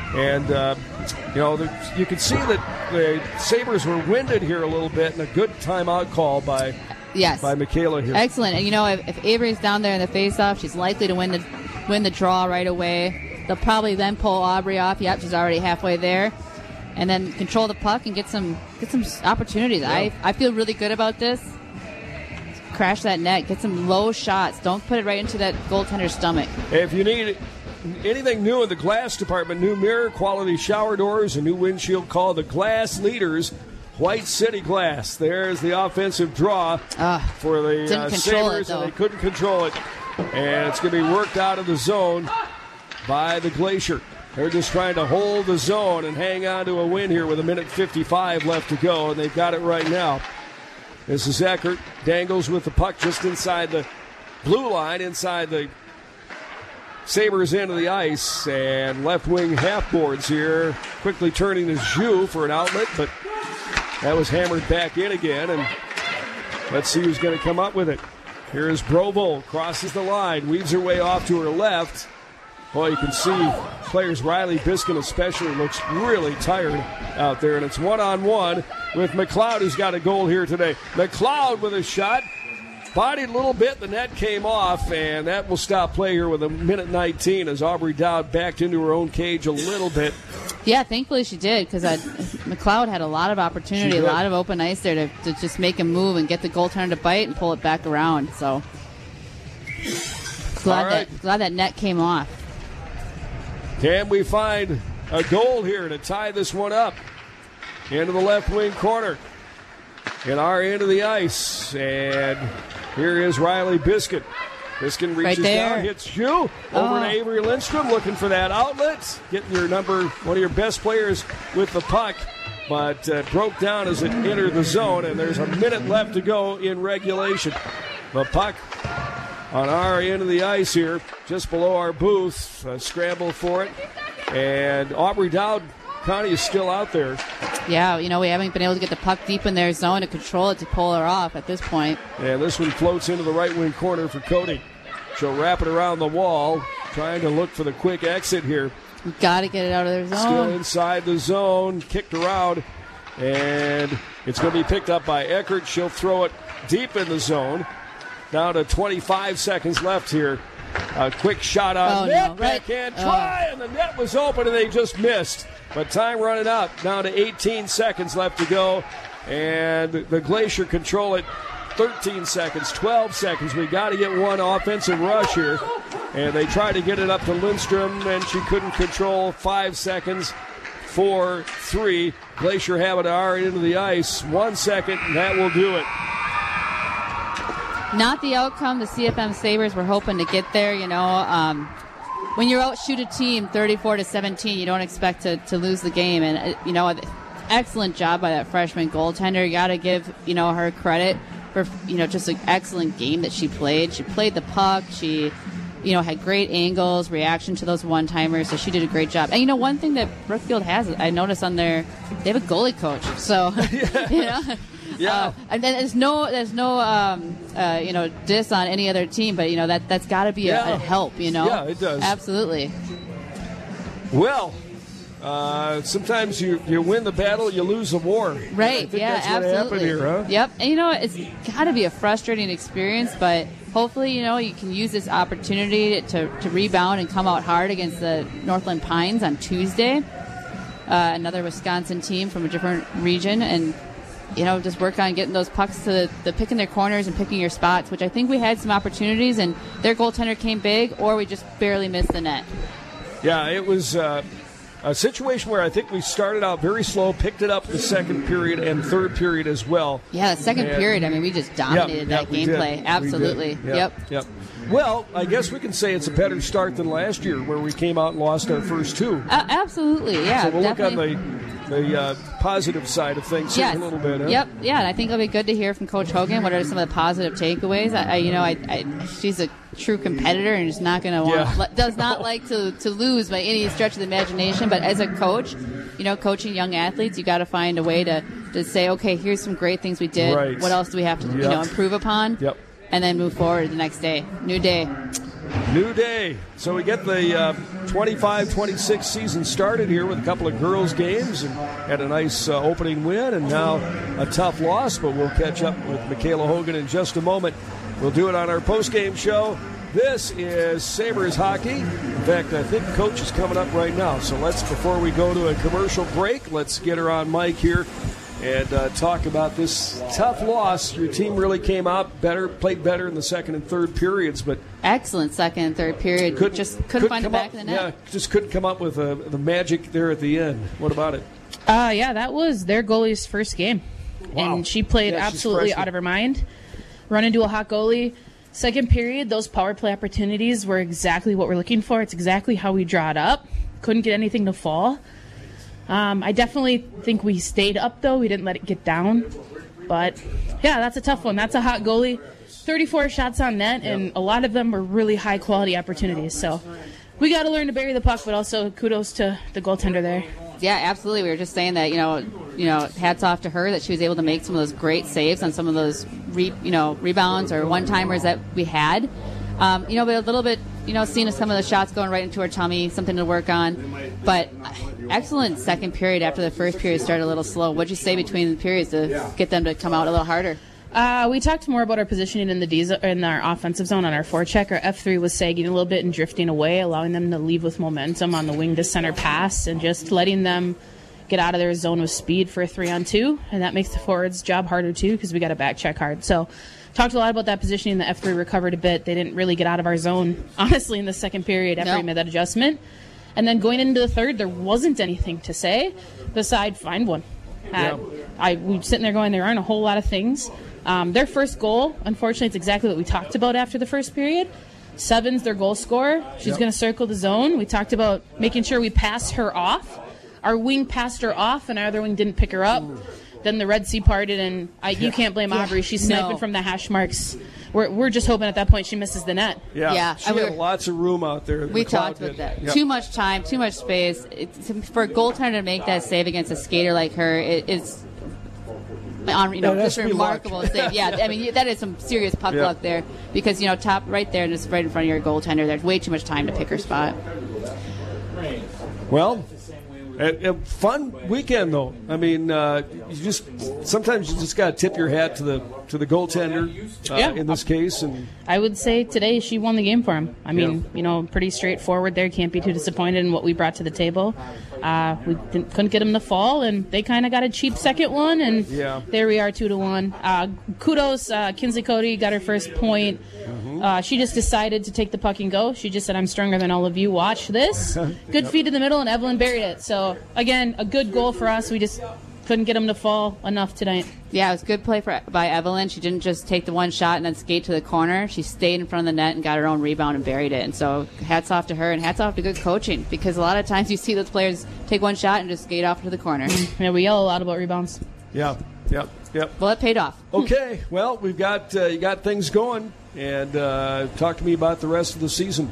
you could see that the Sabres were winded here a little bit, and a good timeout call by Michaela here. Excellent. And if Avery's down there in the faceoff, she's likely to win the draw right away. They'll probably then pull Aubrey off. Yep, she's already halfway there, and then control the puck and get some opportunities. Yeah. I feel really good about this. Crash that net, get some low shots. Don't put it right into that goaltender's stomach. If you need anything new in the glass department, new mirror, quality shower doors, a new windshield, call the Glass Leaders. White City Glass. There's the offensive draw for the Sabres, and they couldn't control it. And it's going to be worked out of the zone by the Glacier. They're just trying to hold the zone and hang on to a win here with 1:55 left to go, and they've got it right now. This is Eckert. Dangles with the puck just inside the blue line, inside the Sabres end of the ice, and left wing half boards here. Quickly turning to Zhu for an outlet, but that was hammered back in again, and let's see who's going to come up with it. Here is Brovold, crosses the line, weaves her way off to her left. Boy, you can see players, Riley Biskin especially, looks really tired out there, and it's one-on-one with McLeod, who's got a goal here today. McLeod with a shot, bodied a little bit, the net came off, and that will stop play here with 1:19 as Aubrey Dowd backed into her own cage a little bit. Yeah, thankfully she did, because McLeod had a lot of opportunity, a lot of open ice there to just make a move and get the goaltender to bite and pull it back around. So glad that net came off. Can we find a goal here to tie this one up? Into the left wing corner. In our end of the ice. And here is Riley Biscuit. Biskin reaches down, hits Zhu. Over to Avery Lindstrom, looking for that outlet. Getting one of your best players with the puck. But broke down as it entered the zone, and there's a minute left to go in regulation. The puck on our end of the ice here, just below our booth. Scramble for it. And Aubrey Dowd, Connie, is still out there. Yeah, we haven't been able to get the puck deep in their zone to control it, to pull her off at this point. And this one floats into the right wing corner for Cody. She'll wrap it around the wall, trying to look for the quick exit here. We've got to get it out of their zone. Still inside the zone, kicked around, and it's going to be picked up by Eckert. She'll throw it deep in the zone. Down to 25 seconds left here. A quick shot on net, backhand try, and the net was open, and they just missed. But time running out, down to 18 seconds left to go, and the Glacier control it. 13 seconds, 12 seconds. We got to get one offensive rush here. And they tried to get it up to Lindstrom, and she couldn't control. 5 seconds, 4, 3. Glacier Hamadar into the ice. 1 second, and that will do it. Not the outcome the CFM Sabres were hoping to get there. When you outshoot a team 34-17, you don't expect to lose the game. And, excellent job by that freshman goaltender. You got to give, her credit for, just an excellent game that she played. She played the puck. She, had great angles, reaction to those one-timers. So she did a great job. And, one thing that Brookfield has, I noticed on they have a goalie coach. So, Yeah. And then there's no diss on any other team, but that's got to be a help. Yeah, it does. Absolutely. Well, sometimes you win the battle, you lose the war. Right. I think that's what absolutely. happened here, huh? Yep. And it's got to be a frustrating experience, but hopefully you can use this opportunity to rebound and come out hard against the Northland Pines on Tuesday. Another Wisconsin team from a different region, and just work on getting those pucks to the picking their corners and picking your spots, which I think we had some opportunities, and their goaltender came big, or we just barely missed the net. Yeah, it was a situation where I think we started out very slow, picked it up the second period and third period as well. Yeah, the second period, we just dominated that gameplay. Absolutely. Yep. Well, I guess we can say it's a better start than last year, where we came out and lost our first two. Absolutely, yeah. So we'll definitely. look on the positive side of things here a little bit. Huh? Yep, yeah, and I think it'll be good to hear from Coach Hogan. What are some of the positive takeaways? She's a true competitor and is not going to does not like to lose by any stretch of the imagination. But as a coach, coaching young athletes, you got to find a way to say, okay, here's some great things we did. Right. What else do we have to improve upon? Yep. And then move forward the next day. New day. New day. So we get the 25-26 season started here with a couple of girls' games and had a nice opening win, and now a tough loss, but we'll catch up with Michaela Hogan in just a moment. We'll do it on our post-game show. This is Sabres Hockey. In fact, I think Coach is coming up right now. So before we go to a commercial break, let's get her on mic here and talk about this tough loss. Your team really came out better, played better in the second and third periods, but excellent second and third period. Couldn't find the back of the net. Yeah, just couldn't come up with the magic there at the end. What about it? That was their goalie's first game. Wow. And she played absolutely out of her mind. Run into a hot goalie. Second period, those power play opportunities were exactly what we're looking for. It's exactly how we draw it up. Couldn't get anything to fall. I definitely think we stayed up, though. We didn't let it get down. But, yeah, that's a tough one. That's a hot goalie. 34 shots on net, and a lot of them were really high-quality opportunities. So we got to learn to bury the puck, but also kudos to the goaltender there. Yeah, absolutely. We were just saying that, hats off to her that she was able to make some of those great saves on some of those, rebounds or one-timers that we had. But a little bit, seeing some of the shots going right into her tummy, something to work on. But excellent second period after the first period started a little slow. What'd you say between the periods to get them to come out a little harder? We talked more about our positioning in our offensive zone on our forecheck. Our F3 was sagging a little bit and drifting away, allowing them to leave with momentum on the wing to center pass and just letting them get out of their zone with speed for a 3-on-2. And that makes the forwards' job harder, too, because we got to back check hard. So talked a lot about that positioning. The F3 recovered a bit. They didn't really get out of our zone, honestly, in the second period after we made that adjustment. And then going into the third, there wasn't anything to say beside find one. We were sitting there going, there aren't a whole lot of things. Their first goal, unfortunately, it's exactly what we talked about after the first period. Seven's their goal scorer. She's going to circle the zone. We talked about making sure we pass her off. Our wing passed her off, and our other wing didn't pick her up. Then the Red Sea parted, and you can't blame Aubrey. She's sniping from the hash marks. We're just hoping at that point she misses the net. Yeah. She had lots of room out there. We talked about that. Yep. Too much time, too much space. For a goaltender to make that save against a skater like her, it's just a remarkable save. Yeah, that is some serious puck luck there because, top right there, just right in front of your goaltender, there's way too much time to pick her spot. Well, a fun weekend, though. Sometimes you just got to tip your hat to the goaltender in this case. And I would say today she won the game for him. Pretty straightforward there. Can't be too disappointed in what we brought to the table. We couldn't get them to fall, and they kind of got a cheap second one, and there we are, 2-1. Kudos, Kinsley Cody got her first point. She just decided to take the puck and go. She just said, I'm stronger than all of you. Watch this. Good feed in the middle, and Evelyn buried it. So, again, a good goal for us. We just couldn't get them to fall enough tonight. Yeah, it was a good play by Evelyn. She didn't just take the one shot and then skate to the corner. She stayed in front of the net and got her own rebound and buried it. And so hats off to her, and hats off to good coaching, because a lot of times you see those players take one shot and just skate off to the corner. Yeah, we yell a lot about rebounds. Yeah. Well, it paid off. Okay, well, we've got you got things going, and talk to me about the rest of the season.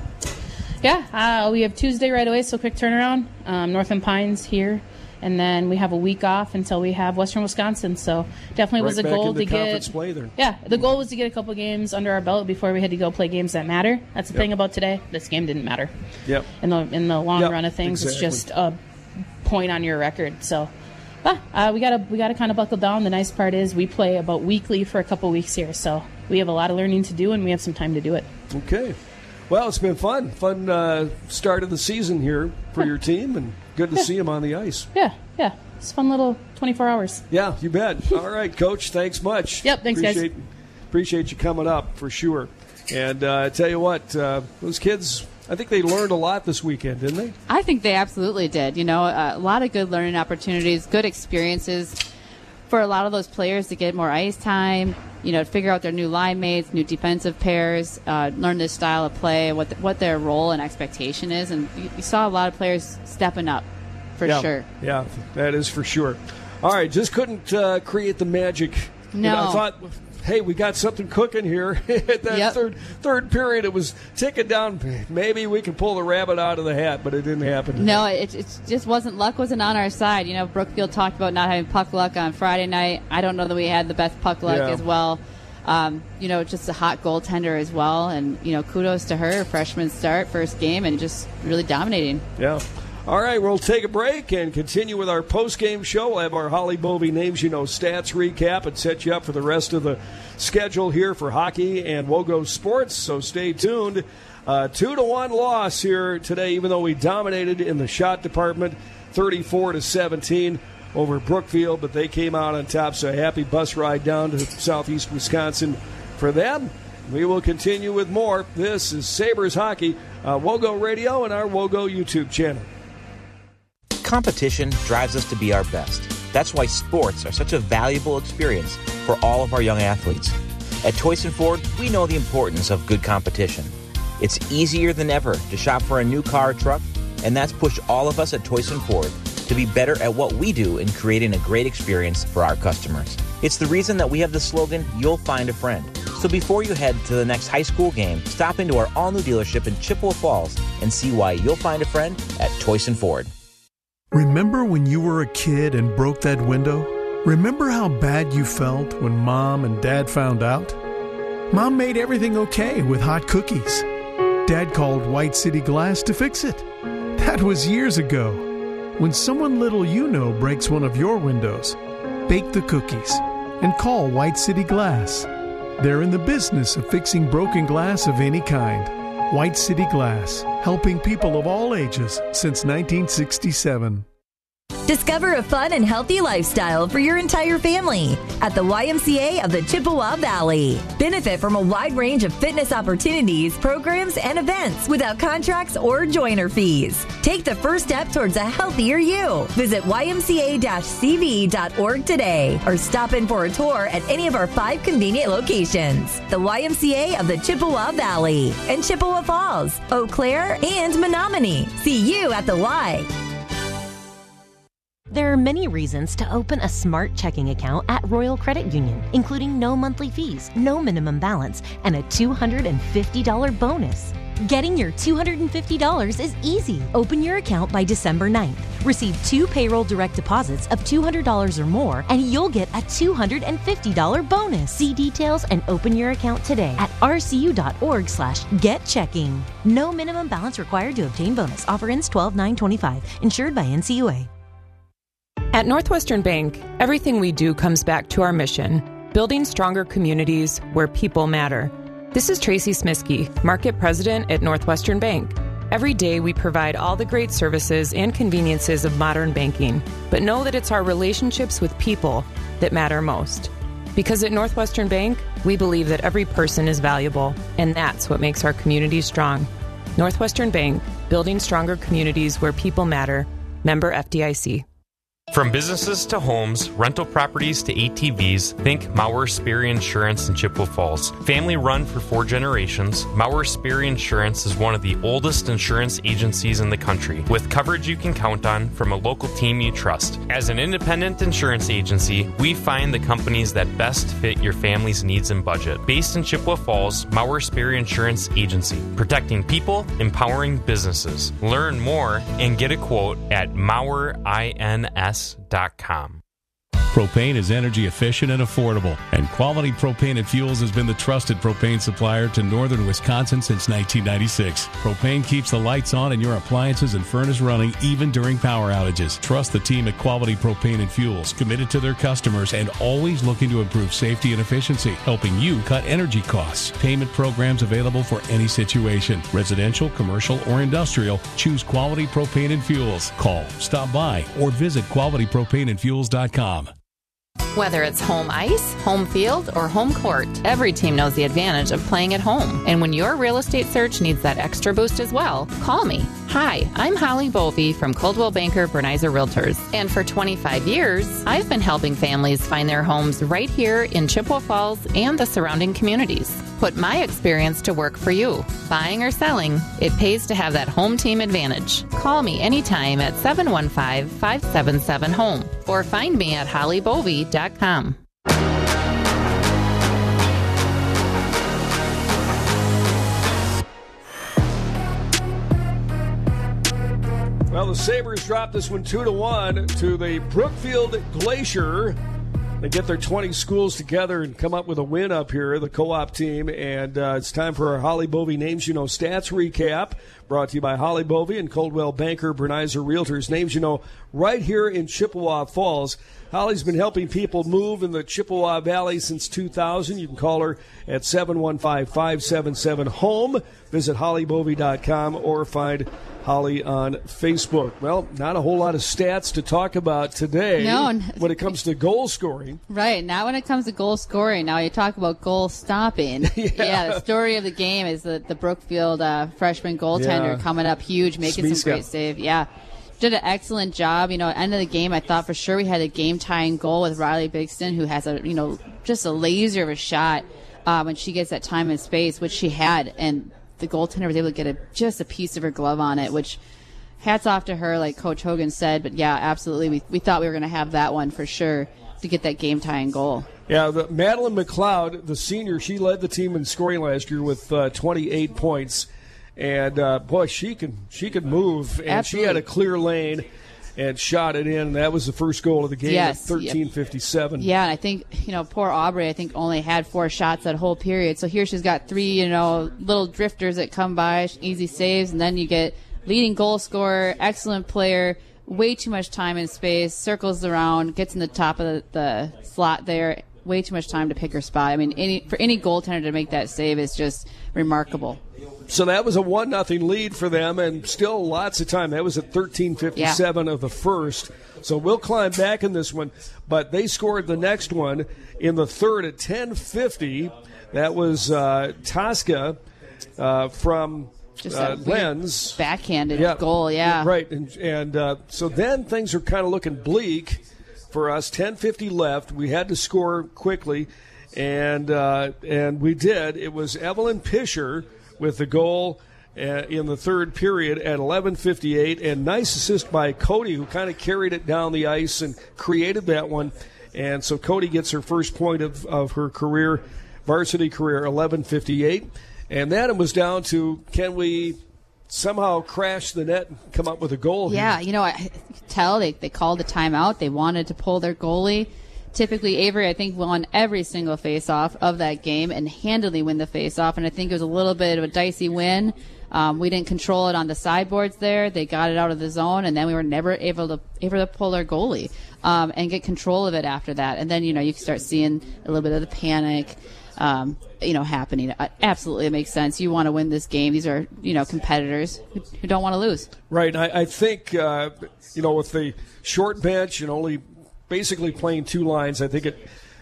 Yeah, we have Tuesday right away, so quick turnaround. Northland Pines here. And then we have a week off until we have Western Wisconsin. So definitely was a goal to get. Play there. Yeah, the goal was to get a couple games under our belt before we had to go play games that matter. That's the thing about today. This game didn't matter. Yep. In the long run of things, It's just a point on your record. So, we gotta kind of buckle down. The nice part is we play about weekly for a couple weeks here, so we have a lot of learning to do, and we have some time to do it. Okay. Well, it's been fun start of the season here for your team, and good to see them on the ice. Yeah. It's a fun little 24 hours. Yeah, you bet. All right, Coach, thanks much. Yep, thanks, guys. Appreciate you coming up, for sure. And I tell you what, those kids, I think they learned a lot this weekend, didn't they? I think they absolutely did. You know, a lot of good learning opportunities, good experiences for a lot of those players to get more ice time, you know, figure out their new line mates, new defensive pairs, learn this style of play, what their role and expectation is. And you saw a lot of players stepping up, for sure. Yeah, that is for sure. All right, just couldn't create the magic. No. You know, I thought, hey, we got something cooking here. At that third period, it was ticking down. Maybe we can pull the rabbit out of the hat, but it didn't happen. No, it just wasn't. Luck wasn't on our side. You know, Brookfield talked about not having puck luck on Friday night. I don't know that we had the best puck luck as well. You know, just a hot goaltender as well. And, you know, kudos to her. Freshman start, first game, and just really dominating. Yeah. All right, we'll take a break and continue with our post-game show. We'll have our Holly Bovey Names You Know stats recap and set you up for the rest of the schedule here for hockey and Wogo sports, so stay tuned. 2-1 loss here today, even though we dominated in the shot department, 34-17 over Brookfield, but they came out on top, so a happy bus ride down to southeast Wisconsin for them. We will continue with more. This is Sabres Hockey, Wogo Radio, and our Wogo YouTube channel. Competition drives us to be our best. That's why sports are such a valuable experience for all of our young athletes. At Toyson Ford, we know the importance of good competition. It's easier than ever to shop for a new car or truck, and that's pushed all of us at Toyson Ford to be better at what we do in creating a great experience for our customers. It's the reason that we have the slogan, "You'll find a friend." So before you head to the next high school game, stop into our all-new dealership in Chippewa Falls and see why you'll find a friend at Toyson Ford. Remember when you were a kid and broke that window? Remember how bad you felt when Mom and Dad found out? Mom made everything okay with hot cookies. Dad called White City Glass to fix it. That was years ago. When someone little you know breaks one of your windows, bake the cookies and call White City Glass. They're in the business of fixing broken glass of any kind. White City Glass, helping people of all ages since 1967. Discover a fun and healthy lifestyle for your entire family at the YMCA of the Chippewa Valley. Benefit from a wide range of fitness opportunities, programs, and events without contracts or joiner fees. Take the first step towards a healthier you. Visit ymca-cv.org today or stop in for a tour at any of our 5 convenient locations. The YMCA of the Chippewa Valley in Chippewa Falls, Eau Claire, and Menominee. See you at the Y. There are many reasons to open a smart checking account at Royal Credit Union, including no monthly fees, no minimum balance, and a $250 bonus. Getting your $250 is easy. Open your account by December 9th. Receive 2 payroll direct deposits of $200 or more, and you'll get a $250 bonus. See details and open your account today at rcu.org/getchecking. No minimum balance required to obtain bonus. Offer ends 12/9/25. Insured by NCUA. At Northwestern Bank, everything we do comes back to our mission, building stronger communities where people matter. This is Tracy Smisky, Market President at Northwestern Bank. Every day we provide all the great services and conveniences of modern banking, but know that it's our relationships with people that matter most. Because at Northwestern Bank, We believe that every person is valuable, and that's what makes our community strong. Northwestern Bank, building stronger communities where people matter. Member FDIC. From businesses to homes, rental properties to ATVs, think Mauer Sperry Insurance in Chippewa Falls. Family run for 4 generations, Mauer Sperry Insurance is one of the oldest insurance agencies in the country, with coverage you can count on from a local team you trust. As an independent insurance agency, we find the companies that best fit your family's needs and budget. Based in Chippewa Falls, Mauer Sperry Insurance Agency, protecting people, empowering businesses. Learn more and get a quote at MauerINS.com. Propane is energy efficient and affordable, and Quality Propane and Fuels has been the trusted propane supplier to northern Wisconsin since 1996. Propane keeps the lights on and your appliances and furnace running even during power outages. Trust the team at Quality Propane and Fuels, committed to their customers and always looking to improve safety and efficiency, helping you cut energy costs. Payment programs available for any situation. Residential, commercial, or industrial, choose Quality Propane and Fuels. Call, stop by, or visit qualitypropaneandfuels.com. Whether it's home ice, home field, or home court, every team knows the advantage of playing at home. And when your real estate search needs that extra boost as well, call me. Hi, I'm Holly Bovey from Coldwell Banker Bernizer Realtors. And for 25 years, I've been helping families find their homes right here in Chippewa Falls and the surrounding communities. Put my experience to work for you. Buying or selling, it pays to have that home team advantage. Call me anytime at 715-577-HOME or find me at hollybovey.com. Well, the Sabres dropped this one 2-1 to the Brookfield Glacier. They get their 20 schools together and come up with a win up here, the co-op team. And it's time for our Holly Bovey Names You Know Stats recap, brought to you by Holly Bovey and Coldwell Banker Bernizer Realtors. Names you know right here in Chippewa Falls. Holly's been helping people move in the Chippewa Valley since 2000. You can call her at 715-577-HOME. Visit hollybovey.com or find Holly on Facebook. Well, not a whole lot of stats to talk about today when it comes to goal scoring. Right, not when it comes to goal scoring. Now you talk about goal stopping. Yeah, the story of the game is the Brookfield freshman goaltender coming up huge, making some great save. Yeah, did an excellent job. End of the game, I thought for sure we had a game-tying goal with Riley Bigston, who has just a laser of a shot when she gets that time and space, which she had, and the goaltender was able to get just a piece of her glove on it, which hats off to her, like Coach Hogan said. But, yeah, absolutely. We thought we were going to have that one for sure to get that game-tying goal. Yeah, Madeline McLeod, the senior, she led the team in scoring last year with 28 points. And, boy, she could move. And absolutely. She had a clear lane and shot it in. That was the first goal of the game at 13:57. Yeah, and I think, poor Aubrey, only had 4 shots that whole period. So here she's got 3, little drifters that come by, easy saves, and then you get leading goal scorer, excellent player, way too much time and space, circles around, gets in the top of the slot there, way too much time to pick her spot. I mean, for any goaltender to make that save is just remarkable. So that was a 1-0 lead for them, and still lots of time. That was at 13:57 of the first. So we'll climb back in this one. But they scored the next one in the third at 10:50. That was Tosca from Lens. Backhanded goal, yeah. Right, and so then things are kind of looking bleak for us. 10:50 left. We had to score quickly, and we did. It was Evelyn Pisher with the goal in the third period at 11:58, and nice assist by Cody, who kind of carried it down the ice and created that one. And so Cody gets her first point of her career, varsity career, 11:58. And then it was down to, can we somehow crash the net and come up with a goal? Yeah, I could tell they called a timeout. They wanted to pull their goalie. Typically, Avery, I think, won every single face-off of that game and handily win the face-off, and I think it was a little bit of a dicey win. We didn't control it on the sideboards there. They got it out of the zone, and then we were never able to pull our goalie and get control of it after that. And then, you start seeing a little bit of the panic, happening. Absolutely, it makes sense. You want to win this game. These are, competitors who don't want to lose. Right. I think, with the short bench and only basically playing 2 lines, I think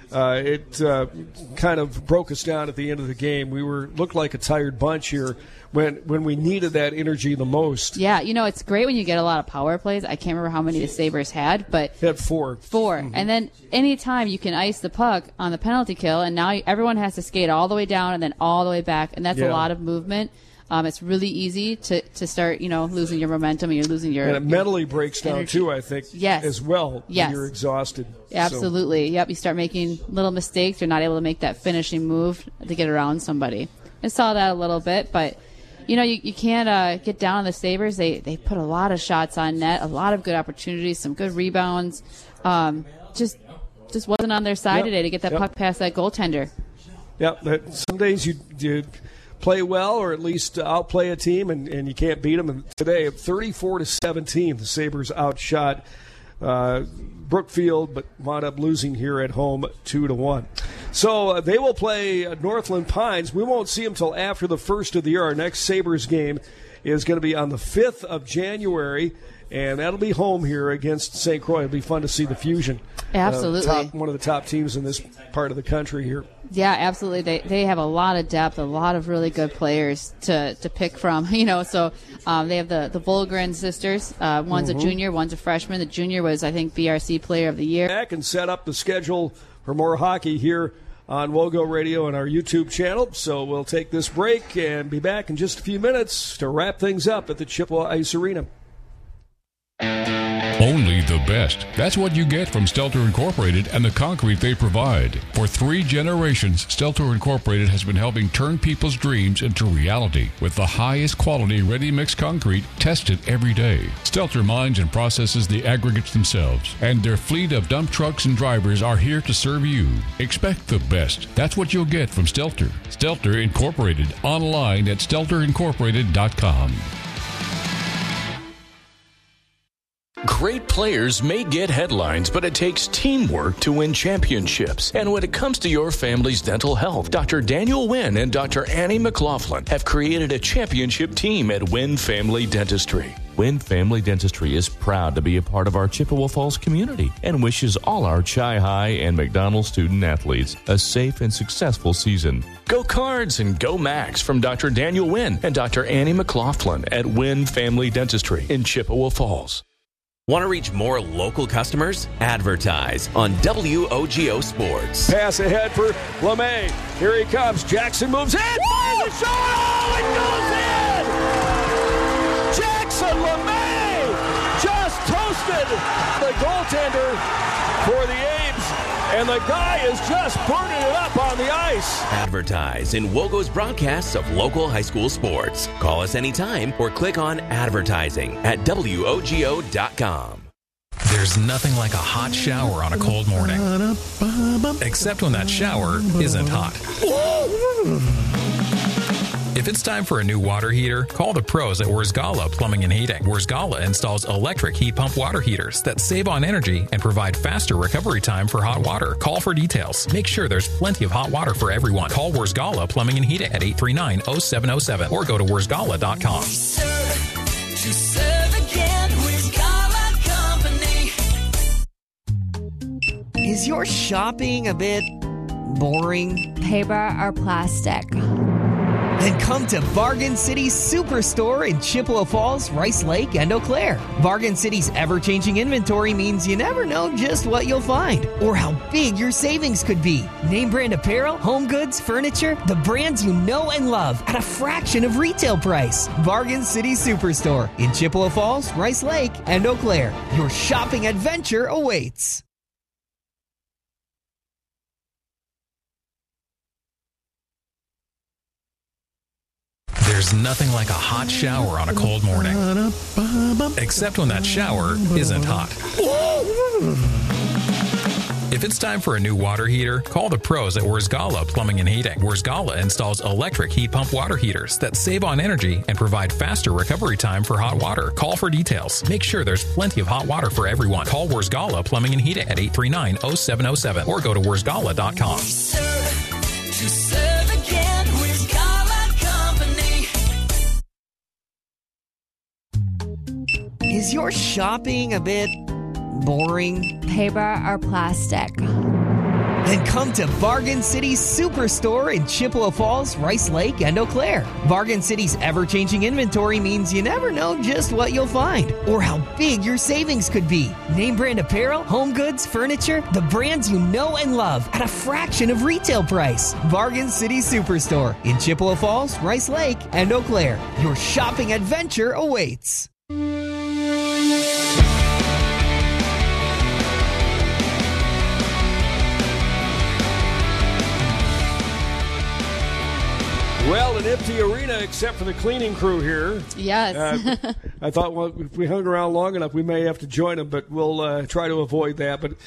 it kind of broke us down at the end of the game. We looked like a tired bunch here when we needed that energy the most. Yeah, it's great when you get a lot of power plays. I can't remember how many the Sabres had, but they had 4. Mm-hmm. And then anytime you can ice the puck on the penalty kill, and now everyone has to skate all the way down and then all the way back, and that's a lot of movement. It's really easy to start, losing your momentum and you're losing your. And it mentally breaks down energy. Too, I think. Yes. As well. Yes. When you're exhausted. Absolutely. So. Yep. You start making little mistakes. You're not able to make that finishing move to get around somebody. I saw that a little bit, but you can't get down on the Sabres. They put a lot of shots on net, a lot of good opportunities, some good rebounds. Just wasn't on their side today to get that puck past that goaltender. Yeah. Some days you play well or at least outplay a team and you can't beat them. And today, 34-17, the Sabres outshot Brookfield, but wound up losing here at home 2-1. So they will play Northland Pines. We won't see them until after the first of the year. Our next Sabres game is going to be on the 5th of January, and that'll be home here against St. Croix. It'll be fun to see the Fusion. Absolutely. One of the top teams in this part of the country here. Yeah, absolutely. They have a lot of depth, a lot of really good players to pick from. So they have the Volgren sisters. One's a junior, one's a freshman. The junior was, I think, BRC Player of the Year. Back and set up the schedule for more hockey here on Wogo Radio and our YouTube channel. So we'll take this break and be back in just a few minutes to wrap things up at the Chippewa Ice Arena. Only the best. That's what you get from Stelter Incorporated and the concrete they provide. For 3 generations, Stelter Incorporated has been helping turn people's dreams into reality with the highest quality ready-mix concrete tested every day. Stelter mines and processes the aggregates themselves, and their fleet of dump trucks and drivers are here to serve you. Expect the best. That's what you'll get from Stelter. Stelter Incorporated, online at stelterincorporated.com. Great players may get headlines, but it takes teamwork to win championships. And when it comes to your family's dental health, Dr. Daniel Wynn and Dr. Annie McLaughlin have created a championship team at Wynn Family Dentistry. Wynn Family Dentistry is proud to be a part of our Chippewa Falls community and wishes all our Chi High and McDonald student athletes a safe and successful season. Go Cards and Go Max from Dr. Daniel Wynn and Dr. Annie McLaughlin at Wynn Family Dentistry in Chippewa Falls. Want to reach more local customers? Advertise on WOGO Sports. Pass ahead for LeMay. Here he comes. Jackson moves in. Fires a shot. Oh, it goes in. Jackson LeMay just toasted the goaltender for the Abes. And the guy is just burning it up on the ice. Advertise in WOGO's broadcasts of local high school sports. Call us anytime or click on advertising at WOGO.com. There's nothing like a hot shower on a cold morning. Except when that shower isn't hot. If it's time for a new water heater, call the pros at Wurzgala Plumbing and Heating. Wurzgala installs electric heat pump water heaters that save on energy and provide faster recovery time for hot water. Call for details. Make sure there's plenty of hot water for everyone. Call Wurzgala Plumbing and Heating at 839-0707 or go to wurzgala.com. To serve again, Wurzgala Company. Is your shopping a bit boring? Paper or plastic? Then come to Bargain City Superstore in Chippewa Falls, Rice Lake, and Eau Claire. Bargain City's ever-changing inventory means you never know just what you'll find or how big your savings could be. Name brand apparel, home goods, furniture, the brands you know and love at a fraction of retail price. Bargain City Superstore in Chippewa Falls, Rice Lake, and Eau Claire. Your shopping adventure awaits. There's nothing like a hot shower on a cold morning. Except when that shower isn't hot. If it's time for a new water heater, call the pros at Wurzgala Plumbing and Heating. Wurzgala installs electric heat pump water heaters that save on energy and provide faster recovery time for hot water. Call for details. Make sure there's plenty of hot water for everyone. Call Wurzgala Plumbing and Heating at 839-0707 or go to wurzgala.com. To serve again, Wurzgala Company. Is your shopping a bit boring? Paper or plastic? Then come to Bargain City Superstore in Chippewa Falls, Rice Lake, and Eau Claire. Bargain City's ever-changing inventory means you never know just what you'll find or how big your savings could be. Name brand apparel, home goods, furniture, the brands you know and love at a fraction of retail price. Bargain City Superstore in Chippewa Falls, Rice Lake, and Eau Claire. Your shopping adventure awaits. Well, an empty arena except for the cleaning crew here. Yes. I thought, well, if we hung around long enough, we may have to join them, but we'll try to avoid that. But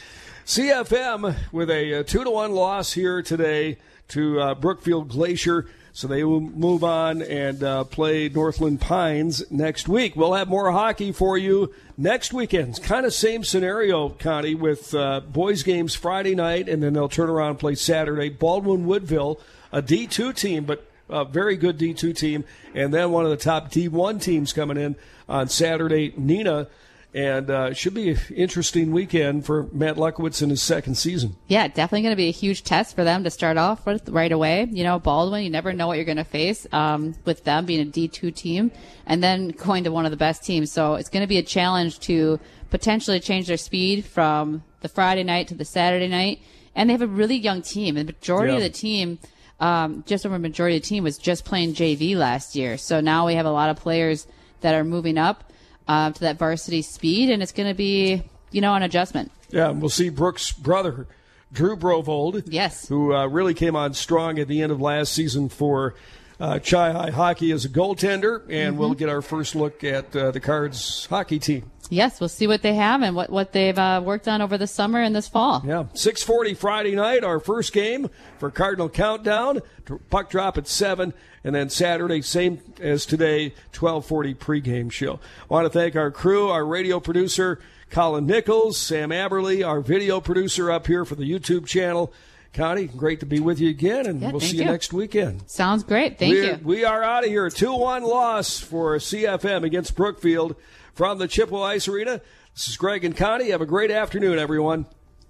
CFM with a 2-1 loss here today to Brookfield Glacier. So they will move on and play Northland Pines next week. We'll have more hockey for you next weekend. It's kind of same scenario, Connie, with boys games Friday night, and then they'll turn around and play Saturday. Baldwin-Woodville, a D2 team, but a very good D2 team, and then one of the top D1 teams coming in on Saturday, Neenah. And should be an interesting weekend for Matt Luckowitz in his second season. Yeah, definitely going to be a huge test for them to start off with right away. You know, Baldwin, you never know what you're going to face with them being a D2 team and then going to one of the best teams. So it's going to be a challenge to potentially change their speed from the Friday night to the Saturday night. And they have a really young team. The majority of the team, just over a majority of the team was just playing JV last year. So now we have a lot of players that are moving up to that varsity speed, and it's going to be, an adjustment. Yeah, and we'll see Brooks' brother, Drew Brovold, who really came on strong at the end of last season for Chi-Hi Hockey as a goaltender, and we'll get our first look at the Cards hockey team. Yes, we'll see what they have and what they've worked on over the summer and this fall. Yeah, 6:40 Friday night, our first game for Cardinal Countdown. Puck drop at 7, and then Saturday, same as today, 12:40 pregame show. I want to thank our crew, our radio producer, Colin Nichols, Sam Aberley, our video producer up here for the YouTube channel. Connie, great to be with you again, and we'll see you next weekend. Sounds great. Thank you. We are out of here. 2-1 loss for CFM against Brookfield from the Chippewa Ice Arena. This is Greg and Connie. Have a great afternoon, everyone.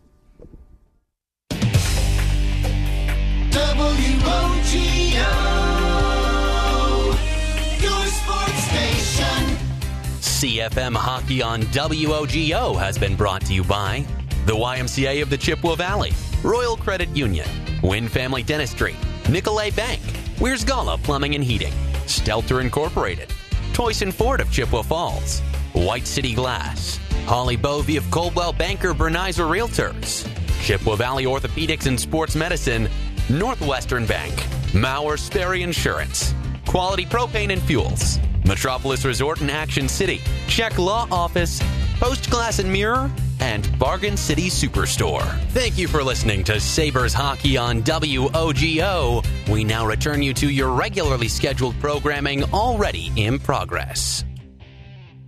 WOGO, your sports station. CFM Hockey on WOGO has been brought to you by the YMCA of the Chippewa Valley, Royal Credit Union, Wynn Family Dentistry, Nicolay Bank, Weir's Gala Plumbing and Heating, Stelter Incorporated, Toyson Ford of Chippewa Falls, White City Glass, Holly Bovey of Coldwell Banker Bernizer Realtors, Chippewa Valley Orthopedics and Sports Medicine, Northwestern Bank, Mauer Sperry Insurance, Quality Propane and Fuels, Metropolis Resort in Action City, Check Law Office, Post Glass and Mirror, and Bargain City Superstore. Thank you for listening to Sabres Hockey on WOGO. We now return you to your regularly scheduled programming already in progress.